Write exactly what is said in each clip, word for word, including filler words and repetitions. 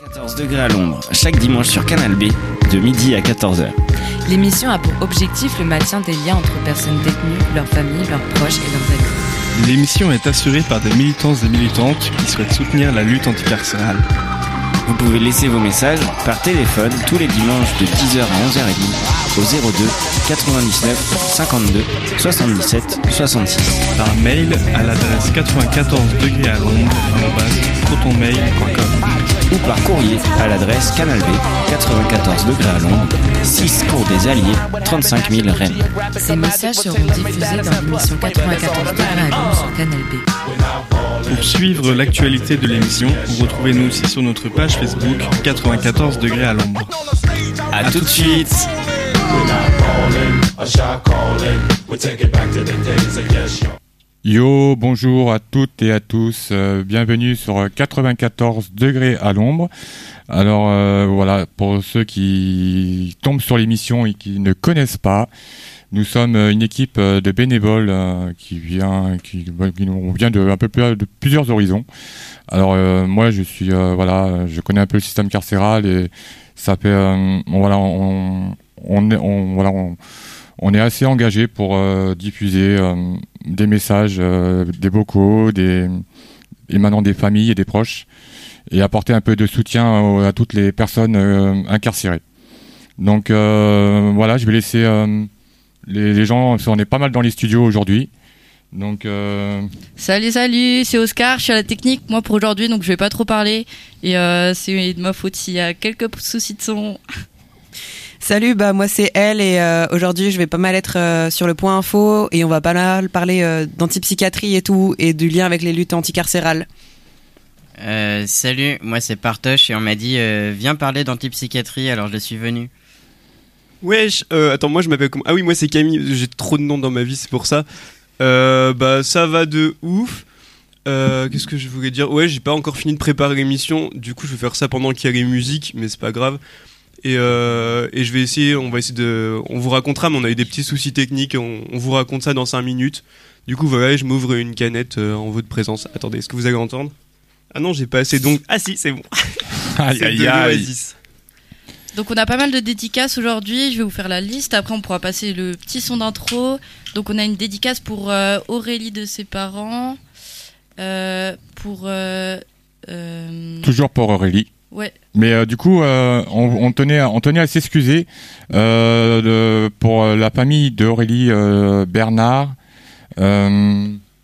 quatorze degrés à l'ombre, chaque dimanche sur Canal B, de midi à quatorze heures. L'émission a pour objectif le maintien des liens entre personnes détenues, leurs familles, leurs proches et leurs amis. L'émission est assurée par des militants et militantes qui souhaitent soutenir la lutte anticarcérale. Vous pouvez laisser vos messages par téléphone tous les dimanches de dix heures à onze heures trente au zéro deux quatre-vingt-dix-neuf cinquante-deux soixante-dix-sept soixante-six. Par mail à l'adresse quatre-vingt-quatorze degrés à l'ombre arobase protonmail point com ou par courrier à l'adresse Canal B, quatre-vingt-quatorze degrés à l'ombre, six cours des Alliés, trente-cinq mille Rennes. Ces messages seront diffusés dans l'émission quatre-vingt-quatorze degrés à l'ombre sur Canal B. Pour suivre l'actualité de l'émission, vous retrouvez-nous aussi sur notre page Facebook quatre-vingt-quatorze degrés à l'ombre. A tout de suite. Yo, bonjour à toutes et à tous, euh, bienvenue sur quatre-vingt-quatorze degrés à l'ombre. Alors euh, voilà, pour ceux qui tombent sur l'émission et qui ne connaissent pas, nous sommes une équipe de bénévoles euh, qui vient, qui, qui on vient de un peu plus, de plusieurs horizons. Alors euh, moi, je suis euh, voilà, je connais un peu le système carcéral et ça fait euh, voilà, on, on, on voilà, on, on est assez engagé pour euh, diffuser euh, des messages, euh, des vocaux, des émanant des familles et des proches, et apporter un peu de soutien à, à toutes les personnes euh, incarcérées. Donc euh, voilà, je vais laisser euh, les, les gens, on est pas mal dans les studios aujourd'hui. Donc euh... Salut, salut, c'est Oscar, je suis à la technique, moi pour aujourd'hui, donc je vais pas trop parler. Et euh, c'est de ma faute s'il y a quelques soucis de son. Salut, bah moi c'est Elle et euh, aujourd'hui je vais pas mal être euh, sur le point info et on va pas mal parler euh, d'antipsychiatrie et tout et du lien avec les luttes anticarcérales. Euh, salut, moi c'est Partoche et on m'a dit euh, viens parler d'antipsychiatrie, alors je suis venu. Wesh, euh, attends, moi je m'appelle comment ? Ah oui, moi c'est Camille, j'ai trop de noms dans ma vie, c'est pour ça. Euh, bah ça va de ouf. Euh, qu'est-ce que je voulais dire ? Ouais, j'ai pas encore fini de préparer l'émission, du coup je vais faire ça pendant qu'il y a les musiques, mais c'est pas grave. Et, euh, et je vais essayer, on va essayer de, on vous racontera, mais on a eu des petits soucis techniques, on, on vous raconte ça dans cinq minutes. Du coup voilà, je m'ouvre une canette euh, en votre présence. Attendez, est-ce que vous allez entendre ? Ah non, j'ai pas assez, donc ah si, c'est bon. Aïe C'est aïe de aïe. l'Oasis. Donc on a pas mal de dédicaces aujourd'hui, je vais vous faire la liste, après on pourra passer le petit son d'intro. Donc on a une dédicace pour euh, Aurélie de ses parents, euh, pour... Euh, euh... Toujours pour Aurélie. Ouais. Mais euh, du coup, euh, on, on tenait, on tenait à s'excuser euh, de, pour la famille d'Aurélie euh, Bernard. Euh,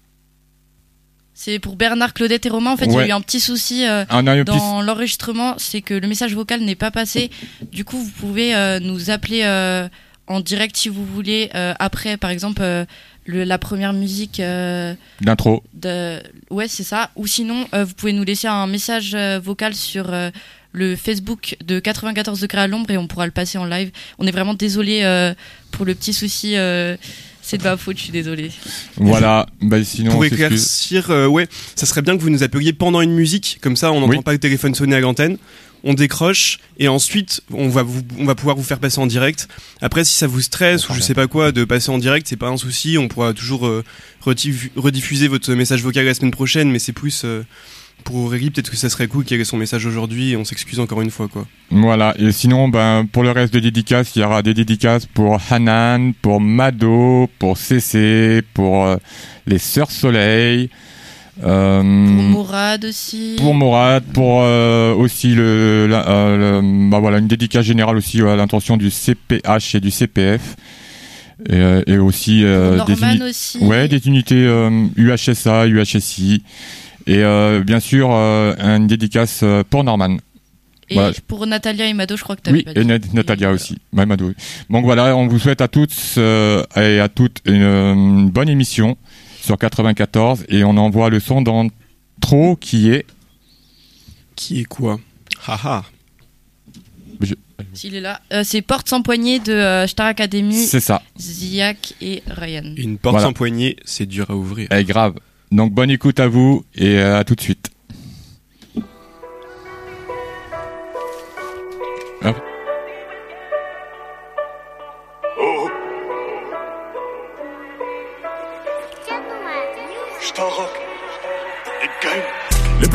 C'est pour Bernard, Claudette et Romain. En fait, ouais. Il y a eu un petit souci euh, ah, non, dans petit... l'enregistrement, c'est que le message vocal n'est pas passé. Du coup, vous pouvez euh, nous appeler euh, en direct si vous voulez. Euh, après, par exemple, euh, le, la première musique euh, d'intro. De... Ouais, c'est ça. Ou sinon, euh, vous pouvez nous laisser un message euh, vocal sur euh, le Facebook de quatre-vingt-quatorze degrés à l'ombre et on pourra le passer en live. On est vraiment désolé euh, pour le petit souci. Euh, C'est de ma faute, je suis désolé. Voilà, bah sinon... Pour éclaircir, euh, ouais, ça serait bien que vous nous appeliez pendant une musique, comme ça on n'entend oui. pas le téléphone sonner à l'antenne, on décroche, et ensuite on va, vous, on va pouvoir vous faire passer en direct. Après, si ça vous stresse, ou je sais pas quoi, de passer en direct, c'est pas un souci, on pourra toujours euh, rediff- rediffuser votre message vocal la semaine prochaine, mais c'est plus... Euh, pour Aurélie, peut-être que ça serait cool qu'elle ait son message aujourd'hui et on s'excuse encore une fois, quoi. Voilà, et sinon, ben, pour le reste des dédicaces, il y aura des dédicaces pour Hanan, pour Mado, pour Cécé, pour euh, les Sœurs Soleil. Euh, pour Mourad aussi. Pour Mourad, pour euh, aussi le, la, euh, le, bah voilà, une dédicace générale aussi à l'intention du C P H et du C P F. Et, euh, et aussi, euh, des, uni- aussi. Ouais, des unités euh, U H S A, U H S I. Et euh, bien sûr, euh, une dédicace euh, pour Norman. Et voilà. Pour Natalia et Mado, je crois que tu avais oui, pas dit. et Nat- Natalia et aussi. Ouais, Mado. Donc voilà, on vous souhaite à toutes euh, et à toutes une, une bonne émission sur quatre-vingt-quatorze et on envoie le son d'intro qui est... Qui est quoi ? Haha. Je... S'il est là. Euh, c'est Porte sans poignée de euh, Star Academy. C'est ça. Ziak et Ryan. Une porte voilà. sans poignée, c'est dur à ouvrir. Eh, grave. Donc bonne écoute à vous et à tout de suite. Hop. Le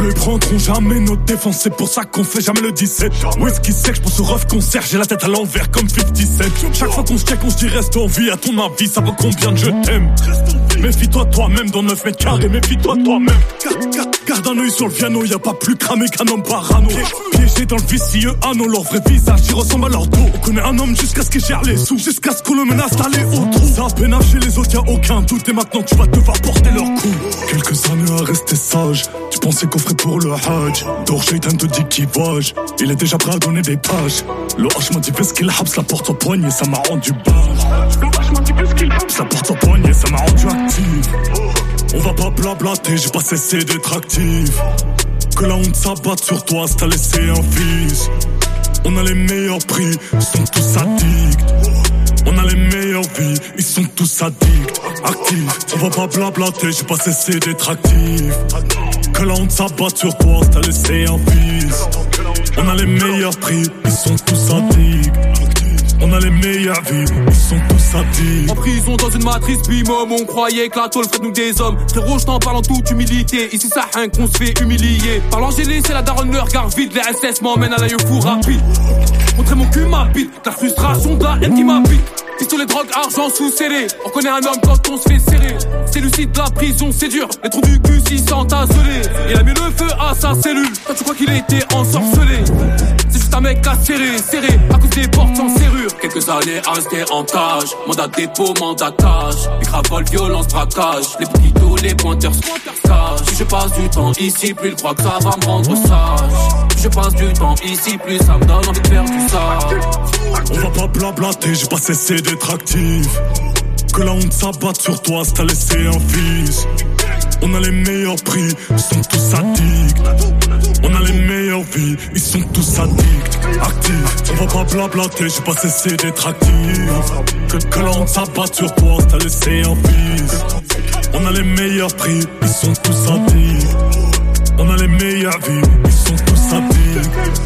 bleus prendront jamais notre défense, c'est pour ça qu'on fait jamais le dix-sept. Whisky sec, j'pense au ref concert, j'ai la tête à l'envers comme cinquante-sept. Chaque fois qu'on se check, on se dit reste en vie, à ton avis, ça vaut combien de je t'aime? Méfie-toi toi-même dans neuf mètres carrés, méfie-toi toi-même. Garde, garde un œil sur le piano, y'a pas plus cramé qu'un homme parano. Piégé dans le vicieux anneau, leur vrai visage, ils ressemblent à leur dos. On connaît un homme jusqu'à ce qu'il gère les sous, jusqu'à ce qu'on le menace d'aller au trou. Ça a peine chez les autres, y'a aucun doute, et maintenant tu vas devoir porter leur coup. Quelques années à rester sage, tu pensais qu'on ferait pour le Hajj. Dor Shaitan te dit qu'il vage, il est déjà prêt à donner des pages. Le H m'a dit fais ce qu'il habs, la porte au poignet, ça m'a rendu barge. Le H m'a dit fais ce qu'il habs, la porte au poignet, ça m'a rendu actif. On va pas blablater, j'ai pas cessé d'être actif. Que la honte s'abatte sur toi, c'est t'as laissé un fils. On a les meilleurs prix, ils sont tous addicts. On a les meilleures vies, ils sont tous addicts. Actifs, on va pas blablater, j'ai pas cessé d'être actif. Que la honte s'abatte sur toi, c'est t'as laissé un fils. On a les meilleurs prix, ils sont tous addicts. On a les meilleures vies, ils sont tous addicts. En prison dans une matrice bimum, on croyait que la tôle ferait de nous des hommes. Frérot, je t'en parle en toute humilité, ici ça hein qu'on se fait humilier. Par l'angélé, c'est la daronne, le regard vide, les S S m'emmènent à l'œil fou rapide. Montrer mon cul m'habite, la frustration de la haine qui m'habite. Pistolet, drogue, argent sous scellé. On connaît un homme quand on se fait serrer. C'est lucide, la prison, c'est dur. Les trous du cul s'y sentent isolés. Il a mis le feu à sa cellule. Quand tu crois qu'il était ensorcelé, c'est juste un mec à serrer, serré, à cause des portes sans serrure. Quelques années à rester en cage. Mandat de dépôt, mandat cash. Les cravoles, violence, braquage. Les poquitos, les pointeurs, sage. Plus je passe du temps ici, plus il croit que ça va me rendre sage. Plus je passe du temps ici, plus ça me donne envie de faire du sage. On va pas blablater, j'ai pas cessé d'être actif. Que la honte s'abatte sur toi, c'est t'as laissé un fils. On a les meilleurs prix, ils sont tous addicts. On a les meilleures vies, ils sont tous addicts. Actifs, on va pas blablater, j'ai pas cessé d'être actif. Que, que la honte s'abatte sur toi, c'est t'as laissé un fils. On a les meilleurs prix, ils sont tous addicts. On a les meilleures vies, ils sont tous addicts.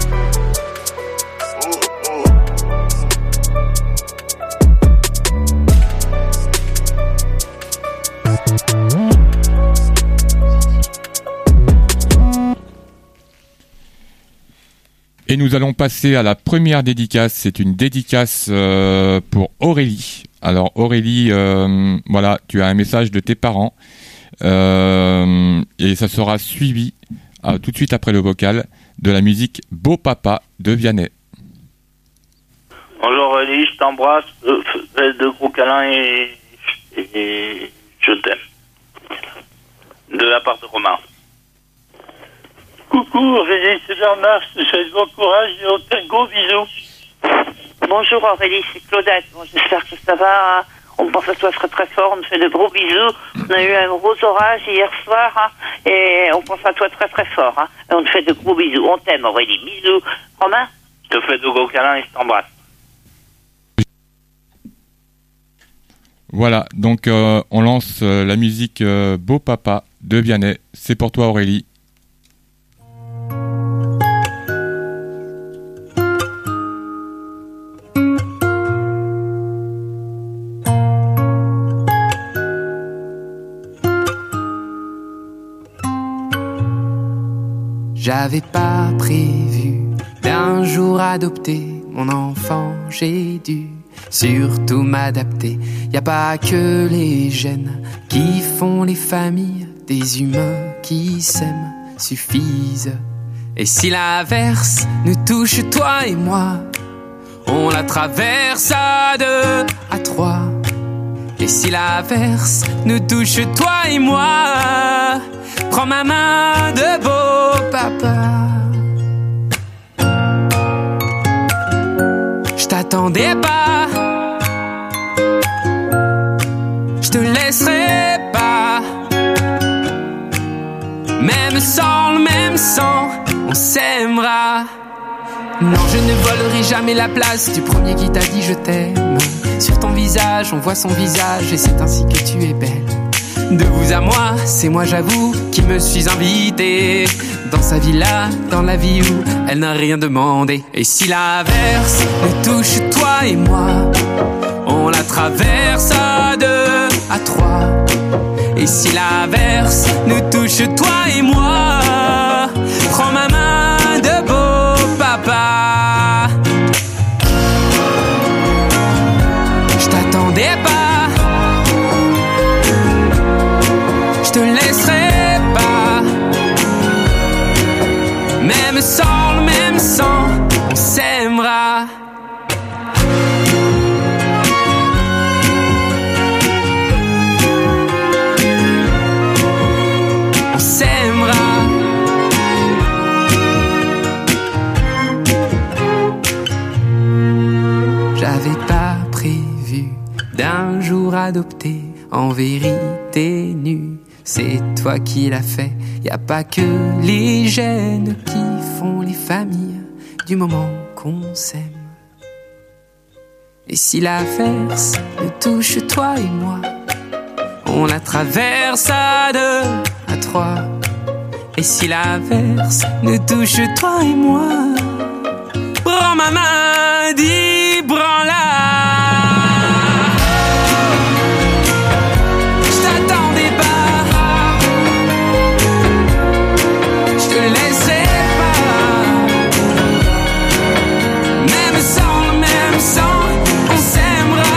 Et nous allons passer à la première dédicace. C'est une dédicace euh, pour Aurélie. Alors Aurélie, euh, voilà, tu as un message de tes parents euh, et ça sera suivi euh, tout de suite après le vocal de la musique Beau Papa de Vianney. Bonjour Aurélie, je t'embrasse, euh, fais de gros câlins et, et je t'aime. De la part de Romain. Coucou Aurélie, c'est Bernard, je te souhaite bon courage et on te fait un gros bisou. Bonjour Aurélie, c'est Claudette. Bon, j'espère que ça va. On pense à toi très très fort, on te fait de gros bisous. On a eu un gros orage hier soir hein, et on pense à toi très très fort. Hein, et on te fait de gros bisous. On t'aime Aurélie. Bisous. Romain ? Je te fais de gros câlins et je t'embrasse. Voilà, donc euh, on lance euh, la musique euh, Beau Papa de Vianney. C'est pour toi Aurélie. J'avais pas prévu d'un jour adopter mon enfant, j'ai dû surtout m'adapter. Y a pas que les gènes qui font les familles, des humains qui s'aiment suffisent. Et si l'averse nous touche toi et moi, on la traverse à deux, à trois. Et si l'averse nous touche toi et moi, prends ma main de beau papa. Je t'attendais pas, je te laisserai pas. Même sans le même sang, on s'aimera. Non, je ne volerai jamais la place du premier qui t'a dit je t'aime. Sur ton visage, on voit son visage et c'est ainsi que tu es belle. De vous à moi, c'est moi j'avoue qui me suis invité dans sa villa, dans la vie où elle n'a rien demandé. Et si l'averse nous touche toi et moi, on la traverse à deux, à trois. Et si l'averse nous touche toi et moi, Prends ma main de beau papa. Je t'attendais pas, je te laisserai pas. Même sans le même sang, on s'aimera. On s'aimera. J'avais pas prévu d'un jour adopté, en vérité nu. C'est toi qui l'as fait. Y a pas que les gènes qui font les familles du moment qu'on s'aime. Et si l'averse nous touche toi et moi, on la traverse à deux, à trois. Et si l'averse nous touche toi et moi, prends ma main, dis prends-la. Je t'attendais pas, je te laisserai pas. Même sans le même sang, on s'aimera.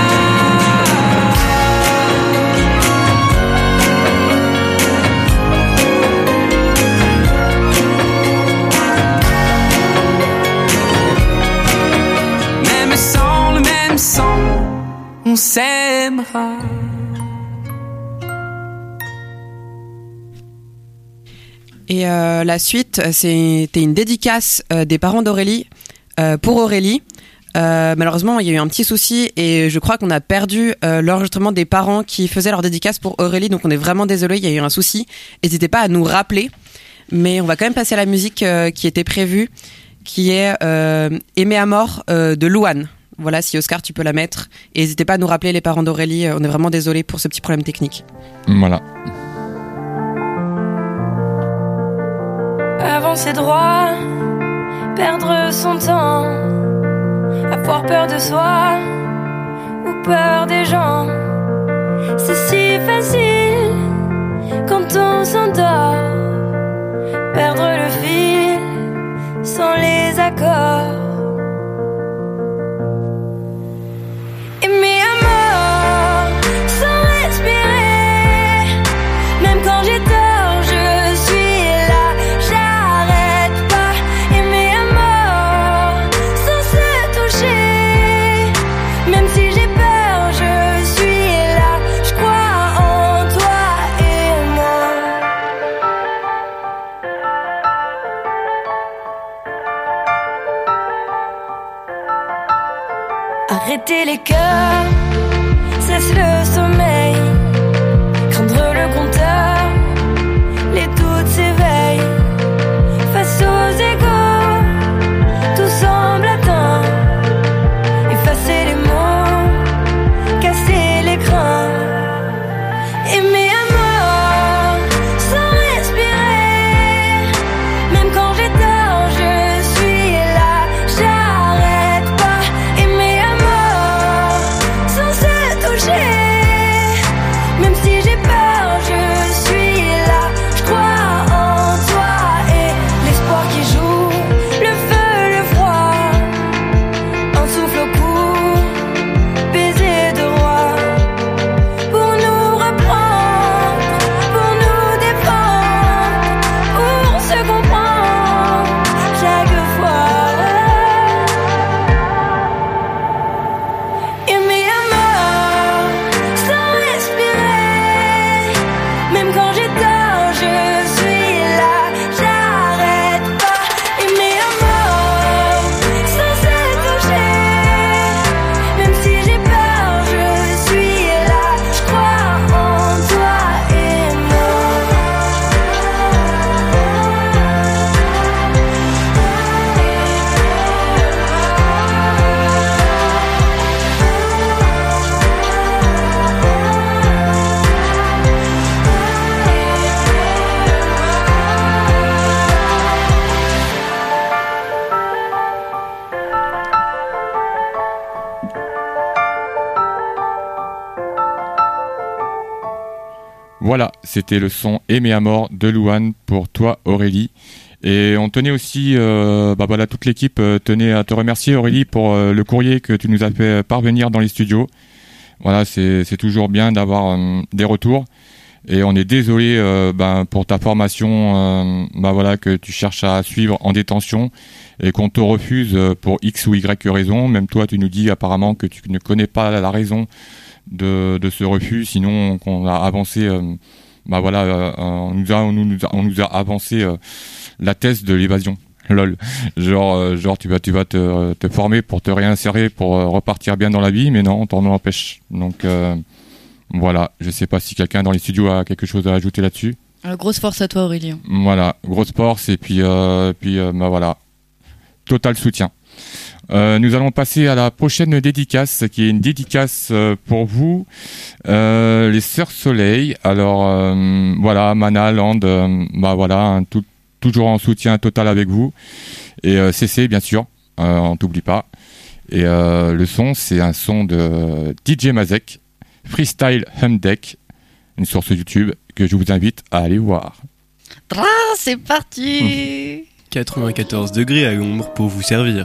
Même sans le même sang, on s'aimera. Et euh, la suite, c'était une dédicace euh, des parents d'Aurélie euh, pour Aurélie. Euh, malheureusement, il y a eu un petit souci et je crois qu'on a perdu euh, l'enregistrement des parents qui faisaient leur dédicace pour Aurélie. Donc on est vraiment désolé, il y a eu un souci. N'hésitez pas à nous rappeler. Mais on va quand même passer à la musique euh, qui était prévue, qui est euh, Aimer à mort euh, de Louane. Voilà, si Oscar, tu peux la mettre. Et n'hésitez pas à nous rappeler les parents d'Aurélie. On est vraiment désolé pour ce petit problème technique. Voilà. Avancer droit, perdre son temps, avoir peur de soi ou peur des gens. C'est si facile quand on s'endort, perdre le fil sans les accords. Aimer à mort sans respirer, même quand j'ai tort, je suis là, j'arrête pas. Aimer à mort sans se toucher, même si j'ai peur, je suis là, je crois en toi et moi. Arrêter les cœurs, cesse le sommeil, craindre le compteur, les doutes s'éveillent. Face aux égaux, tout semble atteint. Effacer les mots, casser l'écran. Aimer à mort, sans respirer, même quand j'ai tort, je suis là, j'arrête pas. Aimer à mort, sans se toucher, même si j'ai peur, je suis là, je crois en toi et l'espoir qui joue, le feu, le froid, un souffle au cou, baiser de roi, pour nous reprendre, pour nous défendre, pour se comprendre chaque fois. Aimer à mort, sans respirer, même quand j'ai tort, je suis là, j'arrête pas. Aimer à mort, sans se toucher, même si j'ai peur, je suis là, je crois en toi et moi. Voilà, c'était le son Aimer à mort de Louane pour toi Aurélie. Et on tenait aussi, euh, bah voilà, toute l'équipe euh, tenait à te remercier, Aurélie, pour euh, le courrier que tu nous as fait parvenir dans les studios. Voilà, c'est, c'est toujours bien d'avoir euh, des retours. Et on est désolé euh, ben, pour ta formation, euh, ben voilà, que tu cherches à suivre en détention et qu'on te refuse pour X ou Y raison. Même toi, tu nous dis apparemment que tu ne connais pas la raison de, de ce refus. Sinon, qu'on a avancé, euh, ben voilà, euh, on, nous a, on, nous a, on nous a avancé euh, la thèse de l'évasion. Lol. Genre, euh, genre tu vas, tu vas te, te former pour te réinsérer, pour euh, repartir bien dans la vie, mais non, on t'en empêche. Donc euh, voilà, je sais pas si quelqu'un dans les studios a quelque chose à ajouter là-dessus. Euh, grosse force à toi, Aurélien. Voilà, grosse force et puis, euh, puis euh, bah voilà, total soutien. Euh, nous allons passer à la prochaine dédicace, qui est une dédicace euh, pour vous, euh, les Sœurs Soleil. Alors euh, voilà, Mana, Land, euh, bah voilà, un tout toujours en soutien total avec vous. Et euh, C C, bien sûr, euh, on t'oublie pas. Et euh, le son, c'est un son de D J Mazek, Freestyle Humdeck, une source YouTube que je vous invite à aller voir. Ah, c'est parti. quatre-vingt-quatorze degrés à l'ombre pour vous servir.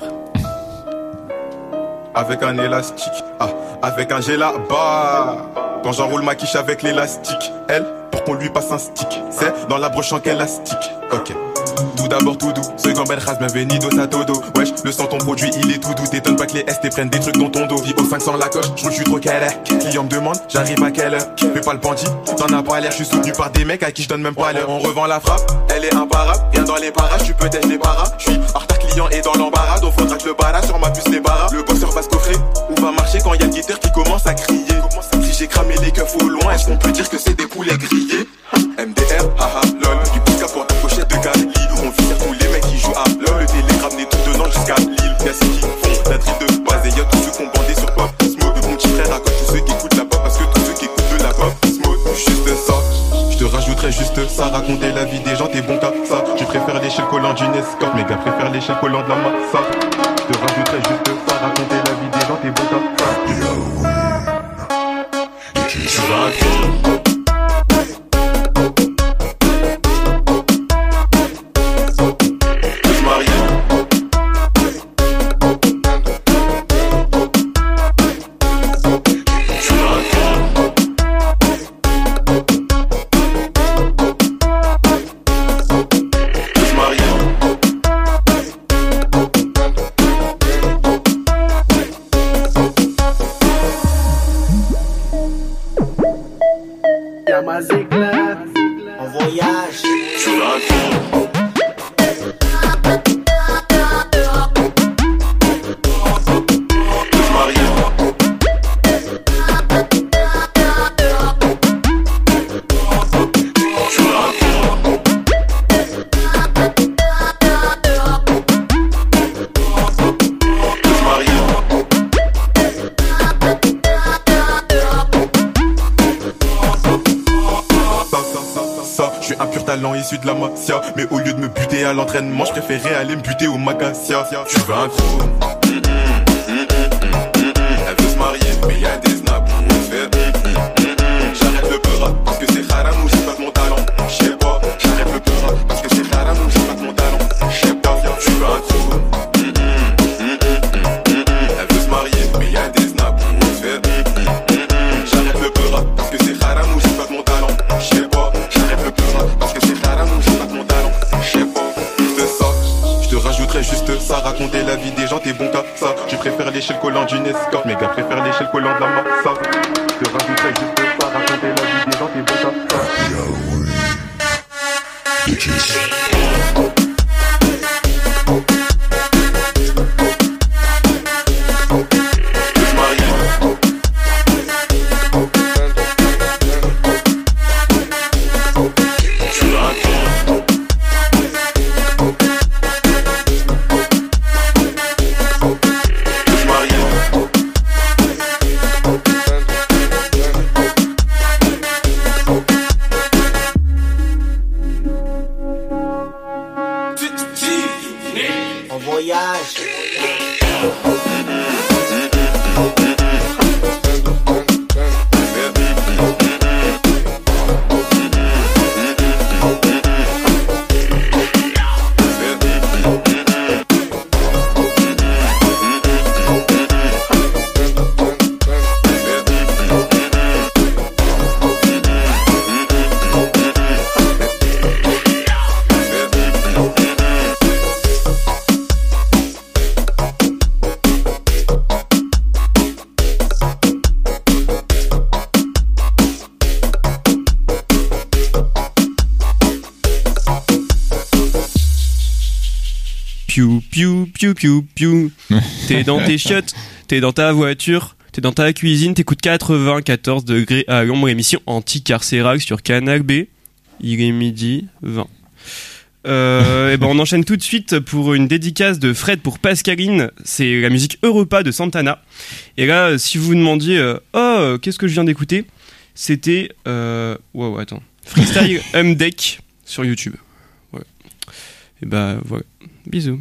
Avec un élastique, ah, avec un gel là-bas. Quand j'enroule ma quiche avec l'élastique, elle, pour qu'on lui passe un stick. C'est dans la broche en élastique, ok. Tout d'abord tout doux, ce gambel ras bienvenido à todo. Wesh, le sang ton produit il est tout doux. T'étonnes pas que les S T prennent des trucs dans ton dos. Vie au cinq cents la coche, je suis trop quelle heure. Client me demande, j'arrive à quelle heure. Fais pas le bandit, t'en as pas l'air. Je suis soutenu par des mecs à qui je donne même pas l'heure. On revend la frappe, elle est imparable. Viens dans les parages, tu peux tester les paras. Je suis en retard, client est dans l'embarras. Donc faudra que le barrage sur ma puce les barras. Le bosseur va se coffrer ou va marcher quand y a le guetteur qui commence à crier. Si j'ai cramé les keufs au loin, est-ce qu'on peut dire que c'est des poulets grillés? M D R, haha, lol. Du Pisca pour ta pochette de Cali. On vire tous les mecs qui jouent à LOL. Le télégramme n'est tout dedans jusqu'à Lille. Y'a ceux qui font la drill de base et y'a tous ceux qui ont bandé sur Pop Smoke. Mon petit frère raconte tous ceux qui écoutent la pop parce que tous ceux qui écoutent de la pop Smoke. Juste ça, je te rajouterai juste ça. Raconter la vie des gens, t'es bon qu'à ça. Je préfère l'échelle collant d'une escorte. Mes gars préfèrent l'échelle collant de la massa. Je te rajouterai juste ça. Raconter la vie des gens, t'es bon qu'à ça. Tu vas un en voyage. Tu vas issu de la mafia, mais au lieu de me buter à l'entraînement, je préférais aller me buter au Macasia. Tu veux un coup? Elle veut se marier, mais y'a des snaps. On fait j'arrête le peur parce que c'est haram ou j'ai pas de mon talent. J'sais pas, j'arrête le peur parce que c'est haram ou j'ai pas de mon talent. J'sais pas, tu veux un coup? Elle veut se marier, mais y'a des snaps. On fait j'arrête le peur parce que c'est haram ou j'ai pas de mon talent. J'sais pas, j'arrête le peur parce que c'est rajouterais juste ça, raconter la vie des gens, t'es bon qu'à ça. Je préfère l'échelle collant d'une escorte, mes gars préfèrent l'échelle collant de la massa. Je rajouterais juste ça, raconter la vie des gens, t'es bon qu'à ça. piou piou piou piou. T'es dans tes chiottes, t'es dans ta voiture, t'es dans ta cuisine, t'écoutes quatre-vingt-quatorze degrés à l'ombre, émission anti-carcérale sur Canal B. Il est midi vingt. Euh, et ben on enchaîne tout de suite pour une dédicace de Fred pour Pascaline. C'est la musique Europa de Santana. Et là, si vous vous demandiez, euh, oh, qu'est-ce que je viens d'écouter, c'était, euh, wow, attends, Freestyle Hum Deck sur YouTube. Ouais. Et ben voilà, bisous.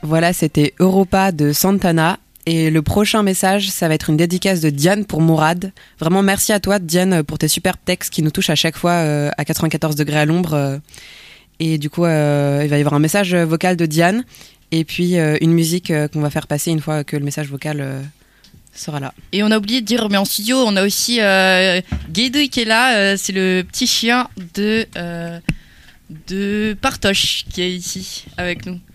Voilà, c'était Europa de Santana. Et le prochain message, ça va être une dédicace de Diane pour Mourad. Vraiment, merci à toi, Diane, pour tes superbes textes qui nous touchent à chaque fois euh, à quatre-vingt-quatorze degrés à l'ombre. Euh, et du coup, euh, il va y avoir un message vocal de Diane et puis euh, une musique euh, qu'on va faire passer une fois que le message vocal euh, sera là. Et on a oublié de dire, mais en studio, on a aussi euh, Guédouille qui est là. Euh, c'est le petit chien de, euh, de Partoche qui est ici avec nous.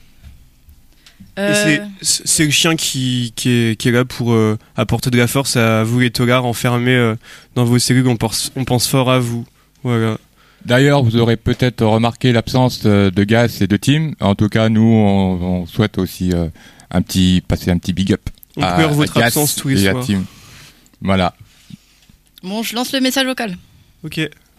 Et c'est, c'est le chien qui, qui, est, qui est là pour euh, apporter de la force à vous les tolards enfermés euh, dans vos cellules. On pense, on pense fort à vous. Voilà. D'ailleurs, vous aurez peut-être remarqué l'absence de Gas et de Tim. En tout cas, nous, on, on souhaite aussi euh, un petit, passer un petit big up. On à, pleure votre à absence tous les et soirs. À Tim. Voilà. Bon, je lance le message vocal. Ok.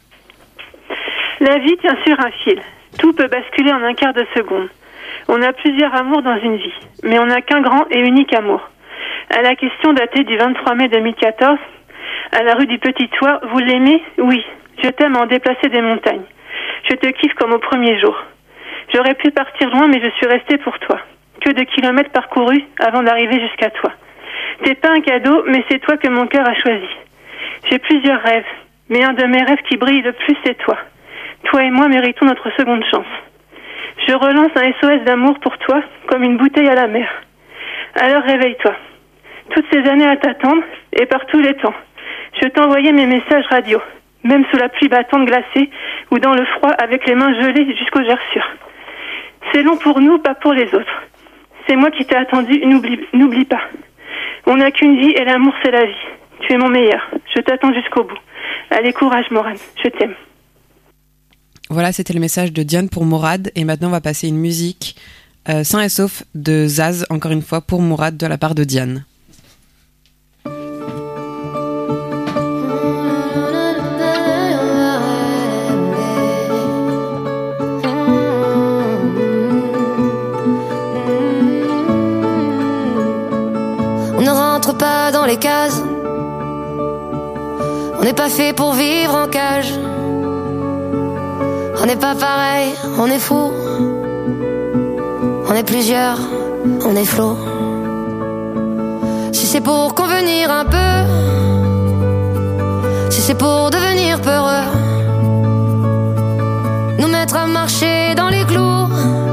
La vie tient sur un fil. Tout peut basculer en un quart de seconde. On a plusieurs amours dans une vie, mais on n'a qu'un grand et unique amour. À la question datée du vingt-trois mai deux mille quatorze, à la rue du Petit Toit, vous l'aimez ? Oui. Je t'aime en déplacer des montagnes. Je te kiffe comme au premier jour. J'aurais pu partir loin, mais je suis restée pour toi. Que de kilomètres parcourus avant d'arriver jusqu'à toi. T'es pas un cadeau, mais c'est toi que mon cœur a choisi. J'ai plusieurs rêves, mais un de mes rêves qui brille le plus, c'est toi. Toi et moi méritons notre seconde chance. Je relance un S O S d'amour pour toi, comme une bouteille à la mer. Alors réveille-toi. Toutes ces années à t'attendre, et par tous les temps. Je t'envoyais mes messages radio, même sous la pluie battante glacée, ou dans le froid avec les mains gelées jusqu'aux gerçures. C'est long pour nous, pas pour les autres. C'est moi qui t'ai attendu, n'oublie, n'oublie pas. On n'a qu'une vie et l'amour c'est la vie. Tu es mon meilleur, je t'attends jusqu'au bout. Allez, courage Morane, je t'aime. Voilà, c'était le message de Diane pour Mourad. Et maintenant, on va passer une musique euh, sain et sauf de Zaz, encore une fois, pour Mourad, de la part de Diane. On ne rentre pas dans les cases. On n'est pas fait pour vivre en cage. On n'est pas pareil, on est fou. On est plusieurs, on est flou. Si c'est pour convenir un peu, si c'est pour devenir peureux, nous mettre à marcher dans les clous,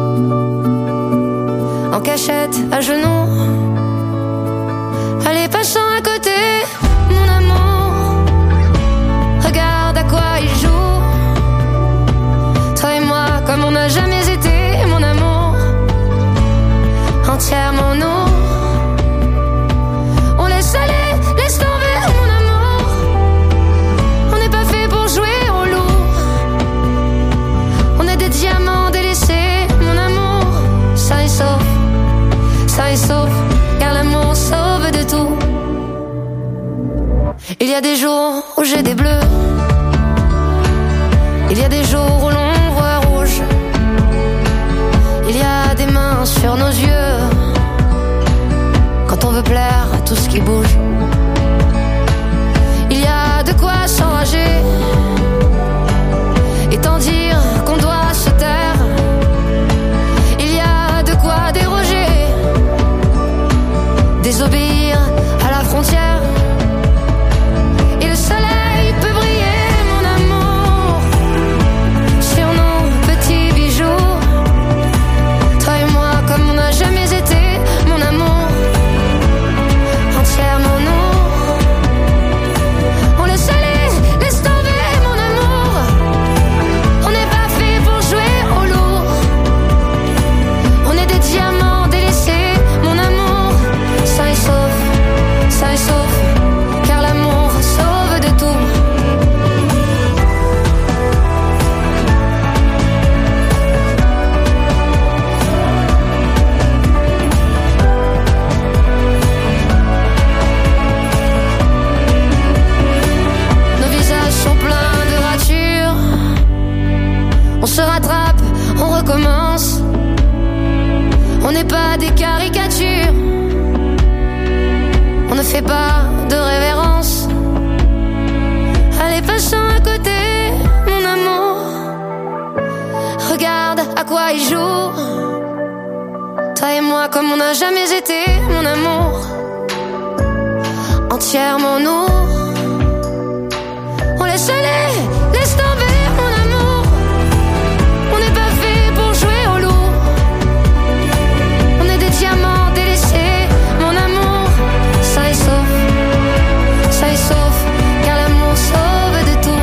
en cachette, à genoux. Allez, passons à côté, mon amour. Regarde à quoi il joue. Toi et moi, comme on n'a jamais été, mon amour. Entièrement nous. On laisse aller, laisse tomber, mon amour. On n'est pas fait pour jouer au loup. On est des diamants délaissés, mon amour. Ça et sauf, ça et sauf, car l'amour sauve de tout. Il y a des jours où j'ai des bleus. Il y a des jours où l'on voit rouge. Il y a des mains sur nos yeux quand on veut plaire à tout ce qui bouge. Il y a de quoi s'enrager et tant dire qu'on doit se taire. Il y a de quoi déroger, désobéir à la frontière. Et le soleil peut briller, mon amour, sur nos petits bijoux. Toi et moi, comme on n'a jamais été, mon amour. Entièrement nous. On laisse aller, laisse tomber, mon amour. On n'est pas fait pour jouer au lourd. On est des diamants délaissés, mon amour. Ça et sauf, ça et sauf, car l'amour sauve de tout. Nos visages sont pleins de ratures. On se rattrape, on recommence. On n'est pas des caricatures. On ne fait pas de révérence. Allez, passons à côté, mon amour. Regarde à quoi il joue. Toi et moi comme on n'a jamais été, mon amour. Entièrement nous. On laisse aller, laisse tomber, mon amour. On n'est pas fait pour jouer au loup. On est des diamants délaissés, mon amour. Ça est sauf, ça est sauf, car l'amour sauve de tout.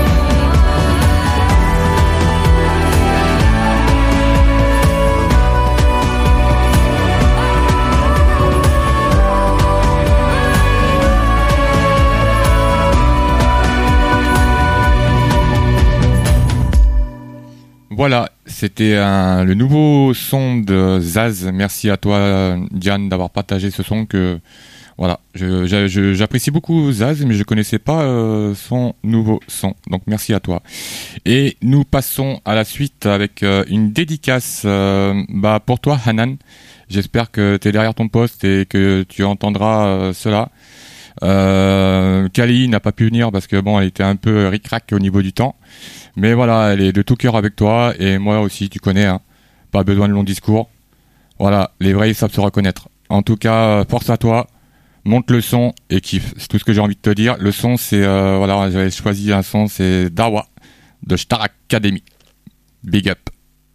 Voilà, c'était un, le nouveau son de Zaz. Merci à toi, Diane, d'avoir partagé ce son. Que voilà, je, je, je, j'apprécie beaucoup Zaz, mais je connaissais pas euh, son nouveau son. Donc merci à toi. Et nous passons à la suite avec euh, une dédicace euh, bah, pour toi, Hanan. J'espère que tu es derrière ton poste et que tu entendras euh, cela. Euh, Kali n'a pas pu venir parce que bon, elle était un peu ric-rac au niveau du temps. Mais voilà, elle est de tout cœur avec toi et moi aussi, tu connais, hein. Pas besoin de longs discours. Voilà, les vrais ils savent se reconnaître. En tout cas, force à toi, monte le son et kiffe. C'est tout ce que j'ai envie de te dire. Le son, c'est euh, voilà, j'avais choisi un son, c'est Darwa de Star Academy. Big up.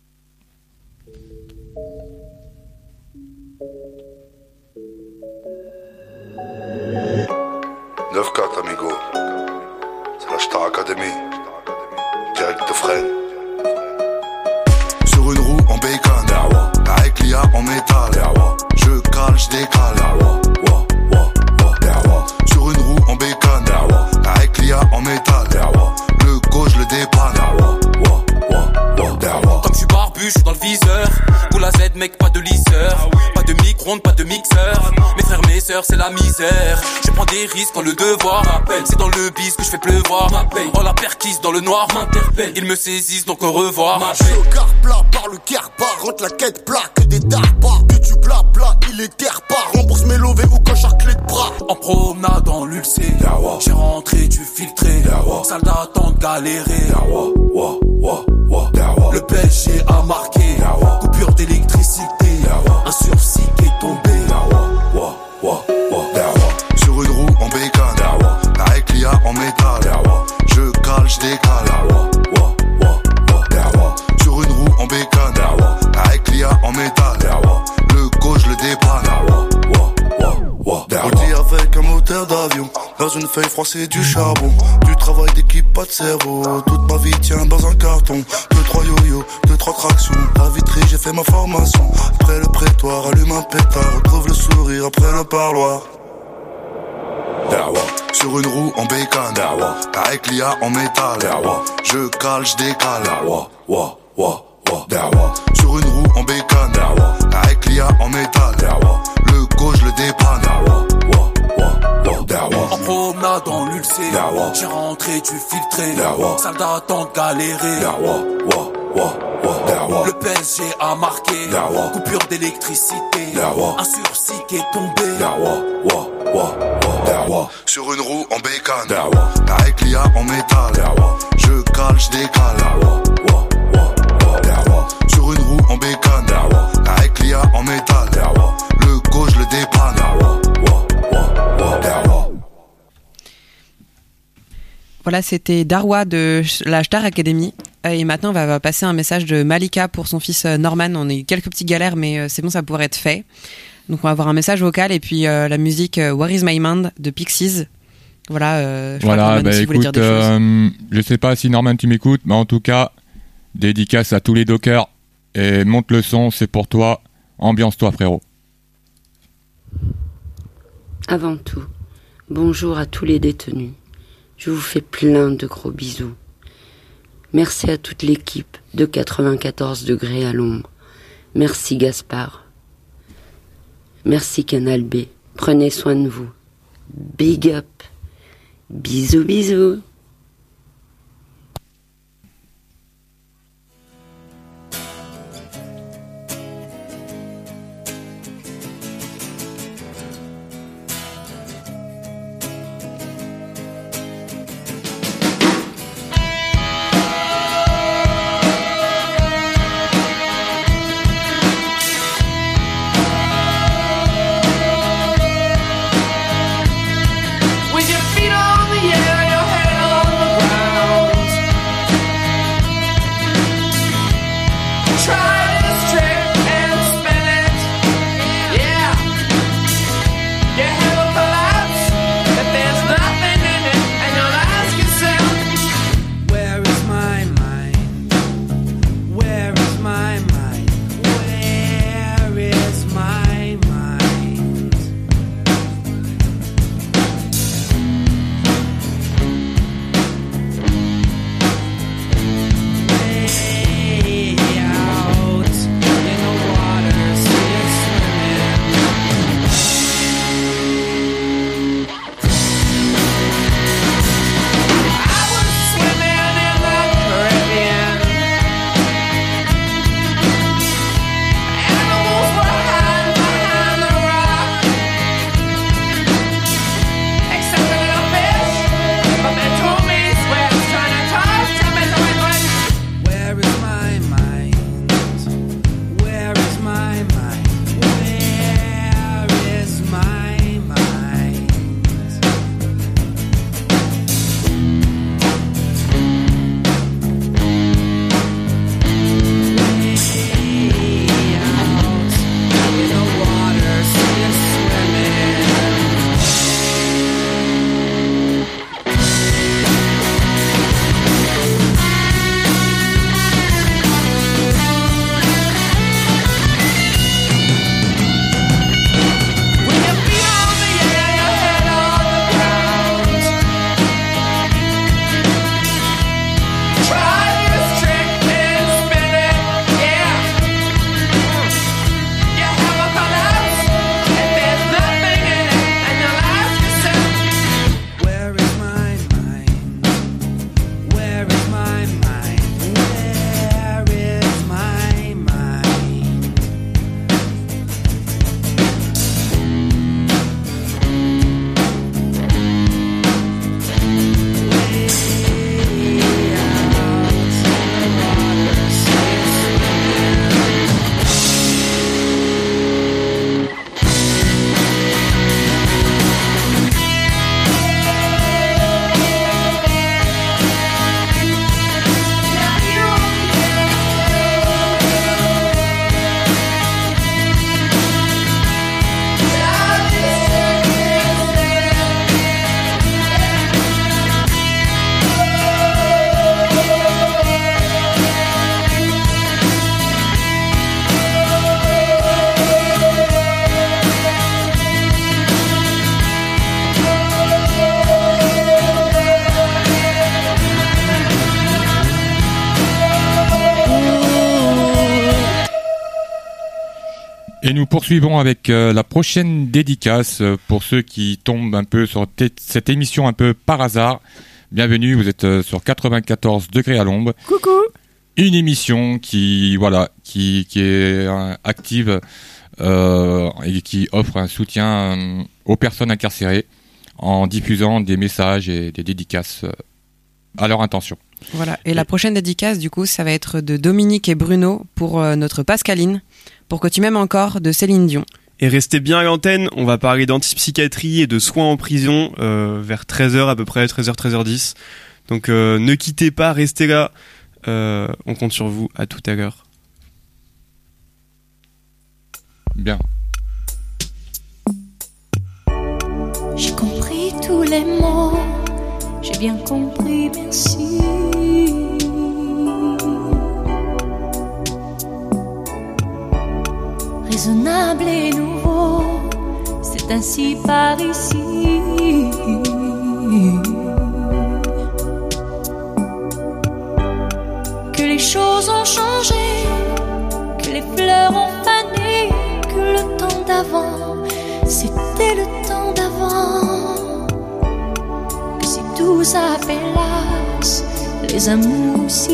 neuf quatre amigo, c'est la Star Academy. Direct de Fred. Sur une roue en bacon, avec l'I A en métal. Je cale, je décale. Sur une roue en bacon, avec l'I A en métal. Le gauche le dépanne. Comme je suis barbu, je suis dans le viseur. Pour la Z, mec, pas de lisseur. Pas de micro-ondes, pas de mixeur. Mes frères, mes sœurs, c'est la misère. Je prends des risques quand le devoir m'appelle. C'est dans le bis que je fais pleuvoir. Oh la perquise dans le noir m'interpelle. Ils me saisissent donc au revoir. Je suis au car plat par le kerba. Rentre la quête plat que des darpas. Que tu blabla, il est terre pas. Rembourse mes lovés ou cochard clé de bras. En promenade dans l'ulcé. J'ai rentré, tu filtré. Salle d'attente galéré. Le P S G a marqué. Coupure d'électricité. Un sursis qui est tombé. Sur une roue en bacon, avec l'I A en métal. Je cale, je décale. Sur une roue en bacon, avec l'I A en métal. Le gauche le dépanne. On dit avec un moteur d'avion. Dans une feuille froissée du charbon. Du travail d'équipe, pas de cerveau. Toute ma vie tient dans un carton. Deux, trois yo-yo, deux, trois tractions. La vitrie, j'ai fait ma formation. Après le prétoire, allume un pétard. Retrouve le sourire après le parloir. Sur une roue en bacon, avec l'I A en métal. Je cale, je décale. Sur une roue en bacon, avec l'I A en métal. Le gauche le dépanne. En promenade dans l'ulcé. J'ai rentré, tu filtré. Salle d'attente galéré. Le P S G a marqué. Coupure d'électricité. Un sursis qui est tombé. Sur une roue en bacon, avec l'I A en métal. Je cale, je décale. Sur une roue en bacon, avec l'I A en métal. Le gauche le dépanne. Voilà, c'était Darwa de la Star Academy. Et maintenant, on va passer un message de Malika pour son fils Norman. On a eu quelques petites galères, mais c'est bon, ça pourrait être fait. Donc, on va avoir un message vocal et puis euh, la musique euh, Where is my mind de Pixies. Voilà, euh, je voilà, crois que Norman, bah, si écoute, vous voulez dire des euh, choses. Je sais pas si Norman tu m'écoutes, mais en tout cas, dédicace à tous les dockers. Et monte le son, c'est pour toi. Ambiance-toi, frérot. Avant tout, bonjour à tous les détenus. Je vous fais plein de gros bisous. Merci à toute l'équipe de quatre-vingt-quatorze degrés à l'ombre. Merci Gaspard. Merci Canal B. Prenez soin de vous. Big up. Bisous, bisous. Et nous poursuivons avec euh, la prochaine dédicace euh, pour ceux qui tombent un peu sur t- cette émission un peu par hasard. Bienvenue, vous êtes euh, sur quatre-vingt-quatorze degrés à l'ombre. Coucou. Une émission qui voilà qui qui est euh, active euh, et qui offre un soutien euh, aux personnes incarcérées en diffusant des messages et des dédicaces euh, à leur intention. Voilà. Et, et la prochaine dédicace, du coup, ça va être de Dominique et Bruno pour euh, notre Pascaline. Pour que tu m'aimes encore, de Céline Dion. Et restez bien à l'antenne, on va parler d'antipsychiatrie et de soins en prison euh, vers treize heures à peu près, treize heures, treize heures dix. Donc euh, ne quittez pas, restez là, euh, on compte sur vous, à tout à l'heure. Bien. J'ai compris tous les mots, j'ai bien compris, merci. Raisonnable et nouveau, c'est ainsi par ici. Que les choses ont changé, que les fleurs ont fané, que le temps d'avant, c'était le temps d'avant. Que si tout s'appelasse, les amours s'y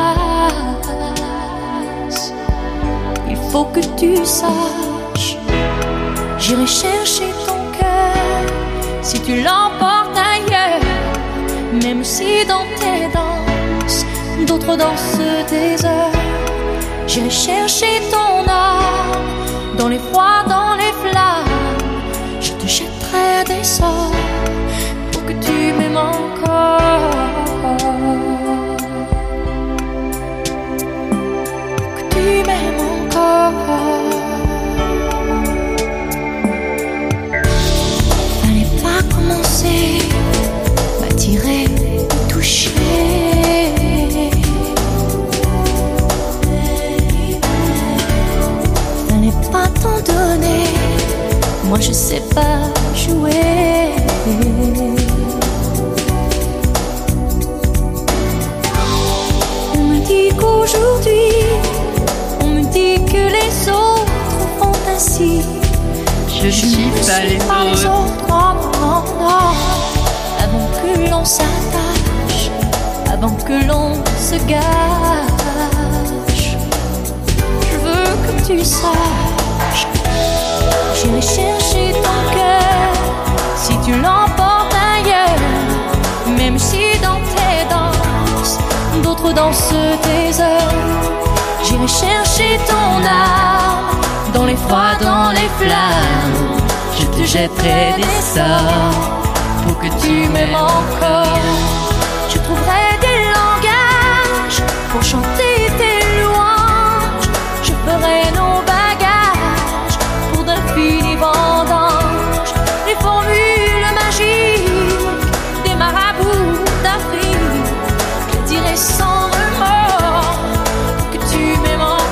passent. Il faut que tu saches, j'irai chercher ton cœur si tu l'emportes ailleurs. Même si dans tes danses, d'autres dansent des heures. J'irai chercher ton âme, dans les froids, dans les flammes. Je te jetterai des sorts pour que tu m'aimes encore. Pour que tu m'aimes encore. Fallait pas commencer, m'attirer, me toucher. Fallait pas t'en donner, moi je sais pas jouer. On me dit qu'aujourd'hui, on me dit que les autres font ainsi. Je ne suis pas les autres. autres. Non, non, non. Avant que l'on s'attache, avant que l'on se gâche, je veux que tu saches, j'irai chercher ton cœur si tu l'emportes ailleurs. Même si dans tes danses, d'autres dansent tes heures. J'irai chercher ton âme, dans les froids, dans les flammes. Je te jetterai des sorts pour que tu m'aimes encore. Je trouverai des langages pour chanter tes louanges. Je ferai nos bagages pour d'infinis vendanges. Les formules magiques des marabouts d'Afrique, je dirai sans remords que tu m'aimes encore.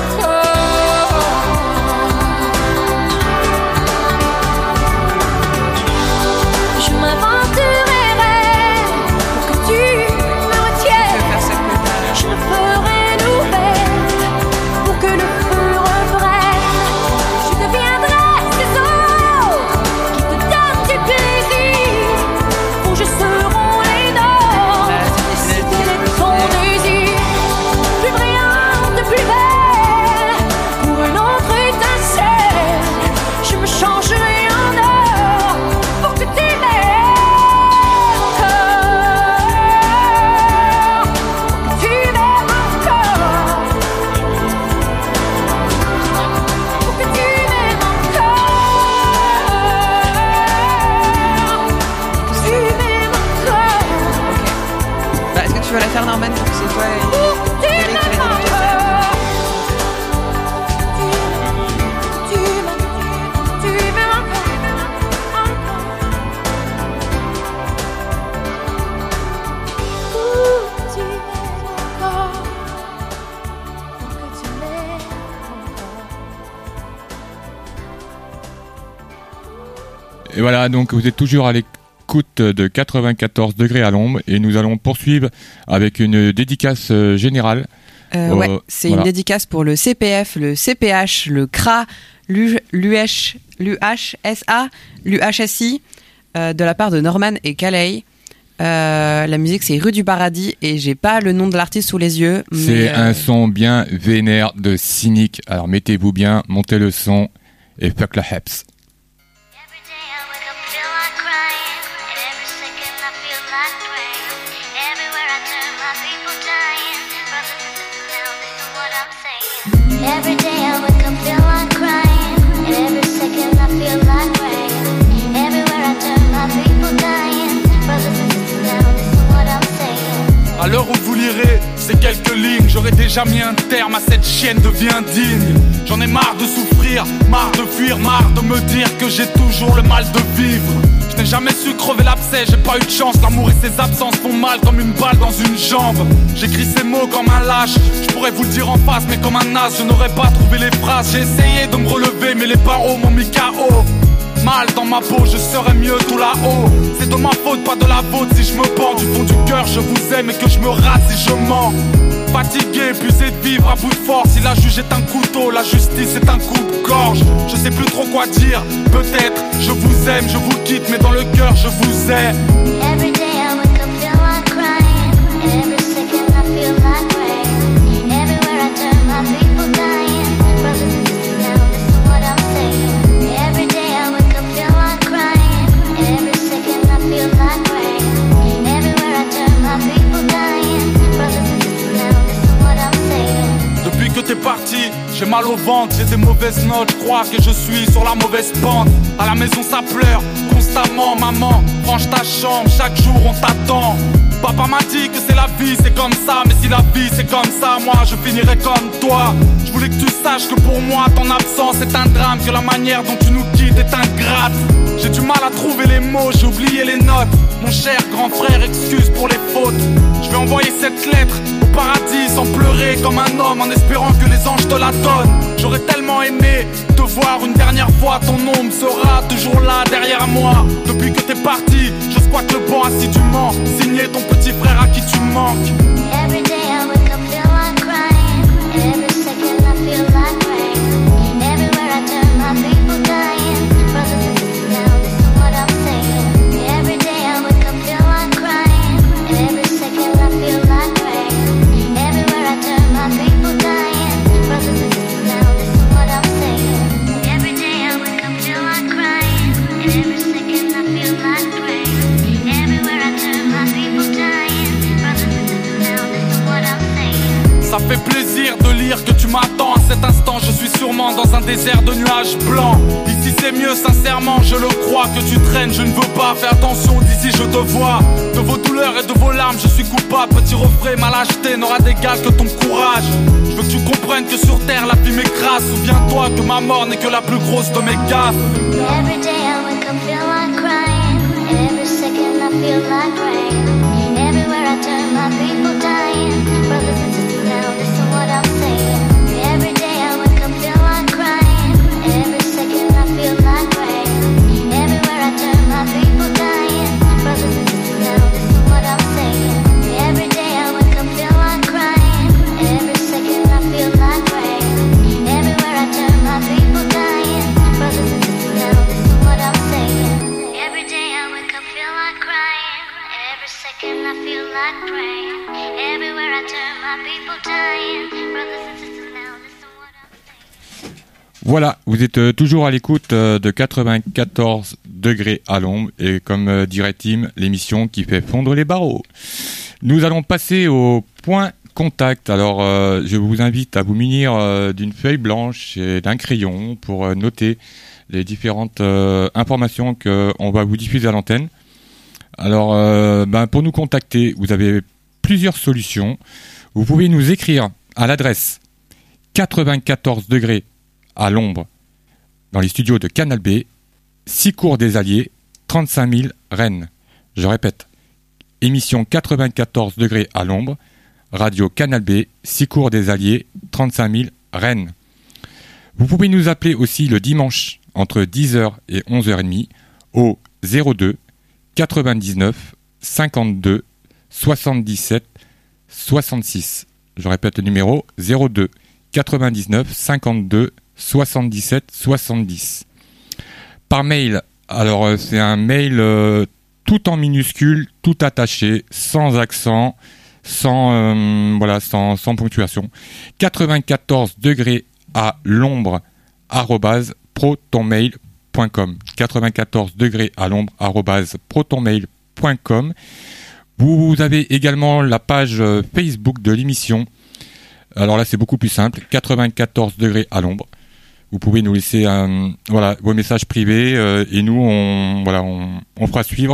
Je m'inventerai rêve pour que tu me retiennes. Je me ferai nouvelle pour que le feu reprenne. Je deviendrai ces autres qui te donnent du plaisir. Pour je seront les nôtres. Si tel est ton désir, plus brillante, plus belle. Pour une autre étincelle, je me changerai en or pour que tu m'aimes encore. Pour que tu m'aimes encore. Pour que tu m'aimes encore. Pour que tu m'aimes encore. Bah, est-ce que tu veux la faire, Norman? C'est toi et Pour que tu Eric qui m'aimes va dédicacer. encore. Tu m'aimes, tu m'aimes encore. Pour que tu m'aimes encore. Pour que tu m'aimes encore. Et voilà, donc vous êtes toujours à l'écoute de quatre-vingt-quatorze degrés à l'ombre et nous allons poursuivre avec une dédicace euh, générale. Euh, Euh, ouais, c'est voilà. une dédicace pour le C P F, le C P H, le C R A, l'U H S A, l'U H S I, euh, de la part de Norman et Calais. Euh, la musique c'est Rue du Paradis et j'ai pas le nom de l'artiste sous les yeux. C'est euh... un son bien vénère de Cynic. Alors mettez-vous bien, montez le son et fuck la heps. Every day I wake up feel like crying, and every second I feel like rain. Everywhere I turn my people dying, brothers and sisters now listen what I'm saying. À l'heure où vous lirez ces quelques lignes, j'aurais déjà mis un terme à cette chienne devient digne. J'en ai marre de souffrir, marre de fuir, marre de me dire que j'ai toujours le mal de vivre. Je n'ai jamais su crever l'abcès, j'ai pas eu de chance. L'amour et ses absences font mal comme une balle dans une jambe. J'écris ces mots comme un lâche, je pourrais vous le dire en face, mais comme un naze, je n'aurais pas trouvé les phrases. J'ai essayé de me relever, mais les barreaux m'ont mis K O. Mal dans ma peau, je serais mieux tout là-haut. C'est de ma faute, pas de la vôtre si je me pends. Du fond du cœur, je vous aime et que je me rate si je mens. Fatigué, épuisé de vivre à bout de force. Si la juge est un couteau, la justice est un coupe-gorge. Je sais plus trop quoi dire, peut-être je vous aime, je vous quitte, mais dans le cœur je vous ai. Every day I wake up feel like crying, and every second I feel like rain. Everywhere I turn my people dying, brothers and sisters now listen what I'm saying. Every day I wake up feel like crying, and every second I feel like rain. Everywhere I turn my people dying, brothers and sisters now listen what I'm saying. Depuis que t'es parti, j'ai mal au ventre, j'ai des mauvaises notes, je crois que je suis sur la mauvaise pente. À la maison ça pleure, constamment, maman, range ta chambre, chaque jour on t'attend. Papa m'a dit que c'est la vie, c'est comme ça, mais si la vie c'est comme ça, moi je finirai comme toi. Je voulais que tu saches que pour moi ton absence est un drame, que la manière dont tu nous quittes est ingrate. J'ai du mal à trouver les mots, j'ai oublié les notes. Mon cher grand frère, excuse pour les fautes. Je vais envoyer cette lettre au paradis sans pleurer comme un homme, en espérant que les anges te la donnent. J'aurais tellement aimé te voir une dernière fois, ton ombre sera toujours là derrière moi. Depuis que t'es parti, je squatte le banc assidûment, signé ton petit frère à qui tu manques. Every day I wake up feel like crying, and every second I feel like rain. Everywhere I turn my people dying, brothers and sisters now listen what I'm saying. Every day I wake up feel like crying, and every second I feel like rain. Everywhere I turn my people dying, brothers and sisters now listen what I'm saying. Every day I wake up feel like crying, and every second I feel like rain. Everywhere I turn my people dying, brothers and sisters now listen what I'm saying. Ça fait plaisir de lire que tu m'attends. À cet instant, je suis sûrement dans un désert de nuages blancs. Ici c'est mieux, sincèrement, je le crois. Que tu traînes, je ne veux pas. Fais attention, d'ici je te vois. De vos douleurs et de vos larmes, je suis coupable. Petit refrain, ma lâcheté n'aura d'égal que ton courage. Je veux que tu comprennes que sur terre, la vie m'écrase. Souviens-toi que ma mort n'est que la plus grosse de mes gaffes. Every day I wake up feel like crying, and every second I feel like rain. Everywhere I turn my people dying, brothers and sisters now listen what I'm saying. Every day I wake up feel like crying, and every second I feel like rain. Everywhere I turn my people dying, brothers and sisters now listen what I'm saying. Every day I wake up feel like crying, and every second I feel like rain. Everywhere I turn my people dying, brothers and sisters now listen what I'm saying. Every day I wake up feel like crying, and every second I feel like rain. Everywhere I turn my people dying, brothers and sisters now listen what I'm saying. Voilà, vous êtes euh, toujours à l'écoute euh, de quatre-vingt-quatorze degrés à l'ombre et comme euh, dirait Tim, l'émission qui fait fondre les barreaux. Nous allons passer au point contact. Alors, euh, je vous invite à vous munir euh, d'une feuille blanche et d'un crayon pour euh, noter les différentes euh, informations qu'on va vous diffuser à l'antenne. Alors, euh, ben, pour nous contacter, vous avez plusieurs solutions. Vous pouvez nous écrire à l'adresse quatre-vingt-quatorze degrés à l'ombre dans les studios de Canal B, six cours des Alliés, trente-cinq mille Rennes. Je répète, émission quatre-vingt-quatorze degrés à l'ombre, radio Canal B, six cours des Alliés, trente-cinq mille Rennes. Vous pouvez nous appeler aussi le dimanche entre dix heures et onze heures trente au zéro deux quatre-vingt-dix-neuf cinquante-deux soixante-dix-sept soixante-six. Je répète le numéro zéro deux quatre-vingt-dix-neuf cinquante-deux soixante-dix-sept soixante-dix. Par mail, alors euh, c'est un mail euh, tout en minuscule, tout attaché, sans accent, sans euh, voilà, sans, sans ponctuation. quatre-vingt-quatorze degrés à l'ombre arobase protonmail point com. quatre-vingt-quatorze degrés à l'ombre arobase protonmail point com. Vous avez également la page Facebook de l'émission. Alors là, c'est beaucoup plus simple. quatre-vingt-quatorze degrés à l'ombre. Vous pouvez nous laisser euh, voilà, vos messages privés euh, et nous, on, voilà, on, on fera suivre.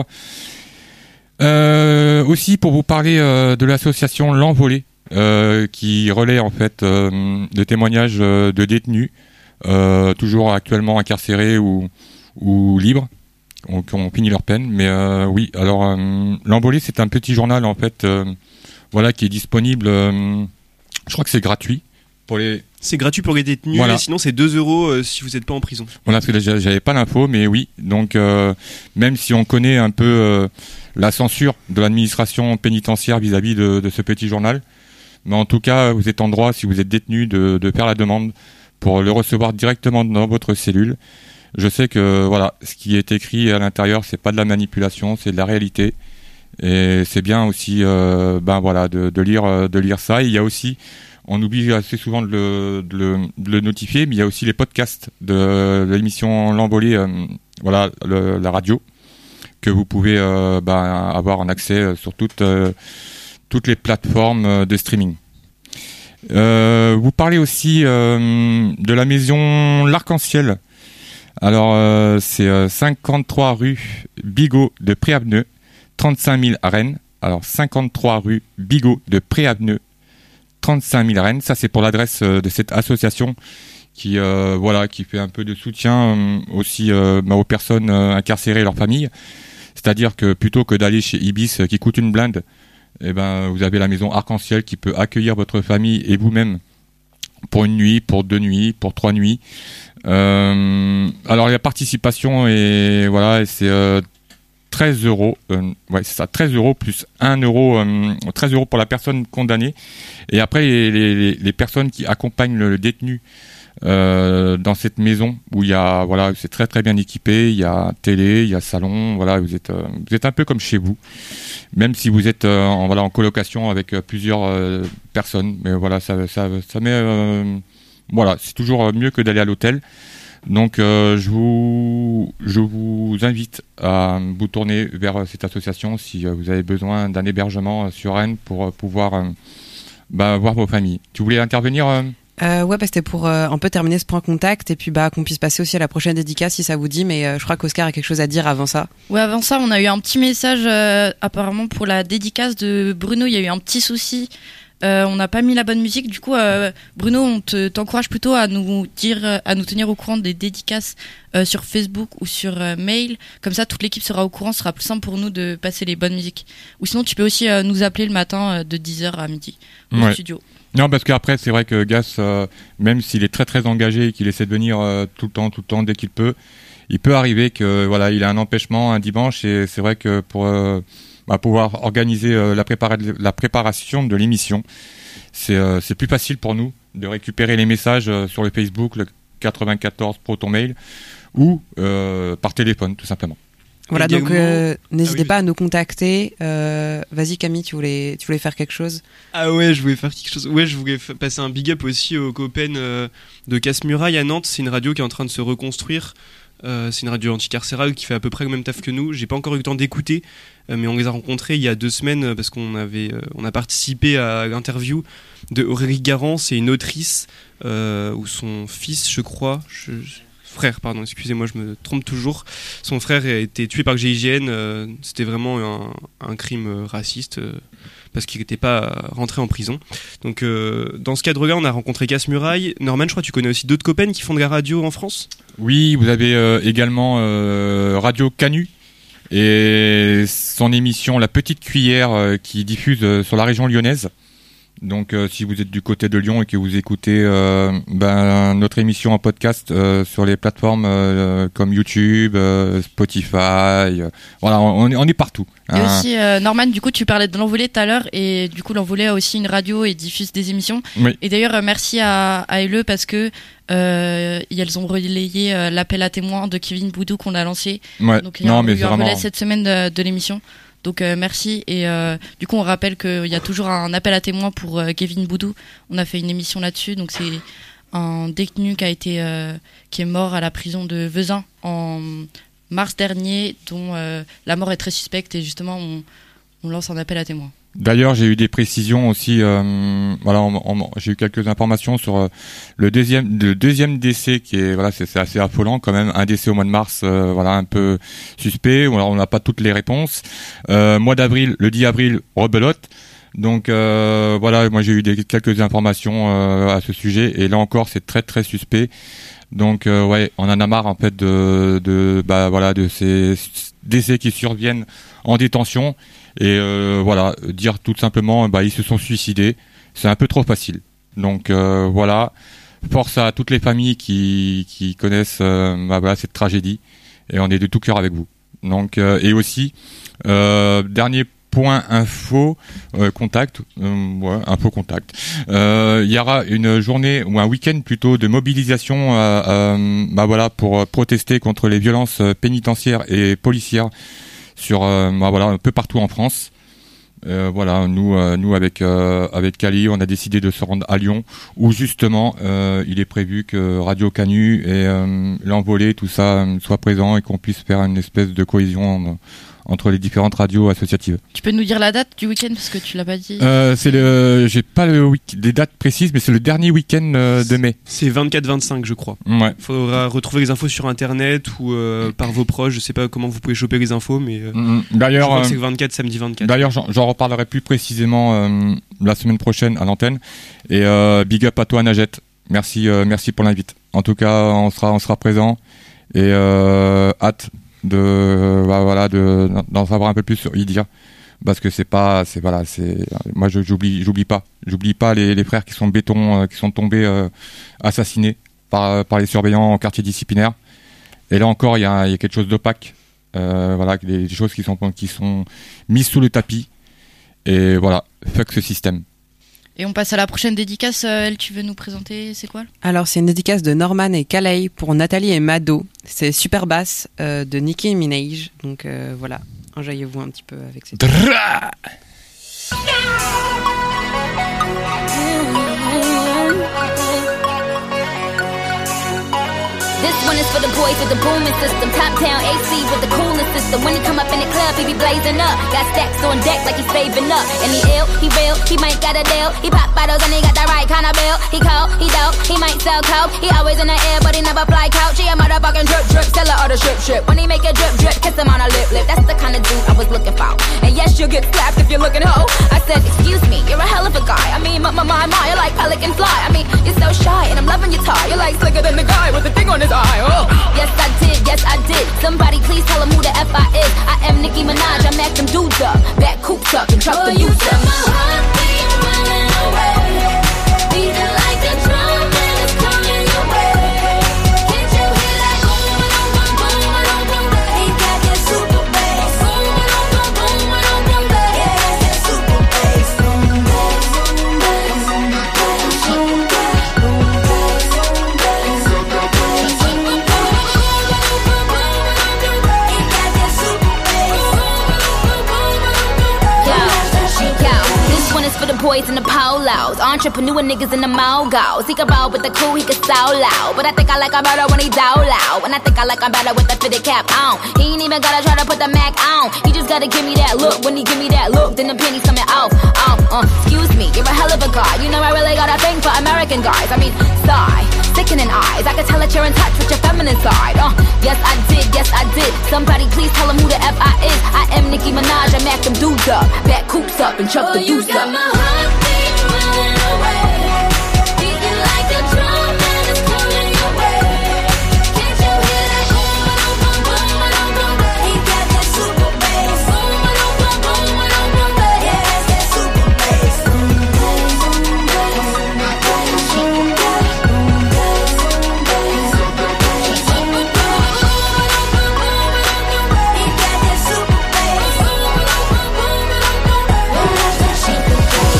Euh, aussi, pour vous parler euh, de l'association L'Envolée, euh, qui relaie en fait euh, des témoignages euh, de détenus, euh, toujours actuellement incarcérés ou, ou libres, qui ont fini leur peine. Mais euh, oui, alors euh, L'Envolée, c'est un petit journal en fait, euh, voilà, qui est disponible. Euh, je crois que c'est gratuit pour les. C'est gratuit pour les détenus, voilà. Et sinon c'est deux euros euh, si vous n'êtes pas en prison. Voilà, parce que j'avais pas l'info, mais oui. Donc euh, même si on connaît un peu euh, la censure de l'administration pénitentiaire vis-à-vis de, de ce petit journal, mais en tout cas, vous êtes en droit, si vous êtes détenu, de, de faire la demande pour le recevoir directement dans votre cellule. Je sais que voilà, ce qui est écrit à l'intérieur, c'est pas de la manipulation, c'est de la réalité. Et c'est bien aussi, euh, ben voilà, de, de lire, de lire ça. Et il y a aussi, on oublie assez souvent de le, de le, de le notifier, mais il y a aussi les podcasts de, de l'émission L'Envolée, euh, voilà, le, la radio, que vous pouvez euh, ben, avoir en accès sur toutes, euh, toutes les plateformes de streaming. Euh, vous parlez aussi euh, de la maison L'Arc-en-Ciel. Alors, euh, c'est euh, cinquante-trois rue Bigot de Préaveneux, trente-cinq mille à Rennes. Alors, cinquante-trois rue Bigot de Préaveneux, trente-cinq mille à Rennes. Ça, c'est pour l'adresse euh, de cette association qui, euh, voilà, qui fait un peu de soutien euh, aussi euh, aux personnes euh, incarcérées et leurs familles. C'est-à-dire que plutôt que d'aller chez Ibis euh, qui coûte une blinde, eh ben, vous avez la maison Arc-en-Ciel qui peut accueillir votre famille et vous-même pour une nuit, pour deux nuits, pour trois nuits. Euh, alors la participation est voilà, et c'est euh, treize euros. Euh, ouais, c'est ça, treize euros plus un euro, euh, treize euros pour la personne condamnée. Et après les, les, les personnes qui accompagnent le, le détenu euh, dans cette maison où il y a voilà, c'est très très bien équipé. Il y a télé, il y a salon. Voilà, vous êtes euh, vous êtes un peu comme chez vous. Même si vous êtes euh, en, voilà, en colocation avec euh, plusieurs euh, personnes, mais voilà, ça, ça, ça met, euh, voilà, c'est toujours mieux que d'aller à l'hôtel. Donc, euh, je vous, je vous invite à vous tourner vers cette association si euh, vous avez besoin d'un hébergement sur Rennes pour euh, pouvoir euh, bah, voir vos familles. Tu voulais intervenir euh Euh, ouais, bah, c'était pour euh, un peu terminer ce point contact et puis bah qu'on puisse passer aussi à la prochaine dédicace si ça vous dit, mais euh, je crois qu'Oscar a quelque chose à dire avant ça. Ouais, avant ça, on a eu un petit message euh, apparemment pour la dédicace de Bruno. Il y a eu un petit souci. Euh, on n'a pas mis la bonne musique. Du coup, euh, Bruno, on te, t'encourage plutôt à nous dire, à nous tenir au courant des dédicaces euh, sur Facebook ou sur euh, mail. Comme ça, toute l'équipe sera au courant. Ce sera plus simple pour nous de passer les bonnes musiques. Ou sinon, tu peux aussi euh, nous appeler le matin euh, de dix heures à midi au ouais. studio. Non, parce qu'après, c'est vrai que Gas, euh, même s'il est très très engagé et qu'il essaie de venir euh, tout le temps, tout le temps, dès qu'il peut, il peut arriver que voilà, il a un empêchement un dimanche et c'est vrai que pour euh, bah, pouvoir organiser euh, la, prépara- la préparation de l'émission, c'est euh, c'est plus facile pour nous de récupérer les messages euh, sur le Facebook, le quatre-vingt-quatorze Proton Mail ou euh, par téléphone, tout simplement. Voilà, donc euh, n'hésitez ah oui, pas à nous contacter. Euh, vas-y Camille, tu voulais, tu voulais faire quelque chose? Ah ouais, je voulais faire quelque chose. Ouais, je voulais f- passer un big up aussi aux copains euh, de Casse-Muraille à Nantes. C'est une radio qui est en train de se reconstruire. Euh, c'est une radio anticarcérale qui fait à peu près le même taf que nous. J'ai pas encore eu le temps d'écouter, euh, mais on les a rencontrés il y a deux semaines parce qu'on avait, euh, on a participé à l'interview de Aurélie Garand. C'est une autrice euh, ou son fils, je crois. Je, je... frère, pardon, excusez-moi, je me trompe toujours. Son frère a été tué par le G I G N. Euh, c'était vraiment un, un crime euh, raciste euh, parce qu'il n'était pas rentré en prison. Donc, euh, dans ce cadre-là, on a rencontré Casse-Muraille. Norman, je crois que tu connais aussi d'autres copains qui font de la radio en France? Oui, vous avez euh, également euh, Radio Canu et son émission La Petite Cuillère euh, qui diffuse euh, sur la région lyonnaise. Donc euh, si vous êtes du côté de Lyon et que vous écoutez euh, ben, notre émission en podcast euh, sur les plateformes euh, comme YouTube, euh, Spotify, euh, voilà, on, on est partout. Et hein. aussi euh, Norman, du coup tu parlais de l'Envolée tout à l'heure et du coup l'Envolée a aussi une radio et diffuse des émissions. Oui. Et d'ailleurs merci à, à L E parce que Euh, et elles ont relayé euh, l'appel à témoins de Kevin Boudou qu'on a lancé. Ouais. Donc il y a non, eu mais un vraiment... relais cette semaine de, de l'émission. Donc euh, merci. Et euh, du coup, on rappelle qu'il y a toujours un appel à témoins pour euh, Kevin Boudou. On a fait une émission là-dessus. Donc c'est un détenu qui a été euh, qui est mort à la prison de Vezin en mars dernier, dont euh, la mort est très suspecte. Et justement, on, on lance un appel à témoins. D'ailleurs, j'ai eu des précisions aussi. Euh, voilà, on, on, j'ai eu quelques informations sur euh, le deuxième, le deuxième décès qui est voilà, c'est, c'est assez affolant quand même. Un décès au mois de mars, euh, voilà, un peu suspect. Alors, on n'a pas toutes les réponses. Euh, mois d'avril, le dix avril, rebelote. Donc euh, voilà, moi j'ai eu des, quelques informations euh, à ce sujet. Et là encore, c'est très très suspect. Donc euh, ouais, on en a marre en fait de, de bah voilà, de ces décès qui surviennent en détention. Et euh, voilà, dire tout simplement, bah ils se sont suicidés, c'est un peu trop facile. Donc euh, voilà, force à toutes les familles qui qui connaissent euh, bah, voilà, cette tragédie, et on est de tout cœur avec vous. Donc euh, et aussi euh, dernier point info euh, contact, euh, ouais, info contact. Euh, il y aura une journée ou un week-end plutôt de mobilisation, euh, euh, bah voilà, pour protester contre les violences pénitentiaires et policières sur euh, bah voilà, un peu partout en France. Euh, voilà, nous euh, nous avec euh, avec Cali, on a décidé de se rendre à Lyon, où justement euh, il est prévu que Radio Canu et euh, l'Envolée, tout ça euh, soit présent, et qu'on puisse faire une espèce de cohésion en, entre les différentes radios associatives. Tu peux nous dire la date du week-end parce que tu l'as pas dit. Euh, c'est le, j'ai pas le week- des dates précises, mais c'est le dernier week-end euh, de mai. C'est vingt-quatre vingt-cinq, je crois. Ouais. Faudra retrouver les infos sur internet ou euh, par vos proches. Je sais pas comment vous pouvez choper les infos, mais euh, mmh. D'ailleurs, je crois que euh, c'est vingt-quatre, samedi vingt-quatre. D'ailleurs, j'en, j'en reparlerai plus précisément euh, la semaine prochaine à l'antenne. Et euh, big up à toi, Najette. Merci, euh, merci pour l'invite. En tout cas, on sera, on sera présent, et euh, hâte de bah, voilà de d'en savoir un peu plus sur Idia, parce que c'est pas c'est voilà c'est moi je, j'oublie j'oublie pas j'oublie pas les, les frères qui sont béton euh, qui sont tombés euh, assassinés par par les surveillants en quartier disciplinaire. Et là encore il y a il y a quelque chose d'opaque, euh, voilà, des, des choses qui sont qui sont mises sous le tapis, et voilà, fuck ce système. Et on passe à la prochaine dédicace. Elle, tu veux nous présenter, c'est quoi? Alors, c'est une dédicace de Norman et Calais pour Nathalie et Mado. C'est Super Bass euh, de Nicki Minaj. Donc euh, voilà, enjoyez-vous un petit peu avec cette... Drrrra This one is for the boys with the booming system. Top down A C with the coolest system. When he come up in the club, he be blazing up. Got stacks on deck like he's saving up. And he ill, he real, he might got a deal. He pop bottles and he got the right kind of bill. He cold, he dope, he might sell coke. He always in the air, but he never fly couch. He a motherfucking drip drip, seller of the strip strip. When he make a drip drip, kiss him on a lip lip. That's the kind of dude I was looking for. And yes, you'll get slapped if you're looking ho. I said, excuse me, you're a hell of a guy. I mean, my, my, my, my, you're like pelican fly. I mean, you're so shy and I'm loving your tie. You're like slicker than the guy with the thing on his eye. Oh. Yes, I did, yes, I did. Somebody please tell him who the F I is. I am Nicki Minaj, I mac them dudes up. Back coops up and truck oh, the dudes up. My heart beat running away. Beating like a drum and it's coming your way. Can't you hear that? Boom, boom, boom, boom, boom, boom, boom. He got that super bass. Boom, boom, boom, boom, boom, boom, boom. Yeah, that's that super bass. Boom, boom, boom, boom, boom, boom, boom. For the boys in the polos, entrepreneur niggas in the mogos. He can roll with the crew, he can so loud. But I think I like him better when he dow loud. And I think I like him better with the fitted cap on. He ain't even gotta try to put the Mac on. He just gotta give me that look. When he give me that look, then the penny's coming off. Oh, uh, excuse me, you're a hell of a guy. You know I really got a thing for American guys. I mean, sigh, sickening eyes. I can tell that you're in touch with your feminine side. Uh, yes I did, yes I did. Somebody please tell him who the F I is. I am Nicki Minaj, I mac them dudes up. Back coops up and chuck the dudes up. My heart beat running away, beating like a drum and it's coming your way. Can't you hear that? Boom, boom, boom, boom, boom, boom. He got that super bass. Boom, boom, boom, boom, boom, boom, boom. Yeah, that's that super bass. Boom, boom, boom, boom, boom, boom, boom, He got that super bass.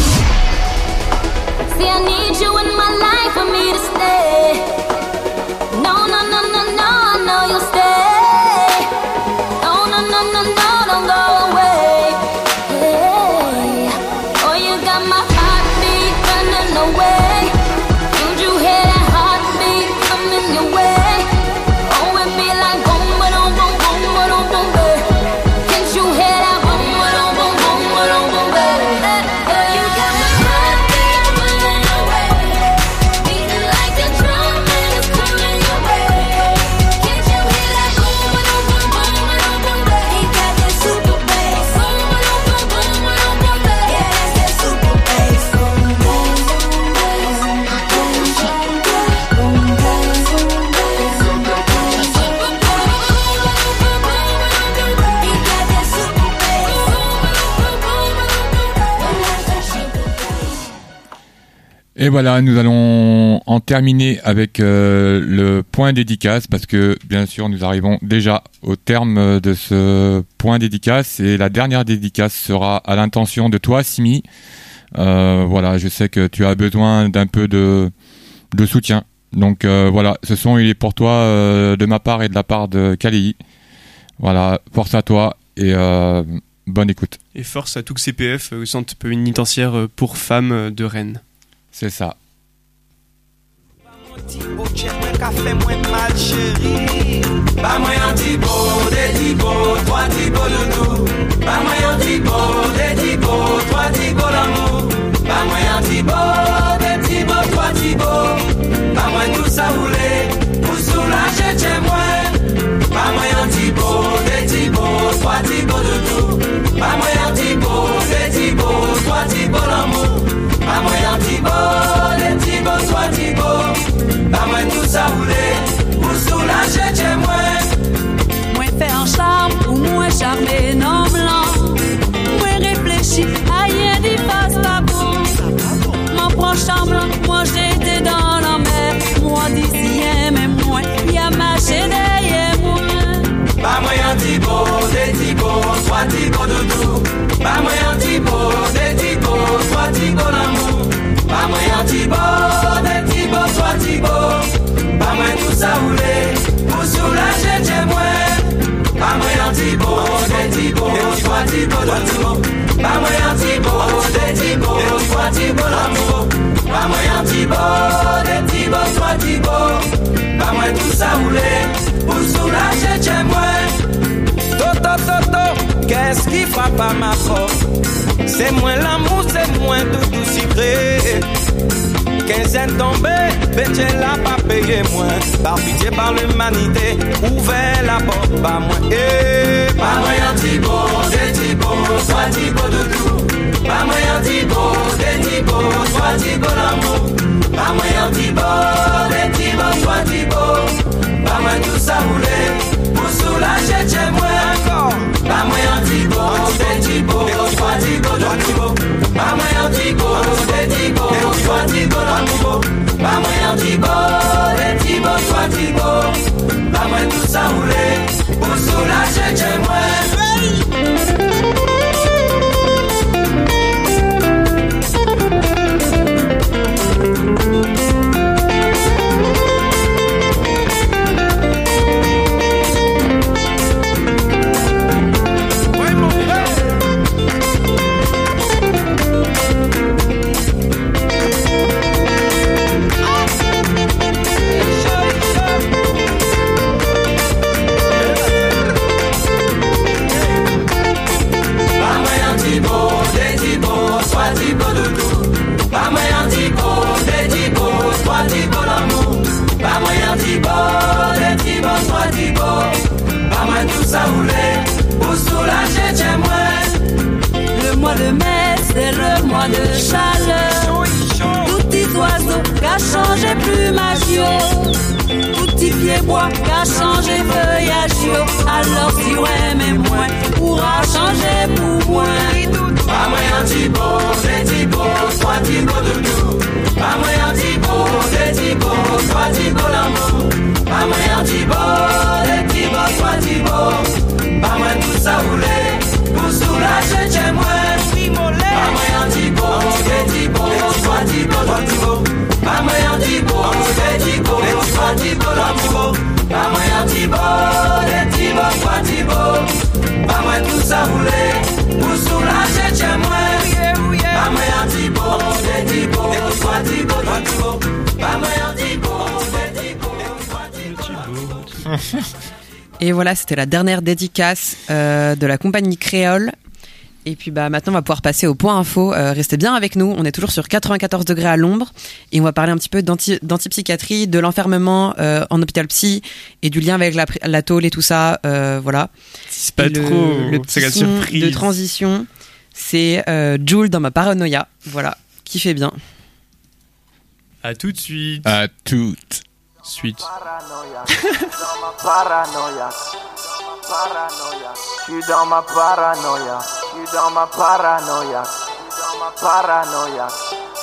Et voilà, nous allons en terminer avec euh, le point dédicace parce que bien sûr nous arrivons déjà au terme de ce point dédicace et la dernière dédicace sera à l'intention de toi, Simi. Euh, voilà, je sais que tu as besoin d'un peu de, de soutien. Donc euh, voilà, ce son il est pour toi euh, de ma part et de la part de Kalei. Voilà, force à toi et euh, bonne écoute. Et force à tout C P F, euh, centre pénitentiaire pour femmes de Rennes. C'est ça. Pas moyen Thibaut, des Thibaut, trois Thibaut doudou. Pas moyen Thibaut, des Thibaut, trois Thibaut l'amour. Pas moyen Thibaut, des Thibaut, trois Thibaut. Pas moyen tout ça voulait, pour soulager chez moi. Pas moyen Thibaut, des Thibaut, trois Thibaut doudou. Pas moyen Thibaut, des Thibaut, trois Thibaut l'amour. Pas moyen Thibaut, des Thibaut, trois Thibaut. Pas moyen tout ça voulait, pour soulager chez moi. Moi fait un charme ou moi charmé non blanc. Moi réfléchis à rien d'y passe pas bon. M'en prends charme, moi j'étais dans la mer. Moi d'ici même moi, y'a marché derrière moi. Pas moyen Thibaut, des Thibaut, trois Thibaut doudou. Pas moyen Thibaut, des Thibaut, trois Thibaut l'amour. Pas moyen Thibaut, des Thibaut, trois Thibaut. Pas moyen tout ça voulait, pour soulager chez moi. Pas moyen Thibaut, des Thibaut, trois Thibaut doudou. Pas moyen Thibaut, des Thibaut, trois Thibaut l'amour. Pas moyen Thibaut, des Thibaut, trois Thibaut. Pas moyen tout ça voulait, pour soulager chez moi. Toto, toto, qu'est-ce qui frappe à ma porte? C'est moins l'amour, c'est moins tout tout sucré. Quinzaine tombée, Bétier l'a pas payé moins. Par pitié, par l'humanité, ouvert la porte, pas moins. Eh, pas moyen Thibaut, des Thibaut, trois Thibaut doudou. Pas moyen Thibaut, des Thibaut, trois Thibaut l'amour. Pas moyen Thibaut, des Thibaut, trois Thibaut. Pas moyen tout ça voulait, pour soulager chez moi. Pas moyen Thibaut, des Thibaut, trois Thibaut doudou. Pas moyen Thibaut, des Thibaut, trois Thibaut l'amour. Pas moyen Thibaut, des Thibaut, trois Thibaut. Pas moyen tout ça voulait, pour soulager chez moi. Le mois de mai, c'est le mois de chaleur. Tout petit oiseau qu'a changé plumage. Tout petit pied bois qu'a changé feuillage. Alors si ouais mais moi pourra changer pour moi. Pas moyen Thibaut, des Thibaut, trois Thibaut doudou. Pas moyen Thibaut, des Thibaut, trois Thibaut l'amour. Pas moyen Thibaut, des Thibaut, trois Thibaut. Pas moyen tout ça voulait, pour soulager chez moi. Pas moyen Thibaut, des Thibaut, trois Thibaut, trois Thibaut. Pas moyen Thibaut, des Thibaut, trois Thibaut l'amour. Pas moyen Thibaut, des Thibaut, trois Thibaut. Pas moyen tout ça voulait, pour soulager chez moi. Pas moyen Thibaut, des Thibaut, trois Thibaut, trois Thibaut. Pas moyen Thibaut, des Thibaut, trois Thibaut. Et voilà, c'était la dernière dédicace euh, de la compagnie Créole. Et puis bah maintenant on va pouvoir passer au point info. Euh, restez bien avec nous, on est toujours sur quatre-vingt-quatorze degrés à l'ombre et on va parler un petit peu d'anti, d'antipsychiatrie, de l'enfermement euh, en hôpital psy et du lien avec la, la tôle et tout ça. Euh, voilà. C'est pas et trop. Le, le petit c'est la son surprise. de transition, c'est euh, Jules dans ma paranoïa. Voilà, qui fait bien. À tout de suite. À toute suite. Paranoïa, dans ma paranoïa. Paranoïa, je suis dans ma paranoïa, je suis dans ma paranoïa, je suis dans ma paranoïa.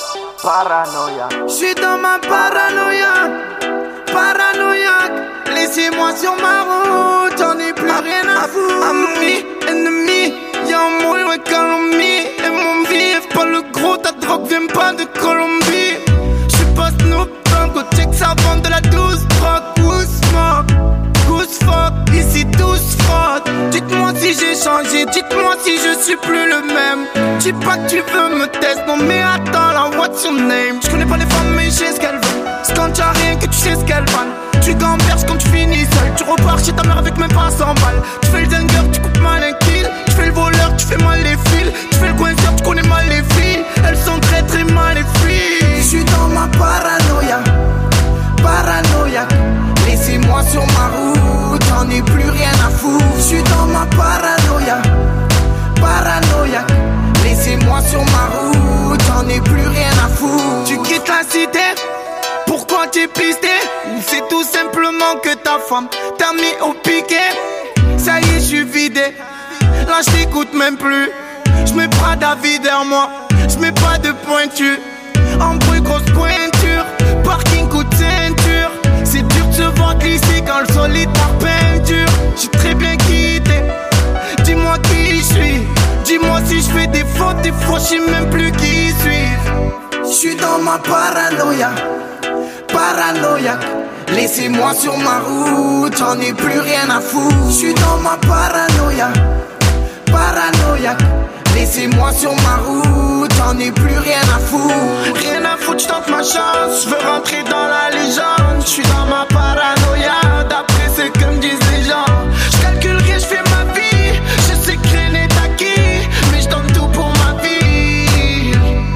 paranoïa. J'suis dans ma paranoïa, paranoïaque. Laissez-moi sur ma route, j'en ai plus rien à foutre. Ami, ennemi, y'a un mot loin Colombie. Et mon vif, pas le gros, ta drogue vient pas de Colombie. J'suis pas Snoop Dogg, au check ça vend de la douce drogue. Goose smoke, goose fuck, ici tous fraude. Dites-moi si j'ai changé, dites-moi si je suis plus le même. Dis pas que tu veux me tester, non mais attends là, what's your name? J'connais pas les femmes mais je sais ce qu'elles veulent. C'est quand y'a rien que tu sais ce qu'elles valent. Tu gamberges quand tu finis seul. Tu repars chez ta mère avec même pas cent balles. Tu fais le dingueur, tu coupes mal un kill. Tu fais le voleur, tu fais mal les fils. Tu fais le coinceur, tu connais mal les filles. Elles sont très très mal les filles. J'suis dans ma paranoïa, paranoïa. Laissez-moi sur ma route, j'en ai plus rien à foutre. J'suis dans ma paranoïa, paranoïa. Laissez-moi sur ma route, j'en ai plus rien à foutre. Tu quittes la cité, pourquoi t'es pisté? Ou c'est tout simplement que ta femme t'a mis au piquet? Ça y est, j'suis vidé, là j't'écoute même plus. J'mets pas d'avis derrière moi, j'mets pas de pointure. En bruit, grosse pointure, parking coup de ceinture. C'est dur de se voir glisser quand le sol est par peinture. J'suis très bien quitté, dis-moi qui je suis. Dis-moi si je fais des fautes, des fois je sais même plus qui suis. J'suis dans ma paranoïa, paranoïaque. Laissez-moi sur ma route, j'en ai plus rien à foutre. J'suis dans ma paranoïa, paranoïaque. Laissez-moi sur ma route, j'en ai plus rien à foutre. Rien à foutre, j'tente ma chance, j'veux rentrer dans la légende. J'suis dans ma paranoïa, d'après ce que me disent les gens. J'calcule rien, j'fais ma vie, je sais que rien n'est acquis, mais j'donne tout pour ma vie.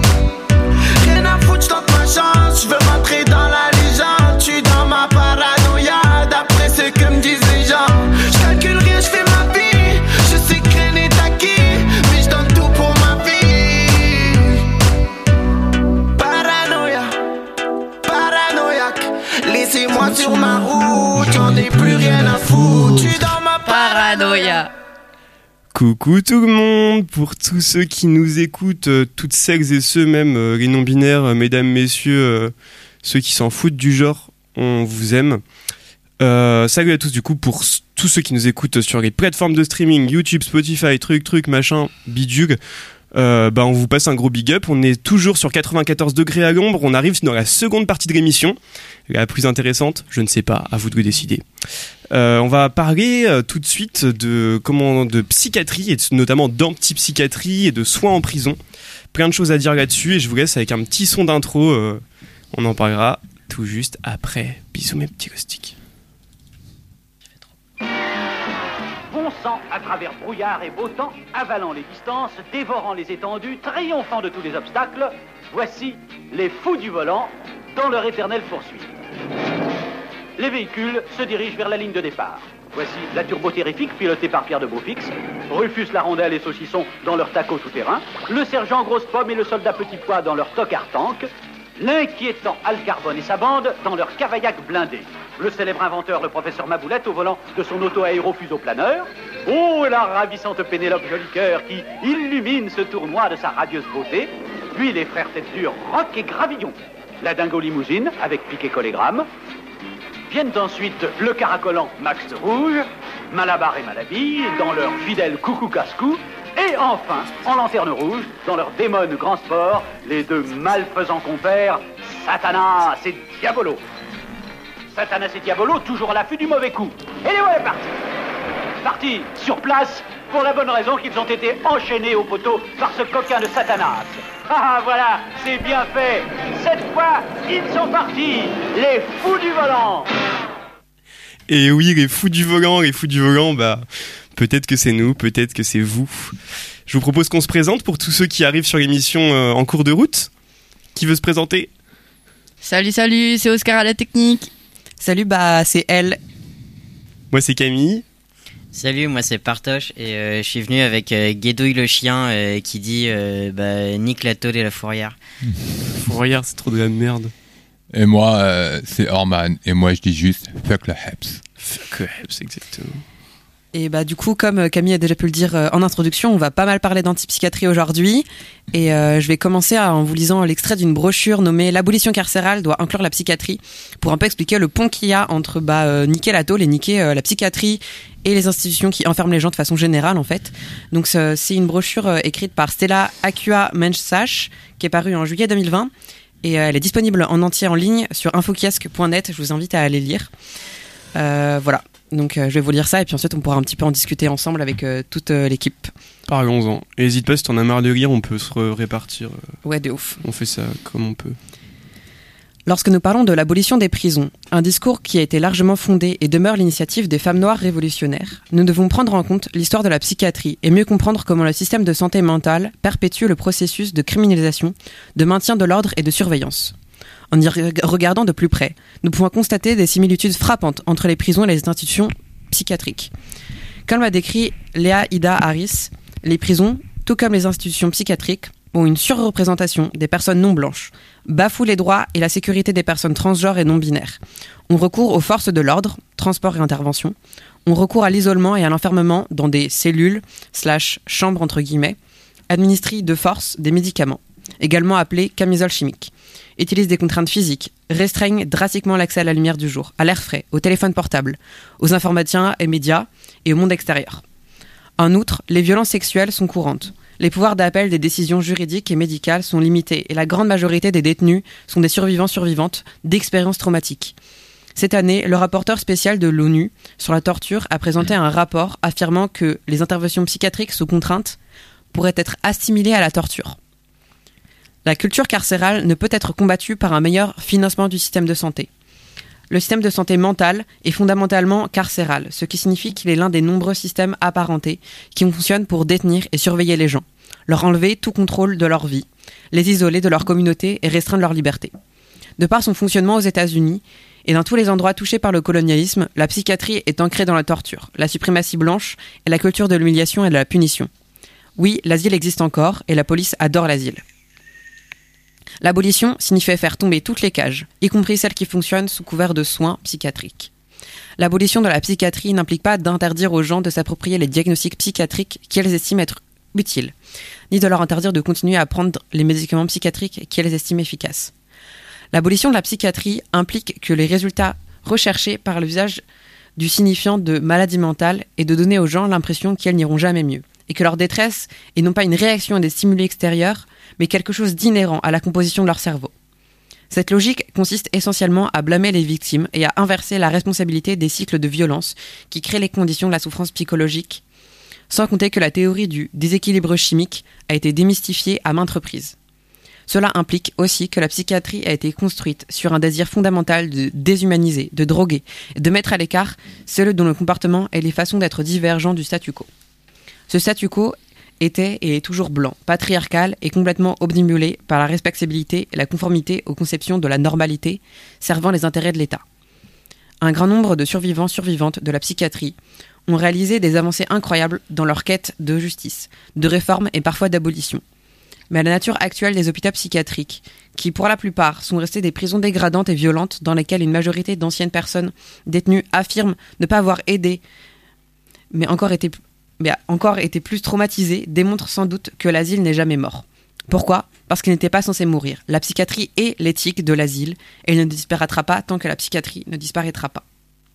Rien à foutre, j'tente ma chance, j'veux rentrer dans la légende. J'suis dans ma paranoïa, d'après ce que me disent les gens. J'calcule rien, j'fais ma vie, je sais que rien n'est acquis, mais j'donne tout pour ma vie. Paranoïa, paranoïaque. Laissez-moi sur ma route, j'en ai plus rien à foutre. J'suis dans ma Paranoïa. Coucou tout le monde, pour tous ceux qui nous écoutent, euh, toutes sexes et ceux même, euh, les non-binaires, euh, mesdames, messieurs, euh, ceux qui s'en foutent du genre, on vous aime. Euh, salut à tous du coup, pour s- tous ceux qui nous écoutent sur les plateformes de streaming, YouTube, Spotify, truc, truc, machin, bidule. Euh, bah on vous passe un gros big up. On est toujours sur quatre-vingt-quatorze degrés à l'ombre. On arrive dans la seconde partie de l'émission, la plus intéressante. Je ne sais pas, à vous de le décider. Euh, on va parler euh, tout de suite de comment de psychiatrie et de, notamment d'antipsychiatrie et de soins en prison. Plein de choses à dire là-dessus et je vous laisse avec un petit son d'intro. Euh, on en parlera tout juste après. Bisous mes petits loustiques. Fonçant à travers brouillard et beau temps, avalant les distances, dévorant les étendues, triomphant de tous les obstacles, voici les fous du volant dans leur éternelle poursuite. Les véhicules se dirigent vers la ligne de départ. Voici la turbo-terrifique pilotée par Pierre de Beaufix, Rufus la rondelle et Saucisson dans leur taco tout-terrain, le sergent Grosse Pomme et le soldat Petit Pois dans leur tocard-tank, l'inquiétant Al Carbone et sa bande dans leur cavaillac blindé, le célèbre inventeur, le professeur Maboulette, au volant de son auto-aéro-fuseau-planeur, oh, et la ravissante Pénélope Jolicoeur qui illumine ce tournoi de sa radieuse beauté, puis les frères tête dure Rock et Gravillon, la dingo limousine avec piquet collégramme. Viennent ensuite le caracolant Max de Rouge, Malabar et Malabille dans leur fidèle coucou casse-cou, et enfin, en lanterne rouge, dans leur démon grand sport, les deux malfaisants compères, Satanas et Diabolo. Satanas et Diabolo, toujours à l'affût du mauvais coup. Et les voilà partis. Partis sur place, pour la bonne raison qu'ils ont été enchaînés au poteau par ce coquin de Satanas. Ah, voilà, c'est bien fait. Cette fois, ils sont partis, les fous du volant. Et oui, les fous du volant, les fous du volant, bah, peut-être que c'est nous, peut-être que c'est vous. Je vous propose qu'on se présente pour tous ceux qui arrivent sur l'émission euh, en cours de route. Qui veut se présenter ? Salut, salut, c'est Oscar à la technique. Salut, bah, c'est elle. Moi, c'est Camille. Salut, moi c'est Partoche et euh, je suis venu avec euh, Guédouille le chien euh, qui dit euh, bah, nique la tôle et la fourrière. Fourrière, c'est trop de la merde. Et moi, euh, c'est Orman et moi je dis juste fuck le Heps. Fuck le Heps, exactement. Et bah du coup, comme Camille a déjà pu le dire euh, en introduction, on va pas mal parler d'antipsychiatrie aujourd'hui. Et euh, je vais commencer en vous lisant l'extrait d'une brochure nommée « L'abolition carcérale doit inclure la psychiatrie » pour un peu expliquer le pont qu'il y a entre bah, euh, niquer la tôle et niquer euh, la psychiatrie et les institutions qui enferment les gens de façon générale en fait. Donc c'est une brochure euh, écrite par Stella Acua-Mensash qui est parue en juillet deux mille vingt et euh, elle est disponible en entier en ligne sur infokiosque point net. Je vous invite à aller lire. Euh, voilà. Donc euh, je vais vous lire ça et puis ensuite on pourra un petit peu en discuter ensemble avec euh, toute euh, l'équipe. Parlons-en. Et n'hésite pas, si t'en as marre de lire, on peut se répartir. Euh, ouais, de ouf. On fait ça comme on peut. Lorsque nous parlons de l'abolition des prisons, un discours qui a été largement fondé et demeure l'initiative des femmes noires révolutionnaires, nous devons prendre en compte l'histoire de la psychiatrie et mieux comprendre comment le système de santé mentale perpétue le processus de criminalisation, de maintien de l'ordre et de surveillance. En y regardant de plus près, nous pouvons constater des similitudes frappantes entre les prisons et les institutions psychiatriques. Comme l'a décrit Léa Ida Harris, les prisons, tout comme les institutions psychiatriques, ont une surreprésentation des personnes non blanches, bafouent les droits et la sécurité des personnes transgenres et non binaires. On recourt aux forces de l'ordre, transport et intervention. On recourt à l'isolement et à l'enfermement dans des cellules, slash chambres entre guillemets, administrent de force des médicaments, également appelés camisoles chimiques, utilisent des contraintes physiques, restreignent drastiquement l'accès à la lumière du jour, à l'air frais, au téléphone portable, aux informaticiens et médias et au monde extérieur. En outre, les violences sexuelles sont courantes. Les pouvoirs d'appel des décisions juridiques et médicales sont limités et la grande majorité des détenus sont des survivants-survivantes d'expériences traumatiques. Cette année, le rapporteur spécial de l'ONU sur la torture a présenté un rapport affirmant que les interventions psychiatriques sous contrainte pourraient être assimilées à la torture. La culture carcérale ne peut être combattue par un meilleur financement du système de santé. Le système de santé mentale est fondamentalement carcéral, ce qui signifie qu'il est l'un des nombreux systèmes apparentés qui fonctionnent pour détenir et surveiller les gens, leur enlever tout contrôle de leur vie, les isoler de leur communauté et restreindre leur liberté. De par son fonctionnement aux États-Unis et dans tous les endroits touchés par le colonialisme, la psychiatrie est ancrée dans la torture, la suprématie blanche et la culture de l'humiliation et de la punition. Oui, l'asile existe encore et la police adore l'asile. L'abolition signifie faire tomber toutes les cages, y compris celles qui fonctionnent sous couvert de soins psychiatriques. L'abolition de la psychiatrie n'implique pas d'interdire aux gens de s'approprier les diagnostics psychiatriques qu'elles estiment être utiles, ni de leur interdire de continuer à prendre les médicaments psychiatriques qu'elles estiment efficaces. L'abolition de la psychiatrie implique que les résultats recherchés par l'usage du signifiant de maladie mentale est de donner aux gens l'impression qu'elles n'iront jamais mieux, et que leur détresse est non pas une réaction à des stimuli extérieurs, mais quelque chose d'inhérent à la composition de leur cerveau. Cette logique consiste essentiellement à blâmer les victimes et à inverser la responsabilité des cycles de violence qui créent les conditions de la souffrance psychologique, sans compter que la théorie du déséquilibre chimique a été démystifiée à maintes reprises. Cela implique aussi que la psychiatrie a été construite sur un désir fondamental de déshumaniser, de droguer, et de mettre à l'écart ceux dont le comportement et les façons d'être divergents du statu quo. Ce statu quo était et est toujours blanc, patriarcal et complètement obnubilé par la respectabilité et la conformité aux conceptions de la normalité servant les intérêts de l'État. Un grand nombre de survivants-survivantes de la psychiatrie ont réalisé des avancées incroyables dans leur quête de justice, de réforme et parfois d'abolition. Mais à la nature actuelle des hôpitaux psychiatriques, qui pour la plupart sont restés des prisons dégradantes et violentes dans lesquelles une majorité d'anciennes personnes détenues affirment ne pas avoir aidé, mais encore été mais a encore été plus traumatisé, démontre sans doute que l'asile n'est jamais mort. Pourquoi ? Parce qu'il n'était pas censé mourir. La psychiatrie est l'éthique de l'asile, et elle ne disparaîtra pas tant que la psychiatrie ne disparaîtra pas.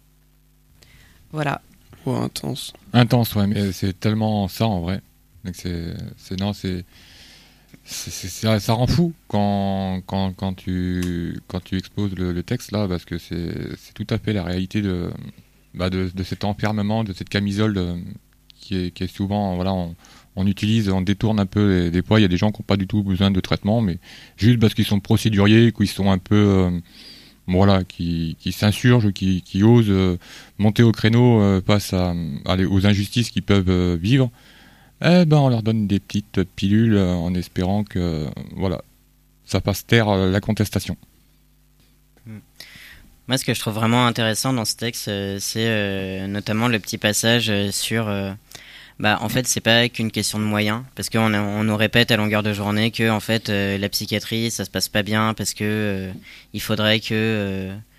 Voilà. Ouais, intense. Intense, ouais, mais c'est tellement ça en vrai. Donc c'est, c'est non, c'est, c'est, c'est ça, ça rend fou quand quand quand tu quand tu exposes le, le texte là, parce que c'est c'est tout à fait la réalité de bah de, de cet enfermement, de cette camisole. De, Qui est, qui est souvent, voilà, on, on utilise, on détourne un peu. Les, des fois, il y a des gens qui n'ont pas du tout besoin de traitement, mais juste parce qu'ils sont procéduriers, qu'ils sont un peu, euh, voilà, qui, qui s'insurgent, qui, qui osent euh, monter au créneau euh, face à, à les, aux injustices qu'ils peuvent euh, vivre. Eh ben, on leur donne des petites pilules euh, en espérant que, euh, voilà, ça fasse taire euh, la contestation. Moi, ce que je trouve vraiment intéressant dans ce texte, euh, c'est euh, notamment le petit passage euh, sur... Euh, bah, en fait, c'est pas qu'une question de moyens, parce qu'on on nous répète à longueur de journée que en fait, euh, la psychiatrie, ça se passe pas bien, parce que euh, il faudrait que... Euh,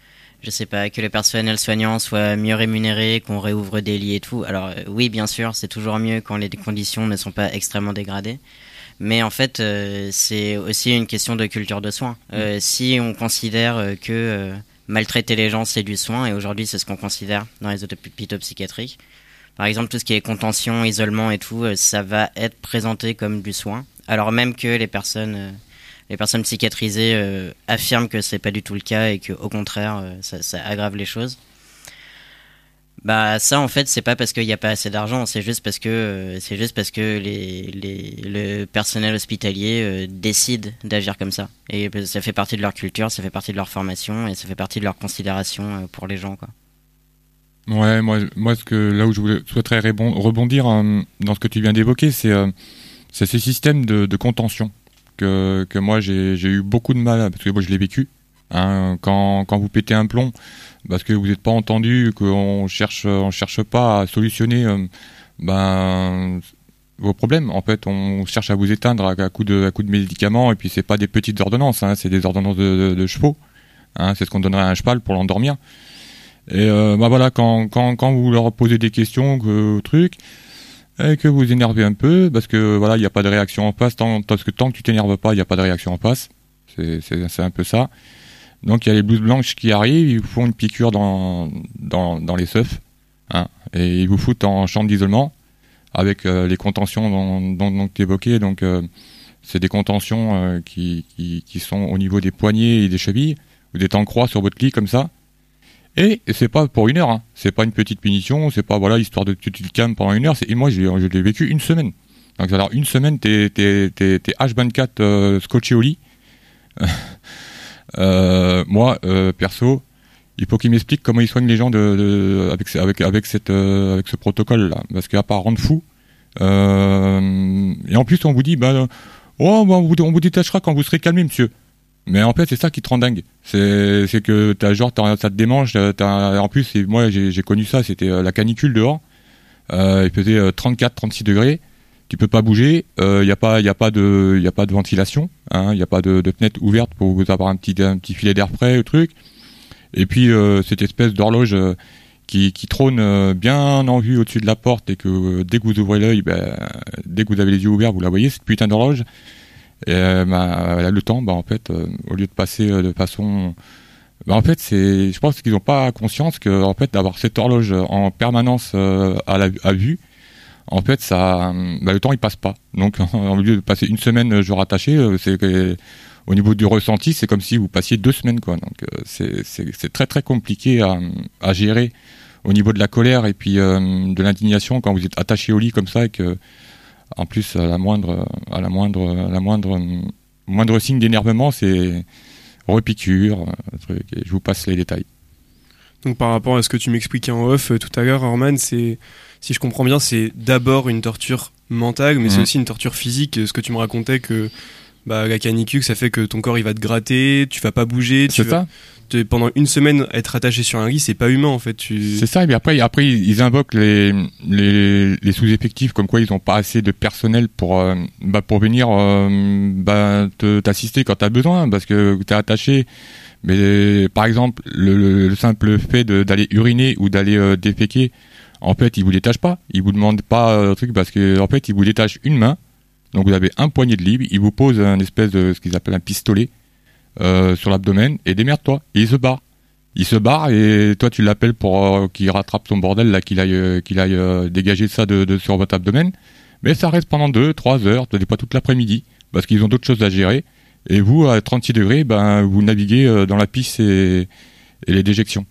je sais pas, que le personnel soignant soit mieux rémunéré, qu'on réouvre des lits et tout. Alors euh, oui, bien sûr, c'est toujours mieux quand les conditions ne sont pas extrêmement dégradées. Mais en fait, euh, c'est aussi une question de culture de soins. Euh, si on considère que euh, maltraiter les gens, c'est du soin, et aujourd'hui, c'est ce qu'on considère dans les hôpitaux psychiatriques. Par exemple, tout ce qui est contention, isolement et tout, euh, ça va être présenté comme du soin. Alors même que les personnes... Euh, Les personnes psychiatrisées euh, affirment que c'est pas du tout le cas et que au contraire euh, ça, ça aggrave les choses. Bah ça en fait c'est pas parce qu'il n'y a pas assez d'argent, c'est juste parce que euh, c'est juste parce que les, les le personnel hospitalier euh, décide d'agir comme ça, et ça fait partie de leur culture, ça fait partie de leur formation et ça fait partie de leur considération euh, pour les gens quoi. Ouais, moi moi ce que là où je voulais, souhaiterais rebondir euh, dans ce que tu viens d'évoquer, c'est euh, c'est ces systèmes de, de contention. Que, que moi j'ai, j'ai eu beaucoup de mal, parce que moi je l'ai vécu, hein, quand, quand vous pétez un plomb, parce que vous n'êtes pas entendu, qu'on cherche, on cherche pas à solutionner euh, ben, vos problèmes. En fait, on cherche à vous éteindre à, à coup de, à coup de médicaments, et puis c'est pas des petites ordonnances, hein, c'est des ordonnances de, de, de chevaux, hein, c'est ce qu'on donnerait à un cheval pour l'endormir. Et euh, bah voilà, quand, quand, quand vous leur posez des questions, que truc, et que vous énervez un peu, parce que voilà, il n'y a pas de réaction en face, tant, parce que tant que tu t'énerves pas, il n'y a pas de réaction en face. C'est, c'est, c'est un peu ça. Donc il y a les blouses blanches qui arrivent, ils vous font une piqûre dans, dans, dans les seufs, hein, et ils vous foutent en chambre d'isolement, avec euh, les contentions dont, dont, dont tu évoquais. Donc euh, c'est des contentions euh, qui, qui, qui sont au niveau des poignets et des chevilles. Vous êtes en croix sur votre lit comme ça. Et c'est pas pour une heure, hein. C'est pas une petite punition, c'est pas voilà histoire de tu te calmes pendant une heure. C'est, et moi je l'ai, je l'ai vécu une semaine. Donc alors une semaine t'es t'es t'es, t'es H vingt-quatre euh, scotché au lit. euh, moi euh, perso, il faut qu'il m'explique comment ils soignent les gens de, de avec avec avec cette euh, avec ce protocole là, parce qu'à part rendre fou. Euh, et en plus on vous dit bah oh bah, on vous on vous détachera quand vous serez calmé monsieur. Mais en fait, c'est ça qui te rend dingue. C'est, c'est que t'as genre, t'as, ça te démange. T'as, en plus, c'est, moi, j'ai, j'ai connu ça. C'était euh, la canicule dehors. Euh, il faisait euh, trente-quatre, trente-six degrés. Tu peux pas bouger. Il euh, y a pas, il y a pas de, il y a pas de ventilation. Hein. Il y a pas de, de fenêtre ouverte pour vous avoir un petit, un petit filet d'air frais, le truc. Et puis euh, cette espèce d'horloge euh, qui, qui trône euh, bien en vue au-dessus de la porte, et que euh, dès que vous ouvrez l'œil, ben, dès que vous avez les yeux ouverts, vous la voyez cette putain d'horloge. Et euh, bah, le temps, bah en fait, euh, au lieu de passer euh, de façon, bah en fait, c'est, je pense qu'ils n'ont pas conscience que en fait d'avoir cette horloge en permanence euh, à la à vue, en fait, ça, bah, le temps il passe pas. Donc, au lieu de passer une semaine jour attaché, euh, c'est que, au niveau du ressenti, c'est comme si vous passiez deux semaines quoi. Donc, euh, c'est c'est c'est très très compliqué à à gérer au niveau de la colère et puis euh, de l'indignation quand vous êtes attaché au lit comme ça et que en plus, à la moindre, à la moindre, à la moindre, moindre signe d'énervement, c'est repiqûre, truc. Et je vous passe les détails. Donc, par rapport à ce que tu m'expliquais en off euh, tout à l'heure, Orman, c'est, si je comprends bien, c'est d'abord une torture mentale, mais mmh. c'est aussi une torture physique. Ce que tu me racontais que, bah, la canicule, ça fait que ton corps il va te gratter, tu vas pas bouger, tu c'est vas, ça. Tu, pendant une semaine être attaché sur un lit, c'est pas humain en fait. Tu... C'est ça. Et bien après, après ils invoquent les les, les sous-effectifs, comme quoi ils ont pas assez de personnel pour euh, bah, pour venir euh, bah, te, t'assister quand t'as besoin, parce que t'es attaché. Mais par exemple, le, le, le simple fait de, d'aller uriner ou d'aller euh, déféquer, en fait, ils vous détachent pas. Ils vous demandent pas un euh, truc parce que en fait, ils vous détachent une main. Donc vous avez un poignet de libre, ils vous posent un espèce de ce qu'ils appellent un pistolet euh, sur l'abdomen et démerde-toi. Et il se barre. Il se barre et toi tu l'appelles pour euh, qu'il rattrape son bordel là, qu'il aille euh, qu'il aille euh, dégager ça de, de sur votre abdomen. Mais ça reste pendant deux, trois heures, peut-être pas toute l'après-midi, parce qu'ils ont d'autres choses à gérer. Et vous, à trente-six degrés, ben vous naviguez euh, dans la pisse et, et les déjections.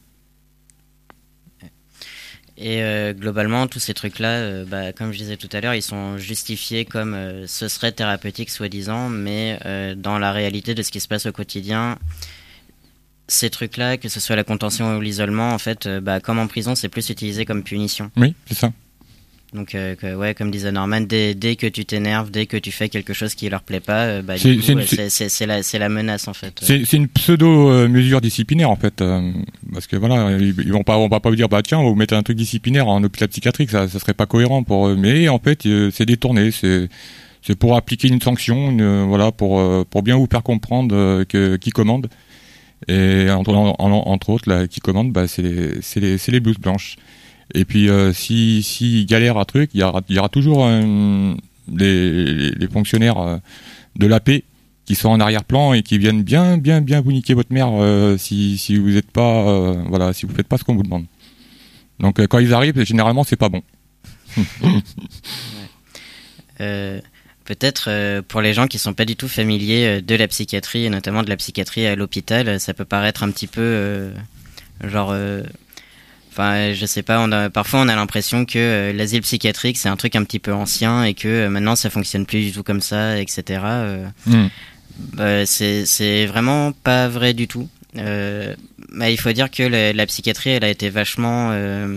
Et euh, globalement, tous ces trucs-là, euh, bah, comme je disais tout à l'heure, ils sont justifiés comme euh, ce serait thérapeutique soi-disant, mais euh, dans la réalité de ce qui se passe au quotidien, ces trucs-là, que ce soit la contention ou l'isolement, en fait, euh, bah, comme en prison, c'est plus utilisé comme punition. Oui, c'est ça. Donc, euh, que, ouais, comme disait Norman, dès, dès que tu t'énerves, dès que tu fais quelque chose qui leur plaît pas, euh, bah, c'est, du coup, c'est, une, ouais, c'est, c'est, c'est, la, c'est la menace en fait. C'est, c'est une pseudo-mesure disciplinaire en fait, euh, parce que voilà, ils, ils vont pas, on va pas vous dire bah tiens, on va vous mettre un truc disciplinaire en hôpital psychiatrique, ça, ça serait pas cohérent pour eux. Mais en fait, euh, c'est détourné, c'est, c'est pour appliquer une sanction, une, voilà, pour, euh, pour bien vous faire comprendre euh, que qui commande. Et entre, en, entre autres, là, qui commandent, bah, c'est les, c'est les, c'est les blouses blanches. Et puis, euh, si, si galère un truc, il y aura, il y aura toujours euh, les, les, les fonctionnaires euh, de la paix qui sont en arrière-plan et qui viennent bien, bien, bien vous niquer votre mère euh, si, si vous êtes pas, euh, voilà, si vous faites pas ce qu'on vous demande. Donc, euh, quand ils arrivent, généralement, c'est pas bon. euh, peut-être euh, pour les gens qui sont pas du tout familiers de la psychiatrie et notamment de la psychiatrie à l'hôpital, ça peut paraître un petit peu euh, genre euh, enfin je sais pas, on a parfois on a l'impression que euh, l'asile psychiatrique c'est un truc un petit peu ancien et que euh, maintenant ça fonctionne plus du tout comme ça, etc. euh, mm. bah, c'est c'est vraiment pas vrai du tout. Euh, bah, il faut dire que la, la psychiatrie elle a été vachement euh,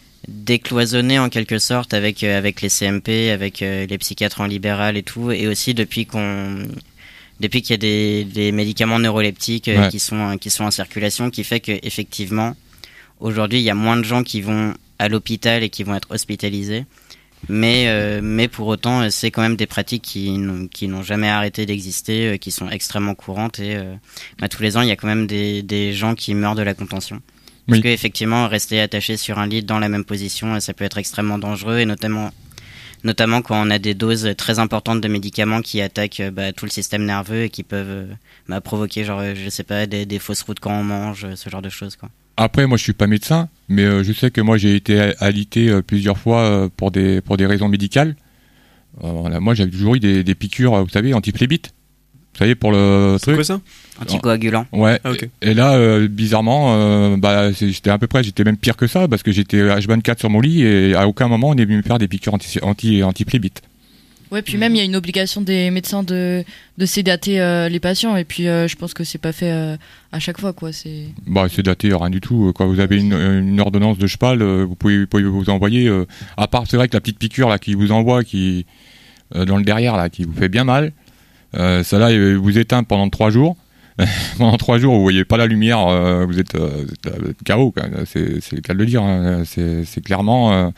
décloisonné en quelque sorte avec euh, avec les C M P, avec euh, les psychiatres en libéral et tout, et aussi depuis qu'on depuis qu'il y a des des médicaments neuroleptiques euh, ouais. qui sont qui sont en circulation, qui fait que effectivement aujourd'hui il y a moins de gens qui vont à l'hôpital et qui vont être hospitalisés, mais euh, mais pour autant c'est quand même des pratiques qui n'ont, qui n'ont jamais arrêté d'exister, euh, qui sont extrêmement courantes, et euh, bah, tous les ans il y a quand même des des gens qui meurent de la contention. Parce oui. que effectivement, rester attaché sur un lit dans la même position, ça peut être extrêmement dangereux, et notamment, notamment quand on a des doses très importantes de médicaments qui attaquent bah, tout le système nerveux et qui peuvent bah, provoquer, genre, je sais pas, des, des fausses routes quand on mange, ce genre de choses, quoi. Après, moi, je suis pas médecin, mais euh, je sais que moi, j'ai été alité euh, plusieurs fois euh, pour des pour des raisons médicales. Euh, voilà, moi, j'ai toujours eu des, des piqûres, vous savez, antiphlébites. Vous savez, pour le c'est truc. C'est quoi ça? Anticoagulant. Ouais. Ah, okay. Et là, euh, bizarrement, euh, bah, c'est, j'étais à peu près, j'étais même pire que ça, parce que j'étais H vingt-quatre sur mon lit et à aucun moment on est venu me faire des piqûres anti, anti, anti-phlébites. Ouais, puis même il y a une obligation des médecins de de sédater euh, les patients, et puis euh, je pense que c'est pas fait euh, à chaque fois, quoi. C'est. Bah, sédater, rien du tout. Quand vous avez une, une ordonnance de cheval, euh, vous pouvez, vous pouvez vous envoyer. Euh, à part, c'est vrai que la petite piqûre là qui vous envoie, qui euh, dans le derrière là, qui vous fait bien mal. Euh, ça là, il vous éteint pendant trois jours. Pendant trois jours, vous voyez pas la lumière, euh, vous êtes, euh, vous êtes K O. C'est, c'est le cas de le dire. Hein. C'est, c'est clairement, euh,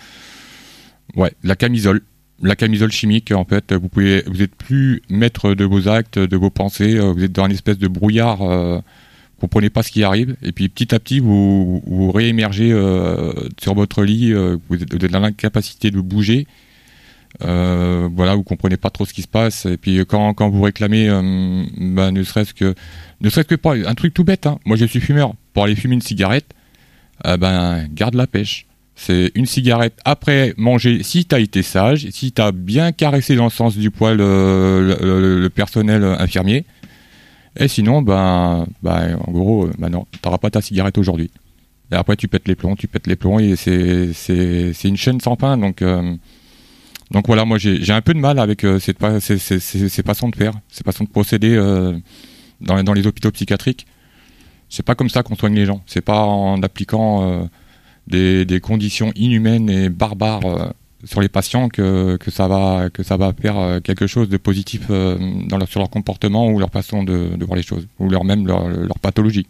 ouais, la camisole, la camisole chimique. En fait, vous pouvez, vous êtes plus maître de vos actes, de vos pensées. Vous êtes dans une espèce de brouillard. Euh, vous comprenez pas ce qui arrive. Et puis petit à petit, vous vous réémergez euh, sur votre lit. Euh, vous êtes dans l'incapacité de bouger. Euh, voilà, vous comprenez pas trop ce qui se passe, et puis quand quand vous réclamez, euh, bah, ne serait-ce que ne serait-ce que pour un truc tout bête, hein. Moi je suis fumeur, pour aller fumer une cigarette, euh, ben garde la pêche. C'est une cigarette après manger, si t'as été sage, si t'as bien caressé dans le sens du poil euh, le, le, le personnel infirmier, et sinon ben ben en gros, euh, ben non, t'auras pas ta cigarette aujourd'hui. Et après tu pètes les plombs, tu pètes les plombs, et c'est c'est c'est une chaîne sans fin, donc euh, Donc voilà, moi j'ai, j'ai un peu de mal avec euh, cette, ces, ces, ces, ces façons de faire, ces façons de procéder euh, dans, dans les hôpitaux psychiatriques. C'est pas comme ça qu'on soigne les gens. C'est pas en appliquant euh, des, des conditions inhumaines et barbares euh, sur les patients que, que ça va que ça va faire euh, quelque chose de positif euh, dans leur, sur leur comportement ou leur façon de, de voir les choses, ou leur même leur, leur pathologie.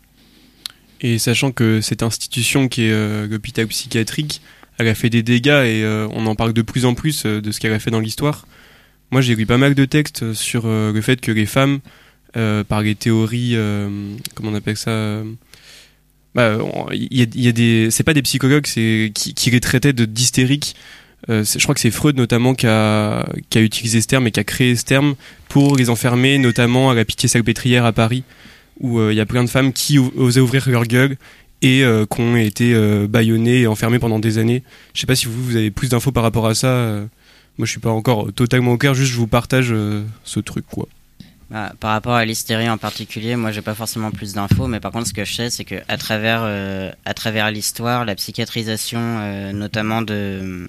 Et sachant que cette institution qui est euh, l'hôpital psychiatrique, elle a fait des dégâts, et euh, on en parle de plus en plus euh, de ce qu'elle a fait dans l'histoire. Moi, j'ai lu pas mal de textes sur euh, le fait que les femmes, euh, par les théories, euh, comment on appelle ça, euh, bah, il y a, y a des, c'est pas des psychologues, c'est qui, qui les traitaient de d'hystériques. Euh, je crois que c'est Freud notamment qui a, qui a utilisé ce terme et qui a créé ce terme pour les enfermer, notamment à la Pitié-Salpêtrière à Paris, où il euh, y a plein de femmes qui osaient ouvrir leur gueule et euh, qui ont été euh, bâillonnées et enfermées pendant des années. Je sais pas si vous, vous avez plus d'infos par rapport à ça. Euh, moi, je suis pas encore totalement au cœur, juste je vous partage euh, ce truc, quoi. Bah, par rapport à l'hystérie en particulier, moi, j'ai pas forcément plus d'infos, mais par contre, ce que je sais, c'est que à travers, euh, à travers l'histoire, la psychiatrisation, euh, notamment de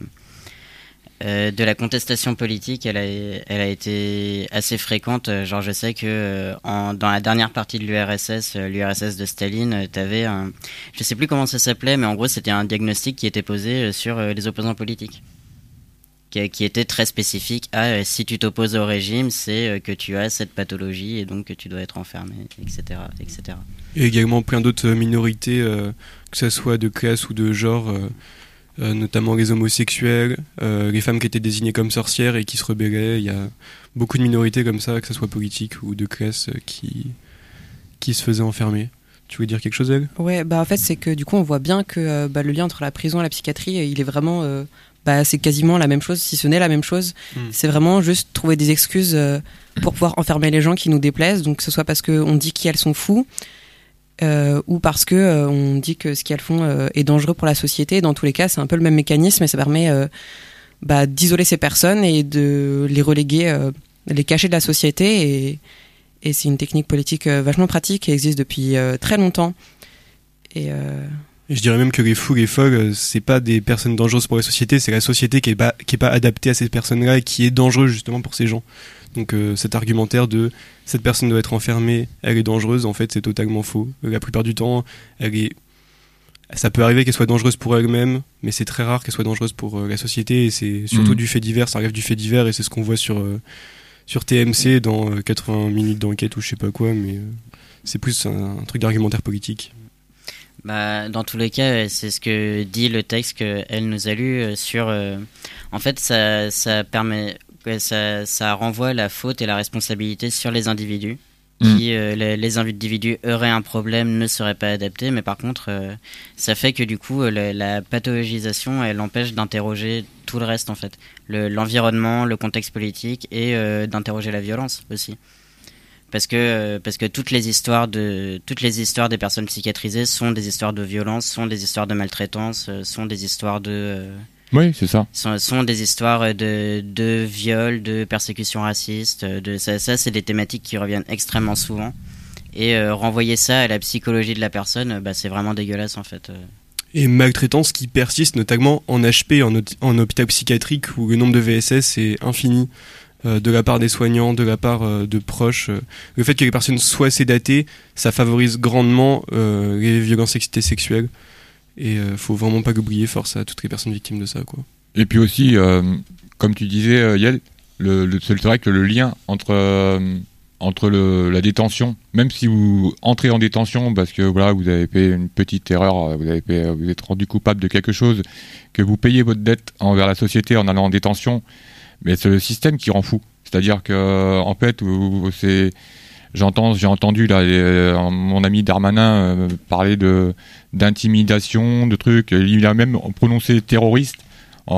Euh, de la contestation politique, elle a, elle a été assez fréquente. Genre, je sais que euh, en, dans la dernière partie de l'U R S S, euh, l'U R S S de Staline, euh, t'avais un, je sais plus comment ça s'appelait, mais en gros, c'était un diagnostic qui était posé euh, sur euh, les opposants politiques, qui, qui était très spécifique à euh, si tu t'opposes au régime, c'est euh, que tu as cette pathologie et donc que tu dois être enfermé, et cetera, et cetera. Et également plein d'autres minorités, euh, que ça soit de classe ou de genre. Euh... Euh, notamment les homosexuels, euh, les femmes qui étaient désignées comme sorcières et qui se rebellaient. Il y a beaucoup de minorités comme ça, que ce soit politique ou de classe, euh, qui, qui se faisaient enfermer. Tu voulais dire quelque chose, elle ? Ouais, bah en fait, c'est que du coup, on voit bien que euh, bah, le lien entre la prison et la psychiatrie, il est vraiment. Euh, bah, c'est quasiment la même chose, si ce n'est la même chose. Mm. C'est vraiment juste trouver des excuses euh, pour pouvoir enfermer les gens qui nous déplaisent. Donc, que ce soit parce qu'on dit qu'elles sont fous euh, ou parce qu'on euh, dit que ce qu'elles font euh, est dangereux pour la société. Dans tous les cas, c'est un peu le même mécanisme et ça permet euh, bah, d'isoler ces personnes et de les reléguer, euh, les cacher de la société. Et, et c'est une technique politique euh, vachement pratique qui existe depuis euh, très longtemps. Et. Euh, Je dirais même que les fous, les folles, c'est pas des personnes dangereuses pour la société, c'est la société qui est pas, qui est pas adaptée à ces personnes-là et qui est dangereuse justement pour ces gens. Donc euh, cet argumentaire de cette personne doit être enfermée, elle est dangereuse, en fait c'est totalement faux. La plupart du temps, elle est, ça peut arriver qu'elle soit dangereuse pour elle-même, mais c'est très rare qu'elle soit dangereuse pour euh, la société. Et c'est surtout mmh. du fait divers, ça arrive du fait divers et c'est ce qu'on voit sur euh, sur T M C dans euh, quatre-vingts minutes d'enquête ou je sais pas quoi, mais euh, c'est plus un, un truc d'argumentaire politique. Bah, dans tous les cas, c'est ce que dit le texte qu'elle nous a lu sur. Euh, en fait, ça, ça permet, ça, ça renvoie la faute et la responsabilité sur les individus. Mmh. Qui, euh, les, les individus auraient un problème, ne seraient pas adaptés, mais par contre, euh, ça fait que du coup, la, la pathologisation, elle empêche d'interroger tout le reste en fait, le, l'environnement, le contexte politique et euh, d'interroger la violence aussi. Parce que parce que toutes les histoires de toutes les histoires des personnes psychiatrisées sont des histoires de violence, sont des histoires de maltraitance, sont des histoires de euh, oui c'est ça sont, sont des histoires de de viol, de persécutions racistes, de ça ça c'est des thématiques qui reviennent extrêmement souvent et euh, renvoyer ça à la psychologie de la personne, bah c'est vraiment dégueulasse en fait. Et maltraitance qui persiste notamment en H P, en, en hôpital psychiatrique où le nombre de V S S est infini. Euh, de la part des soignants, de la part euh, de proches. Euh, le fait que les personnes soient sédatées, ça favorise grandement euh, les violences excitées sexuelles. Et euh, faut vraiment pas l'oublier, force à toutes les personnes victimes de ça, quoi. Et puis aussi, euh, comme tu disais, euh, Yael, le, le, c'est vrai que le lien entre, euh, entre le, la détention, même si vous entrez en détention parce que voilà, vous avez fait une petite erreur, vous avez fait, vous êtes rendu coupable de quelque chose, que vous payez votre dette envers la société en allant en détention, mais c'est le système qui rend fou. C'est-à-dire que, en fait, c'est, j'entends, j'ai entendu là les, mon ami Darmanin euh, parler de d'intimidation, de trucs. Il a même prononcé terroriste en,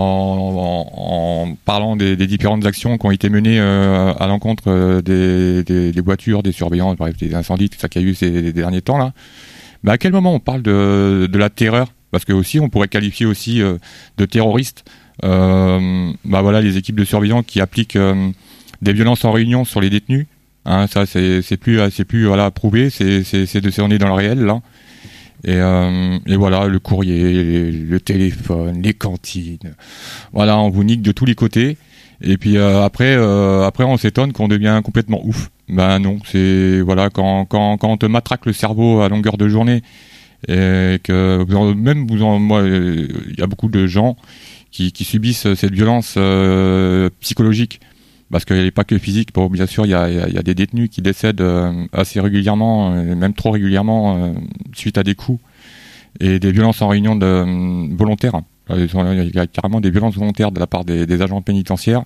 en, en parlant des, des différentes actions qui ont été menées euh, à l'encontre des, des, des voitures, des surveillants, bref, des incendies, tout ça qu'il y a eu ces, ces derniers temps là. Mais à quel moment on parle de, de la terreur ? Parce que aussi, on pourrait qualifier aussi euh, de terroriste. Euh, bah voilà, les équipes de surveillants qui appliquent euh, des violences en réunion sur les détenus, hein, ça c'est c'est plus c'est plus voilà prouvé, c'est c'est c'est de on est dans le réel là. Et euh, et voilà, le courrier, le téléphone, les cantines, voilà, on vous nique de tous les côtés. Et puis euh, après euh, après on s'étonne qu'on devient complètement ouf. Ben non, c'est voilà quand quand quand on te matraque le cerveau à longueur de journée et que vous en, même vous en moi il y a beaucoup de gens Qui, qui subissent cette violence euh, psychologique, parce qu'elle n'est pas que physique. Bon, bien sûr, il y a, y a des détenus qui décèdent euh, assez régulièrement, euh, même trop régulièrement, euh, suite à des coups et des violences en réunion de, euh, volontaires. Il y a carrément des violences volontaires de la part des, des agents pénitentiaires.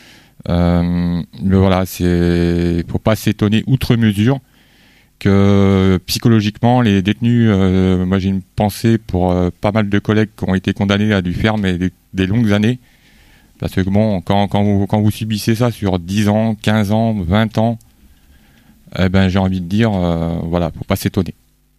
Euh, mais voilà, c'est, faut pas s'étonner outre mesure que psychologiquement les détenus, euh, moi j'ai une pensée pour euh, pas mal de collègues qui ont été condamnés à du ferme et des, des longues années, parce que bon, quand, quand, vous, quand vous subissez ça sur dix ans, quinze ans, vingt ans, eh ben j'ai envie de dire, euh, voilà, faut pas s'étonner.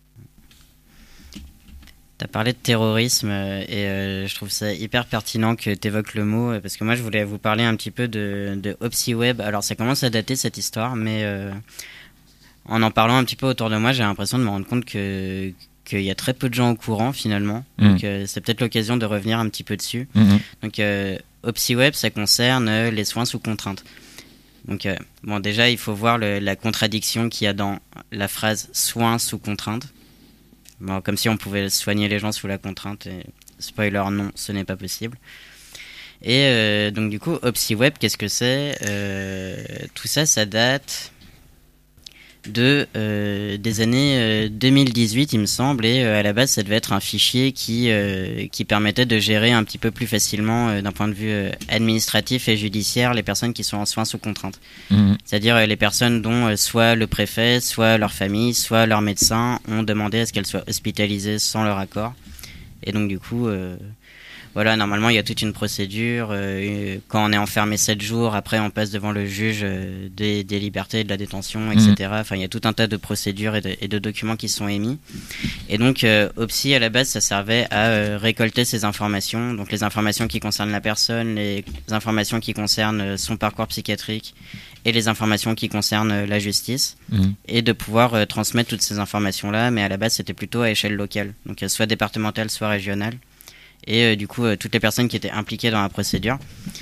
T'as parlé de terrorisme et euh, je trouve ça hyper pertinent que t'évoques le mot, parce que moi je voulais vous parler un petit peu de, de OpsiWeb. Alors ça commence à dater cette histoire, mais euh, en en parlant un petit peu autour de moi, j'ai l'impression de me rendre compte que qu'il y a très peu de gens au courant finalement. Mmh. Donc euh, c'est peut-être l'occasion de revenir un petit peu dessus. Mmh. Donc euh, OpsiWeb, ça concerne euh, les soins sous contrainte. Donc euh, bon, déjà il faut voir le, la contradiction qu'il y a dans la phrase soins sous contrainte. Bon, comme si on pouvait soigner les gens sous la contrainte. Et spoiler, non, ce n'est pas possible. Et euh, donc du coup, OpsiWeb, qu'est-ce que c'est ? euh, Tout ça, ça date de euh, des années euh, deux mille dix-huit, il me semble, et euh, à la base ça devait être un fichier qui euh, qui permettait de gérer un petit peu plus facilement euh, d'un point de vue euh, administratif et judiciaire les personnes qui sont en soins sous contrainte. Mmh. C'est-à-dire euh, les personnes dont euh, soit le préfet, soit leur famille, soit leur médecin ont demandé à ce qu'elles soient hospitalisées sans leur accord. Et donc du coup euh, voilà, normalement il y a toute une procédure. Euh, quand on est enfermé sept jours, après on passe devant le juge euh, des, des libertés, de la détention, et cetera. Mmh. Enfin, il y a tout un tas de procédures et de, et de documents qui sont émis. Et donc, euh, Opsy à la base, ça servait à euh, récolter ces informations, donc les informations qui concernent la personne, les informations qui concernent son parcours psychiatrique et les informations qui concernent la justice, mmh. et de pouvoir euh, transmettre toutes ces informations-là. Mais à la base, c'était plutôt à échelle locale, donc soit départementale, soit régionale. Et euh, du coup euh, toutes les personnes qui étaient impliquées dans la procédure.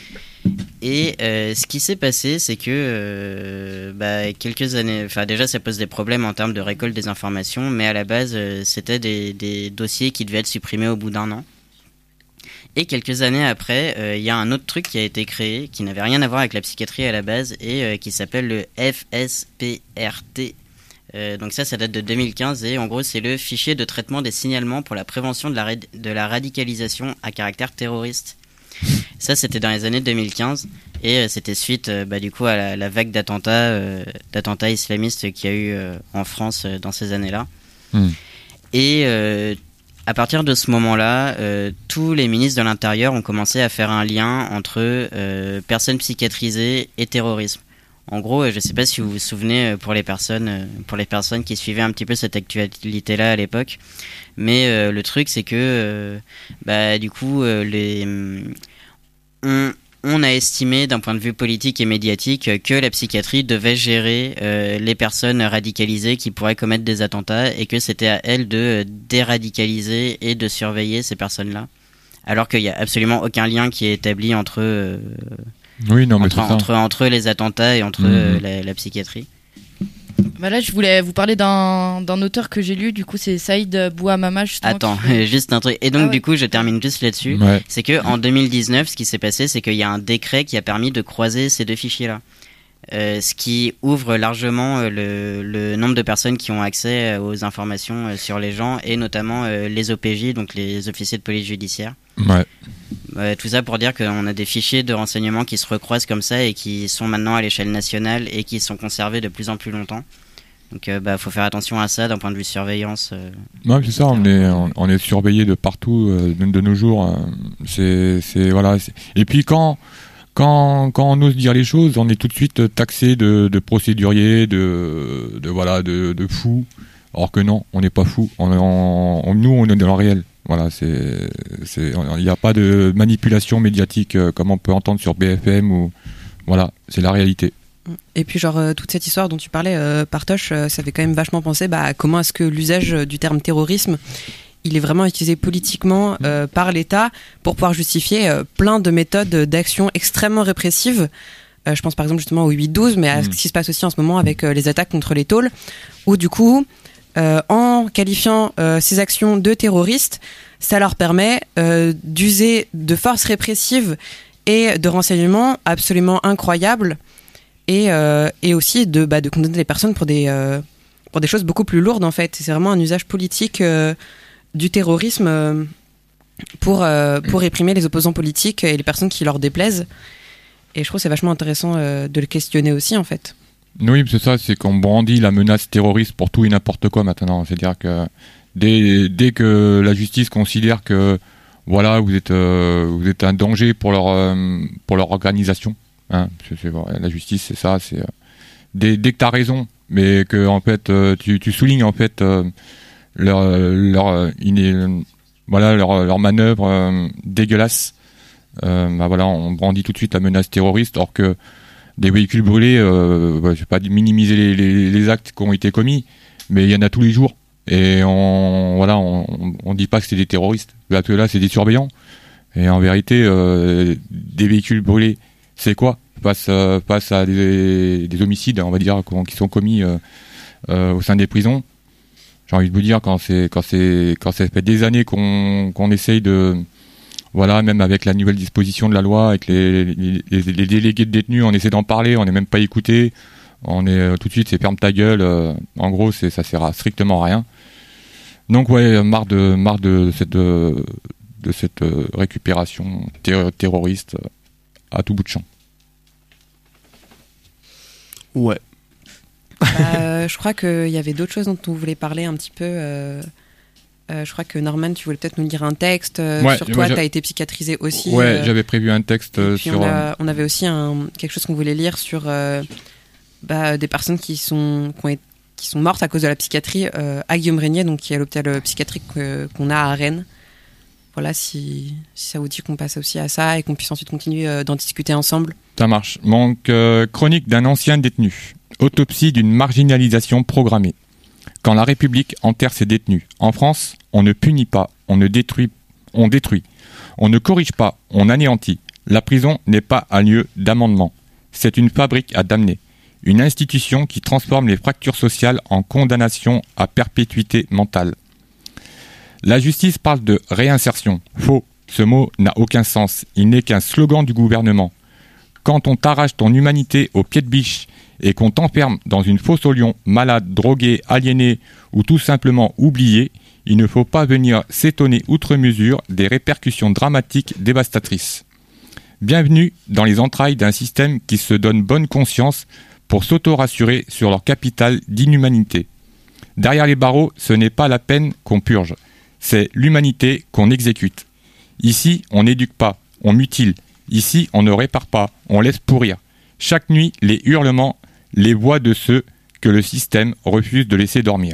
Et euh, ce qui s'est passé, c'est que euh, bah, quelques années, enfin déjà ça pose des problèmes en termes de récolte des informations, mais à la base euh, c'était des, des dossiers qui devaient être supprimés au bout d'un an. Et quelques années après, il euh, y a un autre truc qui a été créé, qui n'avait rien à voir avec la psychiatrie à la base, et euh, qui s'appelle le F S P R T. Euh, donc ça, ça date de deux mille quinze, et en gros c'est le fichier de traitement des signalements pour la prévention de la, ra- de la radicalisation à caractère terroriste. Ça, c'était dans les années deux mille quinze, et euh, c'était suite euh, bah, du coup à la, la vague d'attentats, euh, d'attentats islamistes qu'il y a eu euh, en France euh, dans ces années-là. Mmh. Et euh, à partir de ce moment-là, euh, tous les ministres de l'Intérieur ont commencé à faire un lien entre euh, personnes psychiatrisées et terrorisme. En gros, je ne sais pas si vous vous souvenez pour les personnes, pour les personnes qui suivaient un petit peu cette actualité-là à l'époque, mais euh, le truc c'est que, euh, bah du coup, euh, les, on, on a estimé d'un point de vue politique et médiatique que la psychiatrie devait gérer euh, les personnes radicalisées qui pourraient commettre des attentats et que c'était à elle de déradicaliser et de surveiller ces personnes-là, alors qu'il n'y a absolument aucun lien qui est établi entre euh, Oui, non, mais entre, entre, entre les attentats et entre mmh. euh, la, la psychiatrie. Bah là, je voulais vous parler d'un, d'un auteur que j'ai lu, du coup, c'est Saïd Bouhamama. Attends, qui... juste un truc. Et donc, ah ouais. du coup, je termine juste là-dessus. Ouais. C'est que en deux mille dix-neuf, ce qui s'est passé, c'est qu'il y a un décret qui a permis de croiser ces deux fichiers-là. Euh, ce qui ouvre largement le, le nombre de personnes qui ont accès aux informations sur les gens, et notamment euh, les O P J, donc les officiers de police judiciaire. Ouais. Euh, tout ça pour dire qu'on a des fichiers de renseignement qui se recroisent comme ça et qui sont maintenant à l'échelle nationale et qui sont conservés de plus en plus longtemps. Donc euh, bah faut faire attention à ça d'un point de vue surveillance. Euh, ouais, c'est ça, on est on, on est surveillé de partout euh, de, de nos jours. Euh, c'est c'est voilà. C'est... Et puis quand Quand, quand on ose dire les choses, on est tout de suite taxé de, de procédurier, de, de voilà, de, de fou. Alors que non, on n'est pas fou. On, on, on, nous, on est dans le réel. Voilà, c'est, c'est, il n'y a pas de manipulation médiatique euh, comme on peut entendre sur B F M ou voilà, c'est la réalité. Et puis genre euh, toute cette histoire dont tu parlais, euh, Partoche, euh, ça fait quand même vachement penser bah, à comment est-ce que l'usage du terme terrorisme, il est vraiment utilisé politiquement euh, par l'État pour pouvoir justifier euh, plein de méthodes d'action extrêmement répressives. Euh, je pense par exemple justement au huit douze, mais à mmh. ce qui se passe aussi en ce moment avec euh, les attaques contre les tôles, où du coup, euh, en qualifiant euh, ces actions de terroristes, ça leur permet euh, d'user de forces répressives et de renseignements absolument incroyables, et, euh, et aussi de, bah, de condamner les personnes pour des, euh, pour des choses beaucoup plus lourdes en fait. C'est vraiment un usage politique euh, du terrorisme euh, pour, euh, pour réprimer les opposants politiques et les personnes qui leur déplaisent. Et je trouve que c'est vachement intéressant euh, de le questionner aussi, en fait. Oui, c'est ça, c'est qu'on brandit la menace terroriste pour tout et n'importe quoi maintenant. C'est-à-dire que dès, dès que la justice considère que voilà, vous êtes, euh, vous êtes un danger pour leur, euh, pour leur organisation, hein, c'est, c'est, la justice, c'est ça, c'est, euh, dès, dès que tu as raison, mais que en fait, euh, tu, tu soulignes en fait euh, leur, leur, iné, voilà, leur, leur manœuvre euh, dégueulasse. Euh, bah voilà, on brandit tout de suite la menace terroriste, alors que des véhicules brûlés, euh, bah, je vais pas minimiser les, les, les actes qui ont été commis, mais il y en a tous les jours, et on voilà, on, on dit pas que c'est des terroristes, parce que là c'est des surveillants, et en vérité, euh, des véhicules brûlés, c'est quoi? Face, euh, face à des, des homicides, on va dire, qui sont commis euh, euh, au sein des prisons. J'ai envie de vous dire, quand c'est quand c'est quand ça fait des années qu'on qu'on essaye de voilà, même avec la nouvelle disposition de la loi, avec les, les, les, les délégués de détenus, on essaie d'en parler, on n'est même pas écouté. On est tout de suite, c'est ferme ta gueule. Euh, en gros, c'est ça sert à strictement rien. Donc ouais, marre de marre de cette de, de cette euh, récupération ter- terroriste euh, à tout bout de champ. Ouais. Euh, je crois qu'il y avait d'autres choses dont on voulait parler un petit peu. Euh, euh, je crois que Norman, tu voulais peut-être nous lire un texte euh, ouais, sur toi. Tu as été psychiatrisé aussi. Ouais, euh, j'avais prévu un texte et puis sur. On, a, on avait aussi un, quelque chose qu'on voulait lire sur euh, bah, des personnes qui sont, qui, ont été, qui sont mortes à cause de la psychiatrie euh, à Guillaume-Régnier, donc qui est l'hôpital psychiatrique euh, qu'on a à Rennes. Voilà, si, si ça vous dit qu'on passe aussi à ça et qu'on puisse ensuite continuer euh, d'en discuter ensemble. Ça marche. Donc, euh, chronique d'un ancien détenu. Autopsie d'une marginalisation programmée. Quand la République enterre ses détenus. En France, on ne punit pas, on ne détruit, on détruit. On ne corrige pas, on anéantit. La prison n'est pas un lieu d'amendement. C'est une fabrique à damner. Une institution qui transforme les fractures sociales en condamnation à perpétuité mentale. La justice parle de réinsertion. Faux. Ce mot n'a aucun sens. Il n'est qu'un slogan du gouvernement. Quand on t'arrache ton humanité au pied de biche et qu'on t'enferme dans une fosse au lion, malade, drogué, aliéné ou tout simplement oublié, il ne faut pas venir s'étonner outre mesure des répercussions dramatiques dévastatrices. Bienvenue dans les entrailles d'un système qui se donne bonne conscience pour s'auto-rassurer sur leur capital d'inhumanité. Derrière les barreaux, ce n'est pas la peine qu'on purge, c'est l'humanité qu'on exécute. Ici, on n'éduque pas, on mutile. Ici, on ne répare pas, on laisse pourrir. Chaque nuit, les hurlements, les voix de ceux que le système refuse de laisser dormir.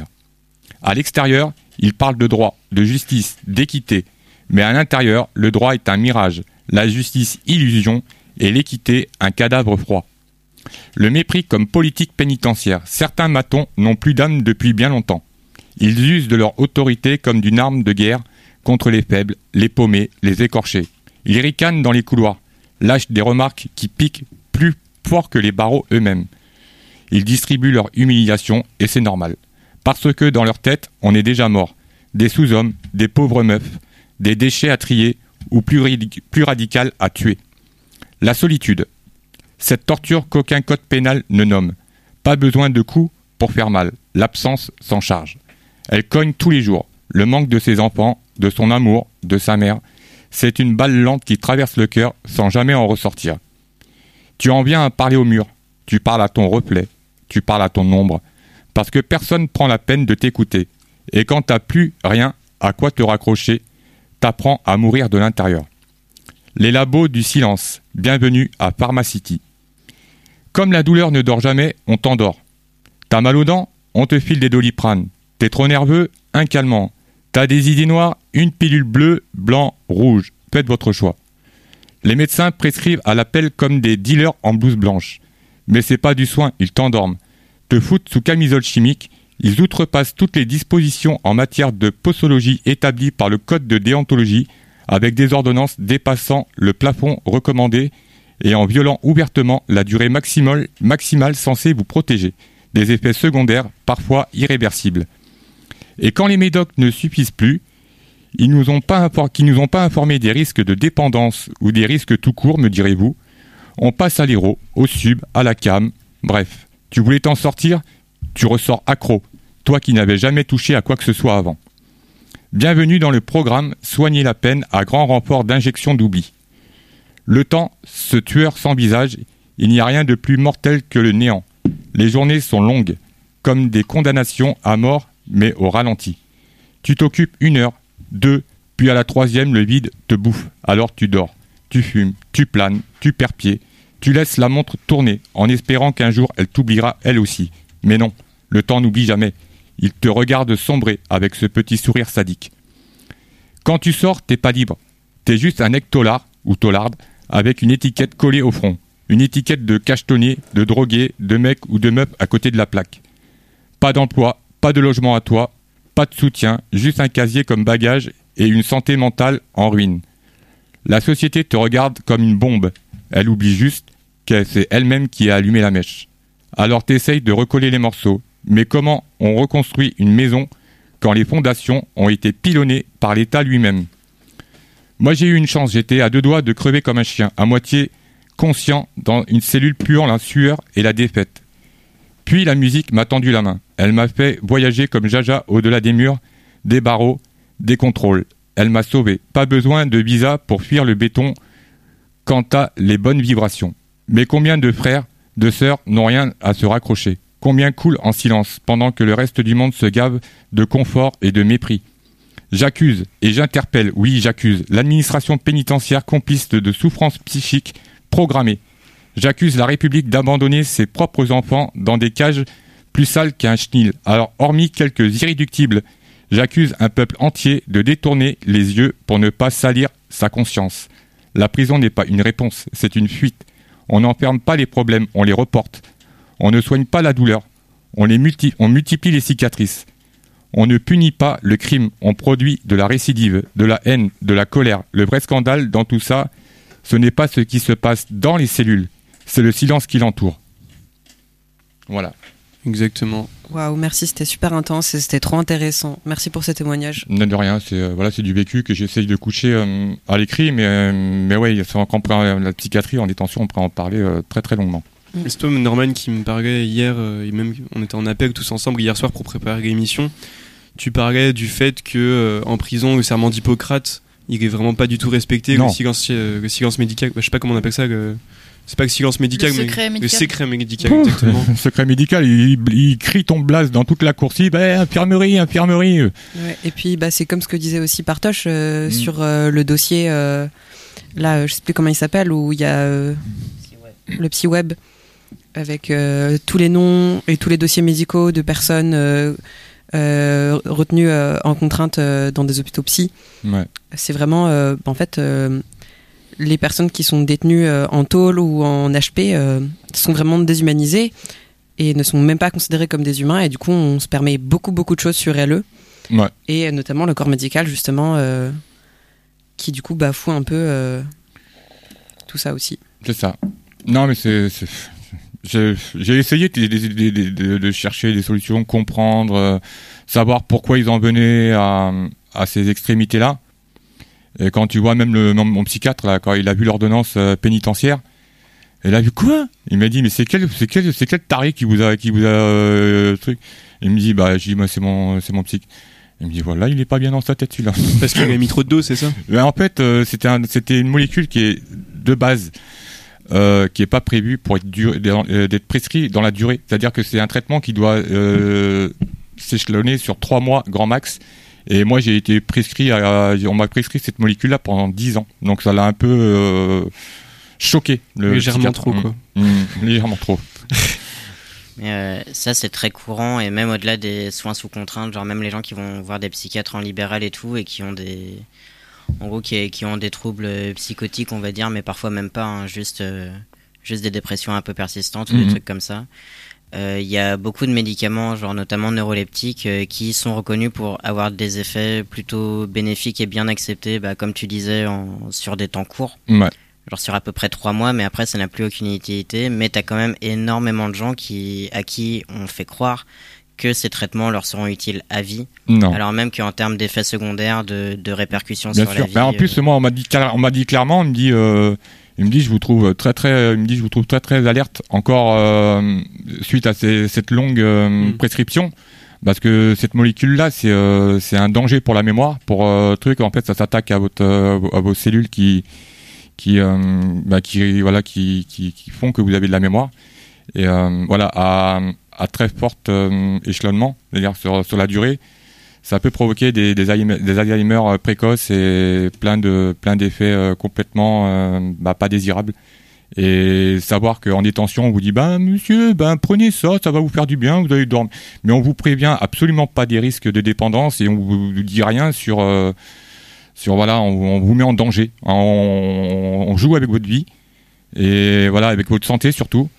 À l'extérieur, ils parlent de droit, de justice, d'équité. Mais à l'intérieur, le droit est un mirage, la justice illusion et l'équité un cadavre froid. Le mépris comme politique pénitentiaire. Certains matons n'ont plus d'âme depuis bien longtemps. Ils usent de leur autorité comme d'une arme de guerre contre les faibles, les paumés, les écorchés. Ils ricanent dans les couloirs, lâchent des remarques qui piquent plus fort que les barreaux eux-mêmes. Ils distribuent leur humiliation et c'est normal. Parce que dans leur tête, on est déjà mort. Des sous-hommes, des pauvres meufs, des déchets à trier ou plus, ridic- plus radical à tuer. La solitude. Cette torture qu'aucun code pénal ne nomme. Pas besoin de coups pour faire mal. L'absence s'en charge. Elle cogne tous les jours. Le manque de ses enfants, de son amour, de sa mère. C'est une balle lente qui traverse le cœur sans jamais en ressortir. Tu en viens à parler au mur. Tu parles à ton reflet. Tu parles à ton ombre. Parce que personne prend la peine de t'écouter. Et quand t'as plus rien à quoi te raccrocher, t'apprends à mourir de l'intérieur. Les labos du silence. Bienvenue à Pharmacity. Comme la douleur ne dort jamais, on t'endort. T'as mal aux dents, on te file des Doliprane. T'es trop nerveux, un calmant. T'as des idées noires, une pilule bleue, blanc, rouge. Faites votre choix. Les médecins prescrivent à l'appel comme des dealers en blouse blanche. Mais c'est pas du soin, ils t'endorment. Te foutent sous camisole chimique, ils outrepassent toutes les dispositions en matière de posologie établies par le code de déontologie avec des ordonnances dépassant le plafond recommandé et en violant ouvertement la durée maximale, maximale censée vous protéger. Des effets secondaires parfois irréversibles. Et quand les médocs ne suffisent plus, ils nous ont pas infor- qui nous ont pas informé des risques de dépendance ou des risques tout court, me direz-vous, on passe à l'héro, au sub, à la cam, bref. Tu voulais t'en sortir, tu ressors accro, toi qui n'avais jamais touché à quoi que ce soit avant. Bienvenue dans le programme Soigner la peine à grand renfort d'injection d'oubli. Le temps, ce tueur sans visage, il n'y a rien de plus mortel que le néant. Les journées sont longues, comme des condamnations à mort, mais au ralenti. Tu t'occupes une heure, deux, puis à la troisième, le vide te bouffe. Alors tu dors, tu fumes, tu planes, tu perds pied, tu laisses la montre tourner en espérant qu'un jour elle t'oubliera elle aussi. Mais non, le temps n'oublie jamais. Il te regarde sombrer avec ce petit sourire sadique. Quand tu sors, t'es pas libre. T'es juste un ectolard ou tolarde avec une étiquette collée au front. Une étiquette de cachetonnier, de drogué, de mec ou de meuf à côté de la plaque. Pas d'emploi, pas de logement à toi, pas de soutien, juste un casier comme bagage et une santé mentale en ruine. La société te regarde comme une bombe. Elle oublie juste que c'est elle-même qui a allumé la mèche. Alors t'essayes de recoller les morceaux. Mais comment on reconstruit une maison quand les fondations ont été pilonnées par l'État lui-même ? Moi j'ai eu une chance, j'étais à deux doigts de crever comme un chien, à moitié conscient dans une cellule puant la sueur et la défaite. Puis la musique m'a tendu la main. Elle m'a fait voyager comme Jaja au-delà des murs, des barreaux, des contrôles. Elle m'a sauvé. Pas besoin de visa pour fuir le béton quant à les bonnes vibrations. Mais combien de frères, de sœurs n'ont rien à se raccrocher? Combien coulent en silence pendant que le reste du monde se gave de confort et de mépris? J'accuse et j'interpelle, oui j'accuse, l'administration pénitentiaire complice de souffrances psychiques programmées. J'accuse la République d'abandonner ses propres enfants dans des cages plus sales qu'un chenil. Alors, hormis quelques irréductibles, j'accuse un peuple entier de détourner les yeux pour ne pas salir sa conscience. La prison n'est pas une réponse, c'est une fuite. On n'enferme pas les problèmes, on les reporte. On ne soigne pas la douleur, on, les multi- on multiplie les cicatrices. On ne punit pas le crime, on produit de la récidive, de la haine, de la colère. Le vrai scandale dans tout ça, ce n'est pas ce qui se passe dans les cellules, c'est le silence qui l'entoure. Voilà. Exactement. Waouh, merci, c'était super intense et c'était trop intéressant. Merci pour ce témoignage. Non, de rien, c'est, euh, voilà, c'est du vécu que j'essaye de coucher euh, à l'écrit, mais, euh, mais ouais, quand on prend la psychiatrie en détention, on pourrait en parler euh, très très longuement. Mm. C'est toi, Norman, qui me parlait hier, euh, et même on était en appel tous ensemble hier soir pour préparer l'émission. Tu parlais du fait que euh, en prison, le serment d'Hippocrate, il est vraiment pas du tout respecté. Le silence, euh, le silence médical, bah, je sais pas comment on appelle ça. Le... C'est pas le silence médical, le mais secret médical. le secret médical, exactement. Le secret médical, il, il crie ton blase dans toute la coursive, eh, infirmerie, infirmerie. Ouais, et puis bah, c'est comme ce que disait aussi Partoche euh, mm. sur euh, le dossier, euh, là je sais plus comment il s'appelle, où il y a euh, le psy web avec euh, tous les noms et tous les dossiers médicaux de personnes euh, euh, retenues euh, en contrainte euh, dans des hôpitaux psy. Ouais. C'est vraiment, euh, en fait... Euh, les personnes qui sont détenues euh, en tôle ou en H P euh, sont vraiment déshumanisées et ne sont même pas considérées comme des humains, et du coup on se permet beaucoup beaucoup de choses sur eux, ouais. Et notamment le corps médical justement euh, qui du coup bafoue un peu euh, tout ça aussi. C'est ça. Non mais c'est, c'est... J'ai, j'ai essayé de, de, de, de, de chercher des solutions, comprendre, euh, savoir pourquoi ils en venaient à, à ces extrémités-là. Et quand tu vois même le, mon, mon psychiatre, là, quand il a vu l'ordonnance euh, pénitentiaire, il a vu quoi? Il m'a dit, mais c'est quel, c'est quel, c'est quel taré qui vous a, qui vous a, euh, truc? Il me dit, bah, j'ai dit, moi, c'est mon, c'est mon psy. Il me dit, voilà, il est pas bien dans sa tête, celui-là. Parce qu'il a mis trop de doses, c'est ça? Mais en fait, euh, c'était un, c'était une molécule qui est, de base, euh, qui est pas prévue pour être dur, d'être prescrit dans la durée. C'est-à-dire que c'est un traitement qui doit, euh, s'échelonner sur trois mois, grand max. Et moi, j'ai été prescrit, à, on m'a prescrit cette molécule-là pendant dix ans. Donc ça l'a un peu euh, choqué. Le légèrement trop, quoi. Mmh, mmh, légèrement trop. Mais euh, ça, c'est très courant, et même au-delà des soins sous contrainte, genre même les gens qui vont voir des psychiatres en libéral et tout, et qui ont des... En gros, qui, qui ont des troubles psychotiques, on va dire, mais parfois même pas, hein, juste, euh, juste des dépressions un peu persistantes, ou mmh. des trucs comme ça. Il euh, y a beaucoup de médicaments, genre notamment neuroleptiques, euh, qui sont reconnus pour avoir des effets plutôt bénéfiques et bien acceptés, bah, comme tu disais, en, sur des temps courts. Ouais. Genre sur à peu près trois mois, mais après ça n'a plus aucune utilité. Mais t'as quand même énormément de gens qui, à qui on fait croire que ces traitements leur seront utiles à vie. Non. Alors même qu'en termes d'effets secondaires, de, de répercussions bien sur sûr. la vie. Ben en plus, euh... moi, on m'a dit, on m'a dit clairement, on me dit. Euh... Il me dit, je vous trouve très très, il me dit, je vous trouve très très alerte encore euh, suite à ces, cette longue euh, mmh. prescription, parce que cette molécule-là, c'est euh, c'est un danger pour la mémoire, pour euh, truc. En fait, ça s'attaque à votre euh, à vos cellules qui qui euh, bah, qui voilà qui, qui qui font que vous avez de la mémoire, et euh, voilà à à très forte euh, échelonnement, c'est-à-dire sur sur la durée. Ça peut provoquer des, des, Alzheimer, des Alzheimer précoces et plein de plein d'effets euh, complètement euh, bah, pas désirables. Et savoir qu'en détention, on vous dit ben monsieur, ben prenez ça, ça va vous faire du bien, vous allez dormir. Mais on vous prévient absolument pas des risques de dépendance, et on vous dit rien sur euh, sur voilà, on, on vous met en danger, on, on joue avec votre vie et voilà, avec votre santé surtout.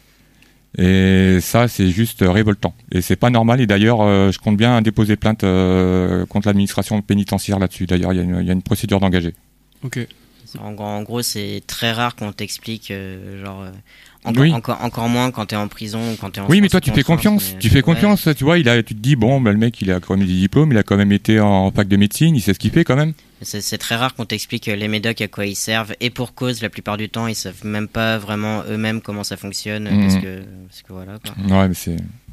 Et ça, c'est juste révoltant. Et c'est pas normal. Et d'ailleurs, euh, je compte bien déposer plainte euh, contre l'administration pénitentiaire là-dessus. D'ailleurs, il y a une, il y a une procédure d'engagée. Ok. En, en gros, c'est très rare qu'on t'explique, euh, genre, euh, encore, oui. encore, encore moins quand t'es en prison ou quand t'es en. Oui, mais toi, tu fais confiance. Mais... Tu fais confiance. Ouais. Tu vois, il a, tu te dis bon, bah, le mec, il a quand même des diplômes, il a quand même été en fac de médecine, il sait ce qu'il fait quand même. C'est, c'est très rare qu'on t'explique les médocs à quoi ils servent, et pour cause, la plupart du temps, ils savent même pas vraiment eux-mêmes comment ça fonctionne, mmh. parce que, parce que voilà, quoi. Ouais, mais c'est,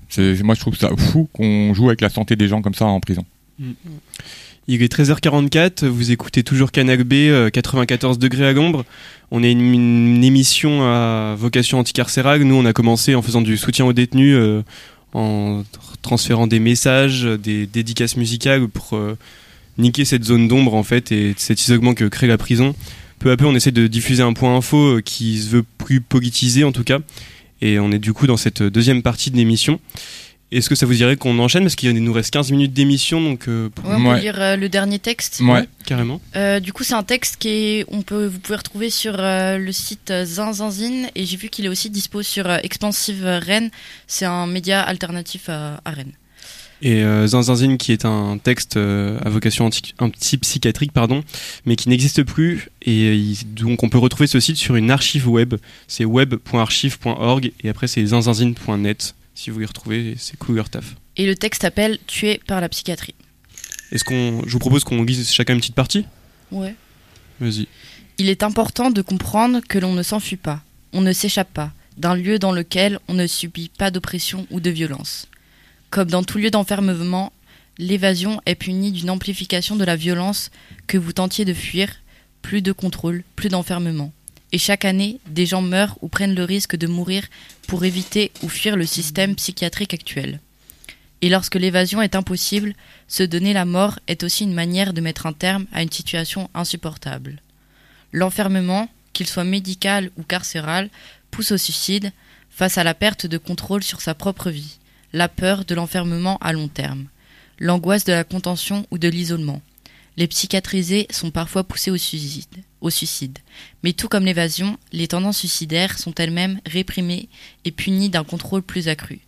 C'est, moi, je trouve ça fou qu'on joue avec la santé des gens comme ça en prison. Mmh. Il est treize heures quarante-quatre, vous écoutez toujours Canal B, euh, quatre-vingt-quatorze degrés à l'ombre. On est une, une émission à vocation anticarcérale. Nous, on a commencé en faisant du soutien aux détenus, euh, en transférant des messages, des dédicaces musicales pour euh, niquer cette zone d'ombre en fait et cet isolement que crée la prison. Peu à peu, on essaie de diffuser un point info qui se veut plus politisé en tout cas. Et on est du coup dans cette deuxième partie de l'émission. Est-ce que ça vous dirait qu'on enchaîne parce qu'il nous reste quinze minutes d'émission donc euh, pour... ouais, on peut ouais. lire euh, le dernier texte. Ouais, ouais. Carrément. Euh, du coup, c'est un texte qui est, on peut, vous pouvez retrouver sur euh, le site Zinzinzine et j'ai vu qu'il est aussi dispo sur euh, Expansive Rennes. C'est un média alternatif à, à Rennes. Et euh, Zinzinzine qui est un texte euh, à vocation anti- anti-psychiatrique pardon, mais qui n'existe plus et euh, donc on peut retrouver ce site sur une archive web. C'est web point archive point org et après c'est zinzinzine point net. Si vous voulez retrouver, c'est couleur taf. Et le texte s'appelle « Tué par la psychiatrie ». Est-ce qu'on, je vous propose qu'on lise chacun une petite partie ? Ouais. Vas-y. Il est important de comprendre que l'on ne s'enfuit pas, on ne s'échappe pas, d'un lieu dans lequel on ne subit pas d'oppression ou de violence. Comme dans tout lieu d'enfermement, l'évasion est punie d'une amplification de la violence que vous tentiez de fuir, plus de contrôle, plus d'enfermement. Et chaque année, des gens meurent ou prennent le risque de mourir pour éviter ou fuir le système psychiatrique actuel. Et lorsque l'évasion est impossible, se donner la mort est aussi une manière de mettre un terme à une situation insupportable. L'enfermement, qu'il soit médical ou carcéral, pousse au suicide face à la perte de contrôle sur sa propre vie, la peur de l'enfermement à long terme, l'angoisse de la contention ou de l'isolement. Les psychiatrisés sont parfois poussés au suicide, au suicide. Mais tout comme l'évasion, les tendances suicidaires sont elles-mêmes réprimées et punies d'un contrôle plus accru.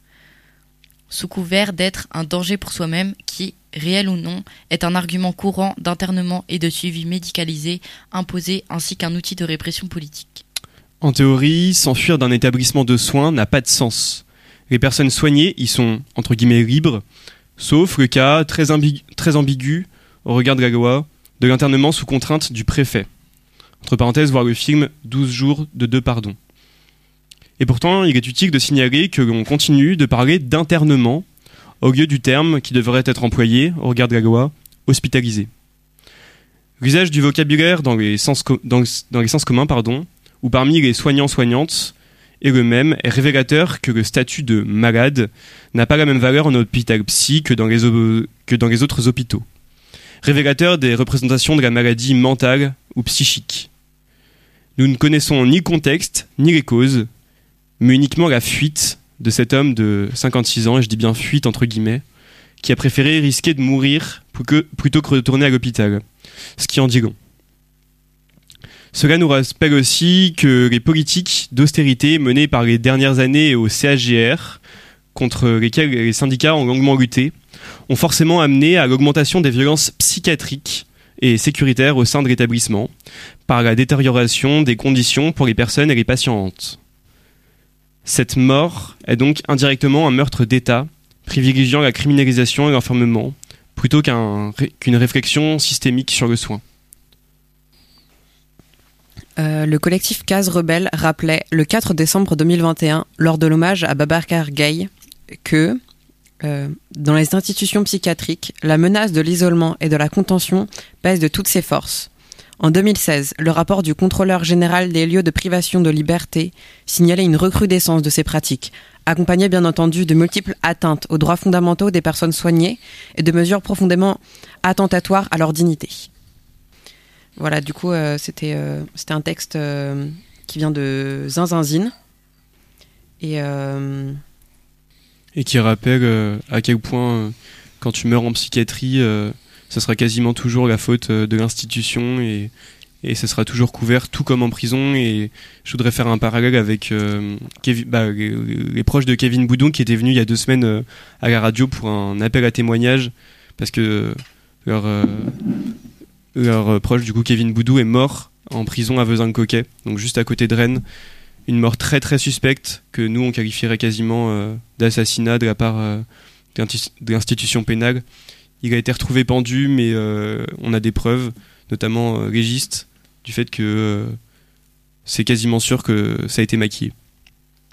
Sous couvert d'être un danger pour soi-même qui, réel ou non, est un argument courant d'internement et de suivi médicalisé imposé ainsi qu'un outil de répression politique. En théorie, s'enfuir d'un établissement de soins n'a pas de sens. Les personnes soignées y sont, entre guillemets, libres, sauf le cas très, ambigu, très ambigu, au regard de la loi, de l'internement sous contrainte du préfet. Entre parenthèses, voir le film douze jours de deux pardons. Et pourtant, il est utile de signaler que l'on continue de parler d'internement au lieu du terme qui devrait être employé, au regard de la loi, hospitalisé. L'usage du vocabulaire dans les sens, co- dans, dans les sens communs, pardon, ou parmi les soignants-soignantes, est le même, est révélateur que le statut de malade n'a pas la même valeur en hôpital psy que dans les, o- que dans les autres hôpitaux. Révélateur des représentations de la maladie mentale ou psychique. Nous ne connaissons ni le contexte, ni les causes, mais uniquement la fuite de cet homme de cinquante-six ans, et je dis bien fuite entre guillemets, qui a préféré risquer de mourir plutôt que de retourner à l'hôpital. Ce qui en dit long. Cela nous rappelle aussi que les politiques d'austérité menées par les dernières années au C H G R, contre lesquelles les syndicats ont longuement lutté, ont forcément amené à l'augmentation des violences psychiatriques et sécuritaires au sein de l'établissement, par la détérioration des conditions pour les personnes et les patientes. Cette mort est donc indirectement un meurtre d'État, privilégiant la criminalisation et l'enfermement, plutôt qu'un, qu'une réflexion systémique sur le soin. Euh, le collectif Case Rebelle rappelait le quatre décembre deux mille vingt et un, lors de l'hommage à Babacar Gaye, que euh, dans les institutions psychiatriques, la menace de l'isolement et de la contention pèse de toutes ses forces. En deux mille seize, le rapport du contrôleur général des lieux de privation de liberté signalait une recrudescence de ces pratiques, accompagnée bien entendu de multiples atteintes aux droits fondamentaux des personnes soignées et de mesures profondément attentatoires à leur dignité. Voilà, du coup, euh, c'était, euh, c'était un texte euh, qui vient de Zinzinzine. Et, euh... et qui rappelle euh, à quel point, euh, quand tu meurs en psychiatrie, euh, ça sera quasiment toujours la faute euh, de l'institution et, et ça sera toujours couvert, tout comme en prison. Et je voudrais faire un parallèle avec euh, Kevin, bah, les, les proches de Kevin Boudon qui étaient venus il y a deux semaines euh, à la radio pour un appel à témoignage parce que leur... Euh, Leur proche, du coup, Kevin Boudou, est mort en prison à Vezin-le-Coquet, donc juste à côté de Rennes. Une mort très très suspecte, que nous on qualifierait quasiment euh, d'assassinat de la part euh, de l'institution pénale. Il a été retrouvé pendu, mais euh, on a des preuves, notamment euh, légistes, du fait que euh, c'est quasiment sûr que ça a été maquillé.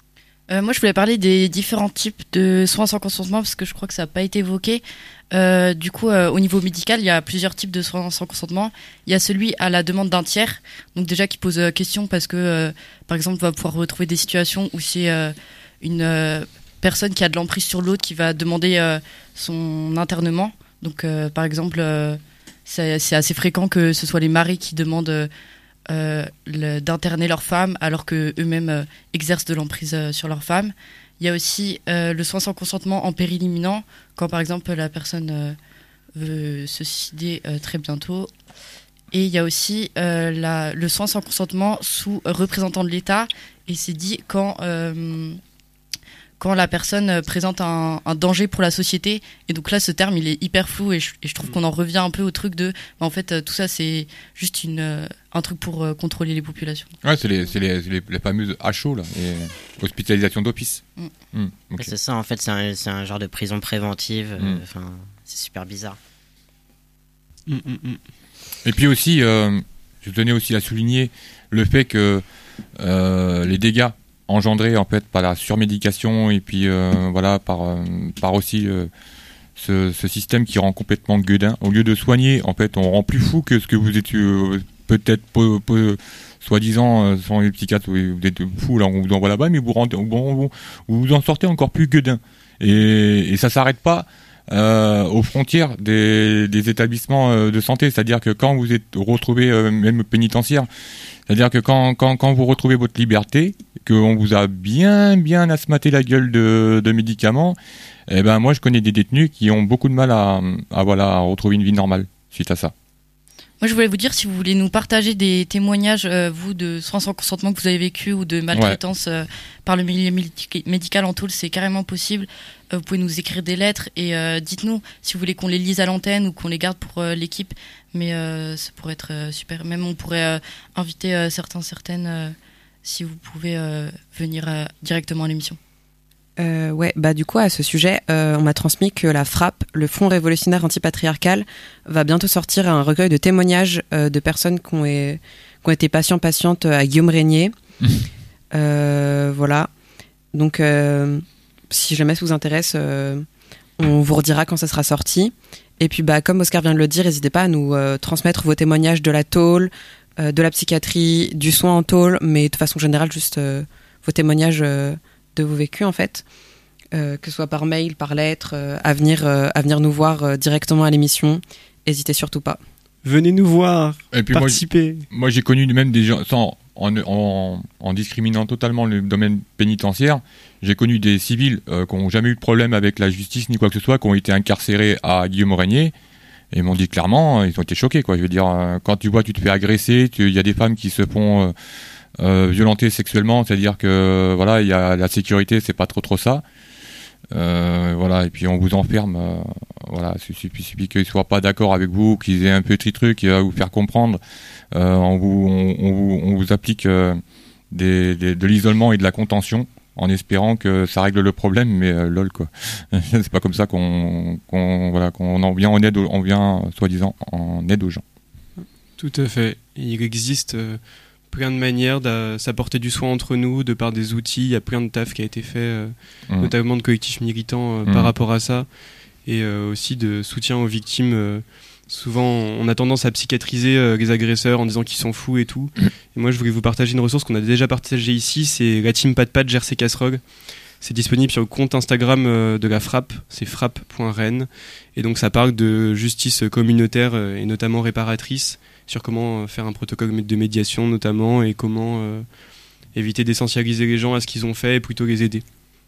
Euh, moi, je voulais parler des différents types de soins sans consentement parce que je crois que ça n'a pas été évoqué. Euh, du coup, euh, au niveau médical, il y a plusieurs types de soins sans consentement. Il y a celui à la demande d'un tiers, donc déjà qui pose euh, question parce que, euh, par exemple, on va pouvoir retrouver des situations où c'est euh, une euh, personne qui a de l'emprise sur l'autre qui va demander euh, son internement. Donc, euh, par exemple, euh, c'est, c'est assez fréquent que ce soit les maris qui demandent euh, euh, le, d'interner leur femme alors que eux-mêmes euh, exercent de l'emprise euh, sur leur femme. Il y a aussi euh, le soin sans consentement en péril imminent, quand par exemple la personne euh, veut se suicider euh, très bientôt. Et il y a aussi euh, la, le soin sans consentement sous représentant de l'État, et c'est dit quand, euh, quand la personne présente un, un danger pour la société. Et donc là, ce terme, il est hyper flou, et je, et je trouve qu'on en revient un peu au truc de... Bah, en fait, tout ça, c'est juste une, euh, un truc pour euh, contrôler les populations. Ouais, c'est les, c'est les, les, les fameuses H O, là, et hospitalisation d'office. Mm. Mm, okay. C'est ça, en fait, c'est un, c'est un genre de prison préventive. Mm. Enfin, euh, c'est super bizarre. Mm, mm, mm. Et puis aussi, euh, je tenais aussi à souligner le fait que euh, les dégâts engendrés en fait par la surmédication et puis euh, voilà par euh, par aussi euh, ce, ce système qui rend complètement gueudin. Au lieu de soigner, en fait, on rend plus fou que ce que vous êtes euh, peut-être peu, peu, soi-disant euh, sans les psychiatres, vous êtes fou là, on vous envoie là-bas, mais vous rendez, bon, vous, vous en sortez encore plus gueudin. Et, et ça s'arrête pas. Euh, aux frontières des, des établissements euh, de santé, c'est-à-dire que quand vous êtes retrouvé euh, même pénitentiaire, c'est-à-dire que quand, quand, quand vous retrouvez votre liberté, qu'on vous a bien bien asthmaté la gueule de, de médicaments, eh ben moi je connais des détenus qui ont beaucoup de mal à, à voilà à retrouver une vie normale suite à ça. Moi, je voulais vous dire, si vous voulez nous partager des témoignages, euh, vous, de soins sans consentement que vous avez vécu ou de maltraitance ouais. euh, par le milieu médical en tôle, c'est carrément possible. Euh, vous pouvez nous écrire des lettres et euh, dites-nous si vous voulez qu'on les lise à l'antenne ou qu'on les garde pour euh, l'équipe. Mais euh, ça pourrait être euh, super. Même on pourrait euh, inviter euh, certains, certaines, euh, si vous pouvez euh, venir euh, directement à l'émission. Euh, ouais, bah du coup à ce sujet, euh, on m'a transmis que la FRAP, le Front révolutionnaire antipatriarcal, va bientôt sortir un recueil de témoignages euh, de personnes qui ont, qui ont été patients patientes à Guillaume Régnier. Mmh. Euh, voilà. Donc euh, si jamais ça vous intéresse, euh, on vous redira quand ça sera sorti. Et puis bah comme Oscar vient de le dire, n'hésitez pas à nous euh, transmettre vos témoignages de la tôle, euh, de la psychiatrie, du soin en tôle, mais de façon générale juste euh, vos témoignages. Euh, de vos vécus en fait, euh, que ce soit par mail, par lettre, euh, à, venir, euh, à venir nous voir euh, directement à l'émission. N'hésitez surtout pas. Venez nous voir, et puis participer. Moi, moi j'ai connu même des gens, sans, en, en, en discriminant totalement le domaine pénitentiaire, j'ai connu des civils euh, qui n'ont jamais eu de problème avec la justice ni quoi que ce soit, qui ont été incarcérés à Guillaume Régnier, et ils m'ont dit clairement, ils ont été choqués quoi. Je veux dire, euh, quand tu vois, tu te fais agresser, il y a des femmes qui se font... Euh, Euh, violenter sexuellement, c'est-à-dire que voilà, il y a la sécurité, c'est pas trop trop ça. Euh, voilà, et puis on vous enferme. Euh, voilà, il suffit, suffit qu'ils soient pas d'accord avec vous, qu'ils aient un petit truc qui va vous faire comprendre. Euh, on vous, on, on vous, on vous applique euh, des, des, de l'isolement et de la contention, en espérant que ça règle le problème, mais euh, lol quoi. C'est pas comme ça qu'on, qu'on voilà, qu'on en vient en aide, on vient soi-disant en aide aux gens. Tout à fait. Il existe. Euh... plein de manières de s'apporter du soin entre nous, de par des outils. Il y a plein de taf qui a été fait, euh, mmh. notamment de collectifs militants euh, mmh. par rapport à ça, et euh, aussi de soutien aux victimes. Euh, souvent, on a tendance à psychiatriser euh, les agresseurs en disant qu'ils sont fous et tout. Mmh. Et moi, je voulais vous partager une ressource qu'on a déjà partagée ici, c'est la team Pat Pat Gère ses casseroles. C'est disponible sur le compte Instagram euh, de la FRAP, c'est frappe point rennes. Et donc, ça parle de justice communautaire euh, et notamment réparatrice, sur comment faire un protocole de médiation notamment, et comment euh, éviter d'essentialiser les gens à ce qu'ils ont fait et plutôt les aider.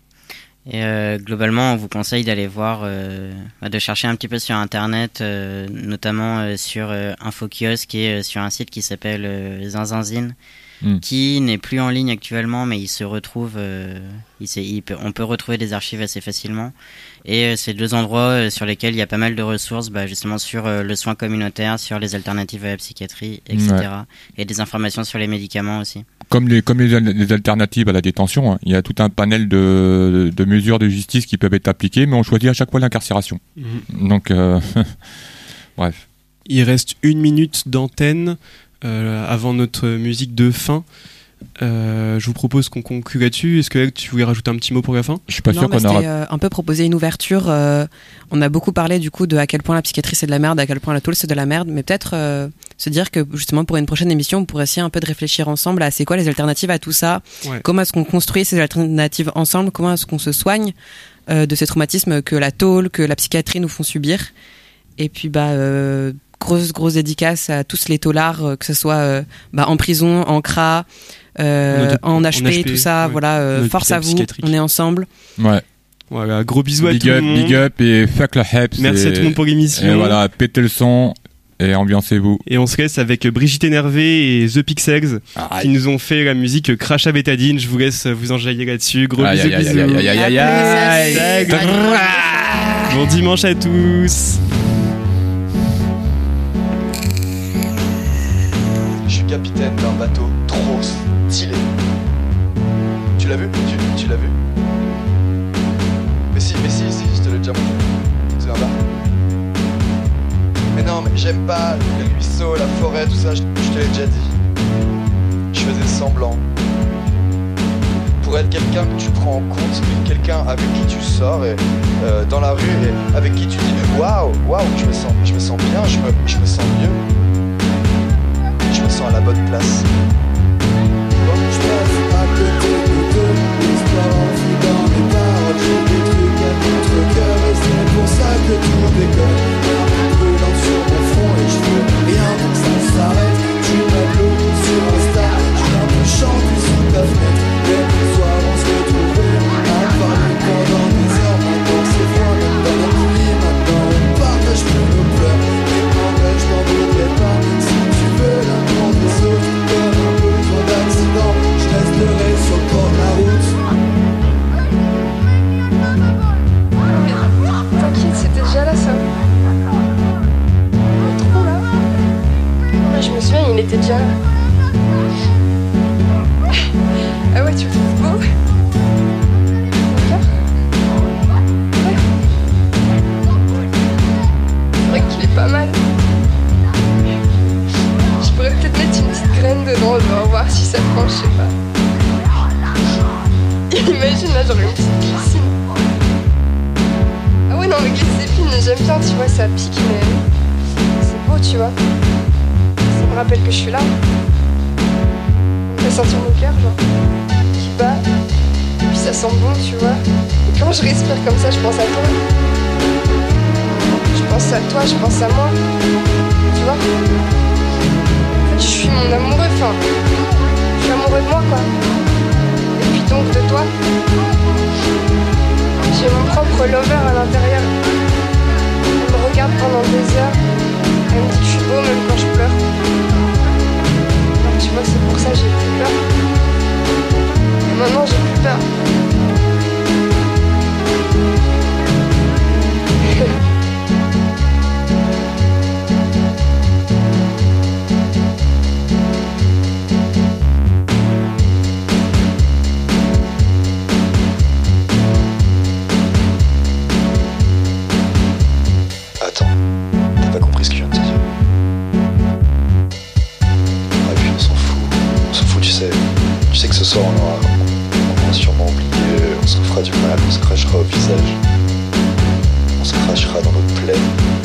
Et euh, globalement, on vous conseille d'aller voir, euh, de chercher un petit peu sur Internet, euh, notamment euh, sur euh, InfoKiosque et euh, sur un site qui s'appelle euh, Zinzinzine, mm. qui n'est plus en ligne actuellement, mais il se retrouve, euh, il il peut, on peut retrouver des archives assez facilement. Et euh, c'est deux endroits euh, sur lesquels il y a pas mal de ressources, bah, justement sur euh, le soin communautaire, sur les alternatives à la psychiatrie, et cetera. Ouais. Et des informations sur les médicaments aussi. Comme les, comme les, les alternatives à la détention, hein, il y a tout un panel de, de mesures de justice qui peuvent être appliquées, mais on choisit à chaque fois l'incarcération. Mmh. Donc, euh, bref. Il reste une minute d'antenne euh, avant notre musique de fin. Euh, je vous propose qu'on conclue là-dessus. Est-ce que tu voulais rajouter un petit mot pour la fin? Je suis pas non, sûr qu'on aura. Euh, un peu proposer une ouverture. Euh, on a beaucoup parlé du coup de à quel point la psychiatrie c'est de la merde, à quel point la tôle c'est de la merde, mais peut-être euh, se dire que justement pour une prochaine émission, on pourrait essayer un peu de réfléchir ensemble à c'est quoi les alternatives à tout ça. Ouais. Comment est-ce qu'on construit ces alternatives ensemble? Comment est-ce qu'on se soigne euh, de ces traumatismes que la tôle, que la psychiatrie nous font subir? Et puis bah euh, grosse grosse dédicace à tous les taulards, euh, que ce soit euh, bah, en prison, en C R A. Euh, en H P, en H P, tout ça, ouais. Voilà, euh, force à vous, on est ensemble. Ouais. Voilà, gros bisous big à tout up, le monde. Big up et fuck la heps. Merci et, à tout le monde pour l'émission. Et voilà, pétez le son et ambiancez-vous. Et on se laisse avec Brigitte Énervé et The Pixels ah, qui nous ont fait la musique Crash à Bétadine. Je vous laisse vous enjailler là-dessus. Gros aïe, bisous, aïe, bisous. Aïe, aïe, aïe, aïe, aïe, aïe. Bon dimanche à tous. Je suis capitaine d'un bateau trop stylé. Tu l'as vu? Tu, tu l'as vu? Mais si, mais si, si, je te l'ai déjà montré. C'est là-bas. Mais non, mais j'aime pas les ruisseaux, la forêt, tout ça, je, je te l'ai déjà dit. Je faisais semblant. Pour être quelqu'un que tu prends en compte, quelqu'un avec qui tu sors et, euh, dans la rue et avec qui tu dis waouh, waouh, je me sens, je me sens bien, je me, je me sens mieux. Je me sens à la bonne place. Je passe à côté de deux, l'histoire enfouie dans mes paroles. J'ai des trucs à contre-cœur et c'est pour ça que tout déconne. Brûlant sur mon front et je veux rien donc ça s'arrête. Tu m'uploades sur Insta, je viens te chanter sous ta fenêtre. Et le soir on se retrouvait à parler pendant des heures. Maintenant c'est froid, même dans la pluie. Maintenant on partage plus nos pleurs. Et en vrai je m'en voudrais pas. Si tu veux l'amour des autres, comme un peu trop d'accident, je resterai sur le bord de la route. T'inquiète, c'était déjà là ça. Trop là. Ouais, je me souviens, il était déjà là. Ah ouais, tu le trouves beau? D'accord. Ouais. C'est vrai qu'il est pas mal. Je pourrais peut-être mettre une petite graine dedans, on va voir si ça prend, je sais pas. Imagine là, j'aurais une petite glycine. Ah ouais, non, mais glycépine, j'aime bien, tu vois, ça pique, mais c'est beau, tu vois. Ça me rappelle que je suis là. On peut sentir mon cœur, genre, qui bat, et puis ça sent bon, tu vois. Et quand je respire comme ça, je pense à toi. Je pense à toi, je pense à moi. Tu vois? Je suis mon amoureux, enfin, je suis amoureux de moi, quoi. Et puis donc de toi. J'ai mon propre lover à l'intérieur. Elle me regarde pendant des heures. Elle me dit que je suis beau même quand je pleure. Alors, tu vois, c'est pour ça que j'ai plus peur. Et maintenant, j'ai plus peur. Ce soir on aura, on aura sûrement oublié, on se fera du mal, on se crachera au visage, on se crachera dans notre plaie.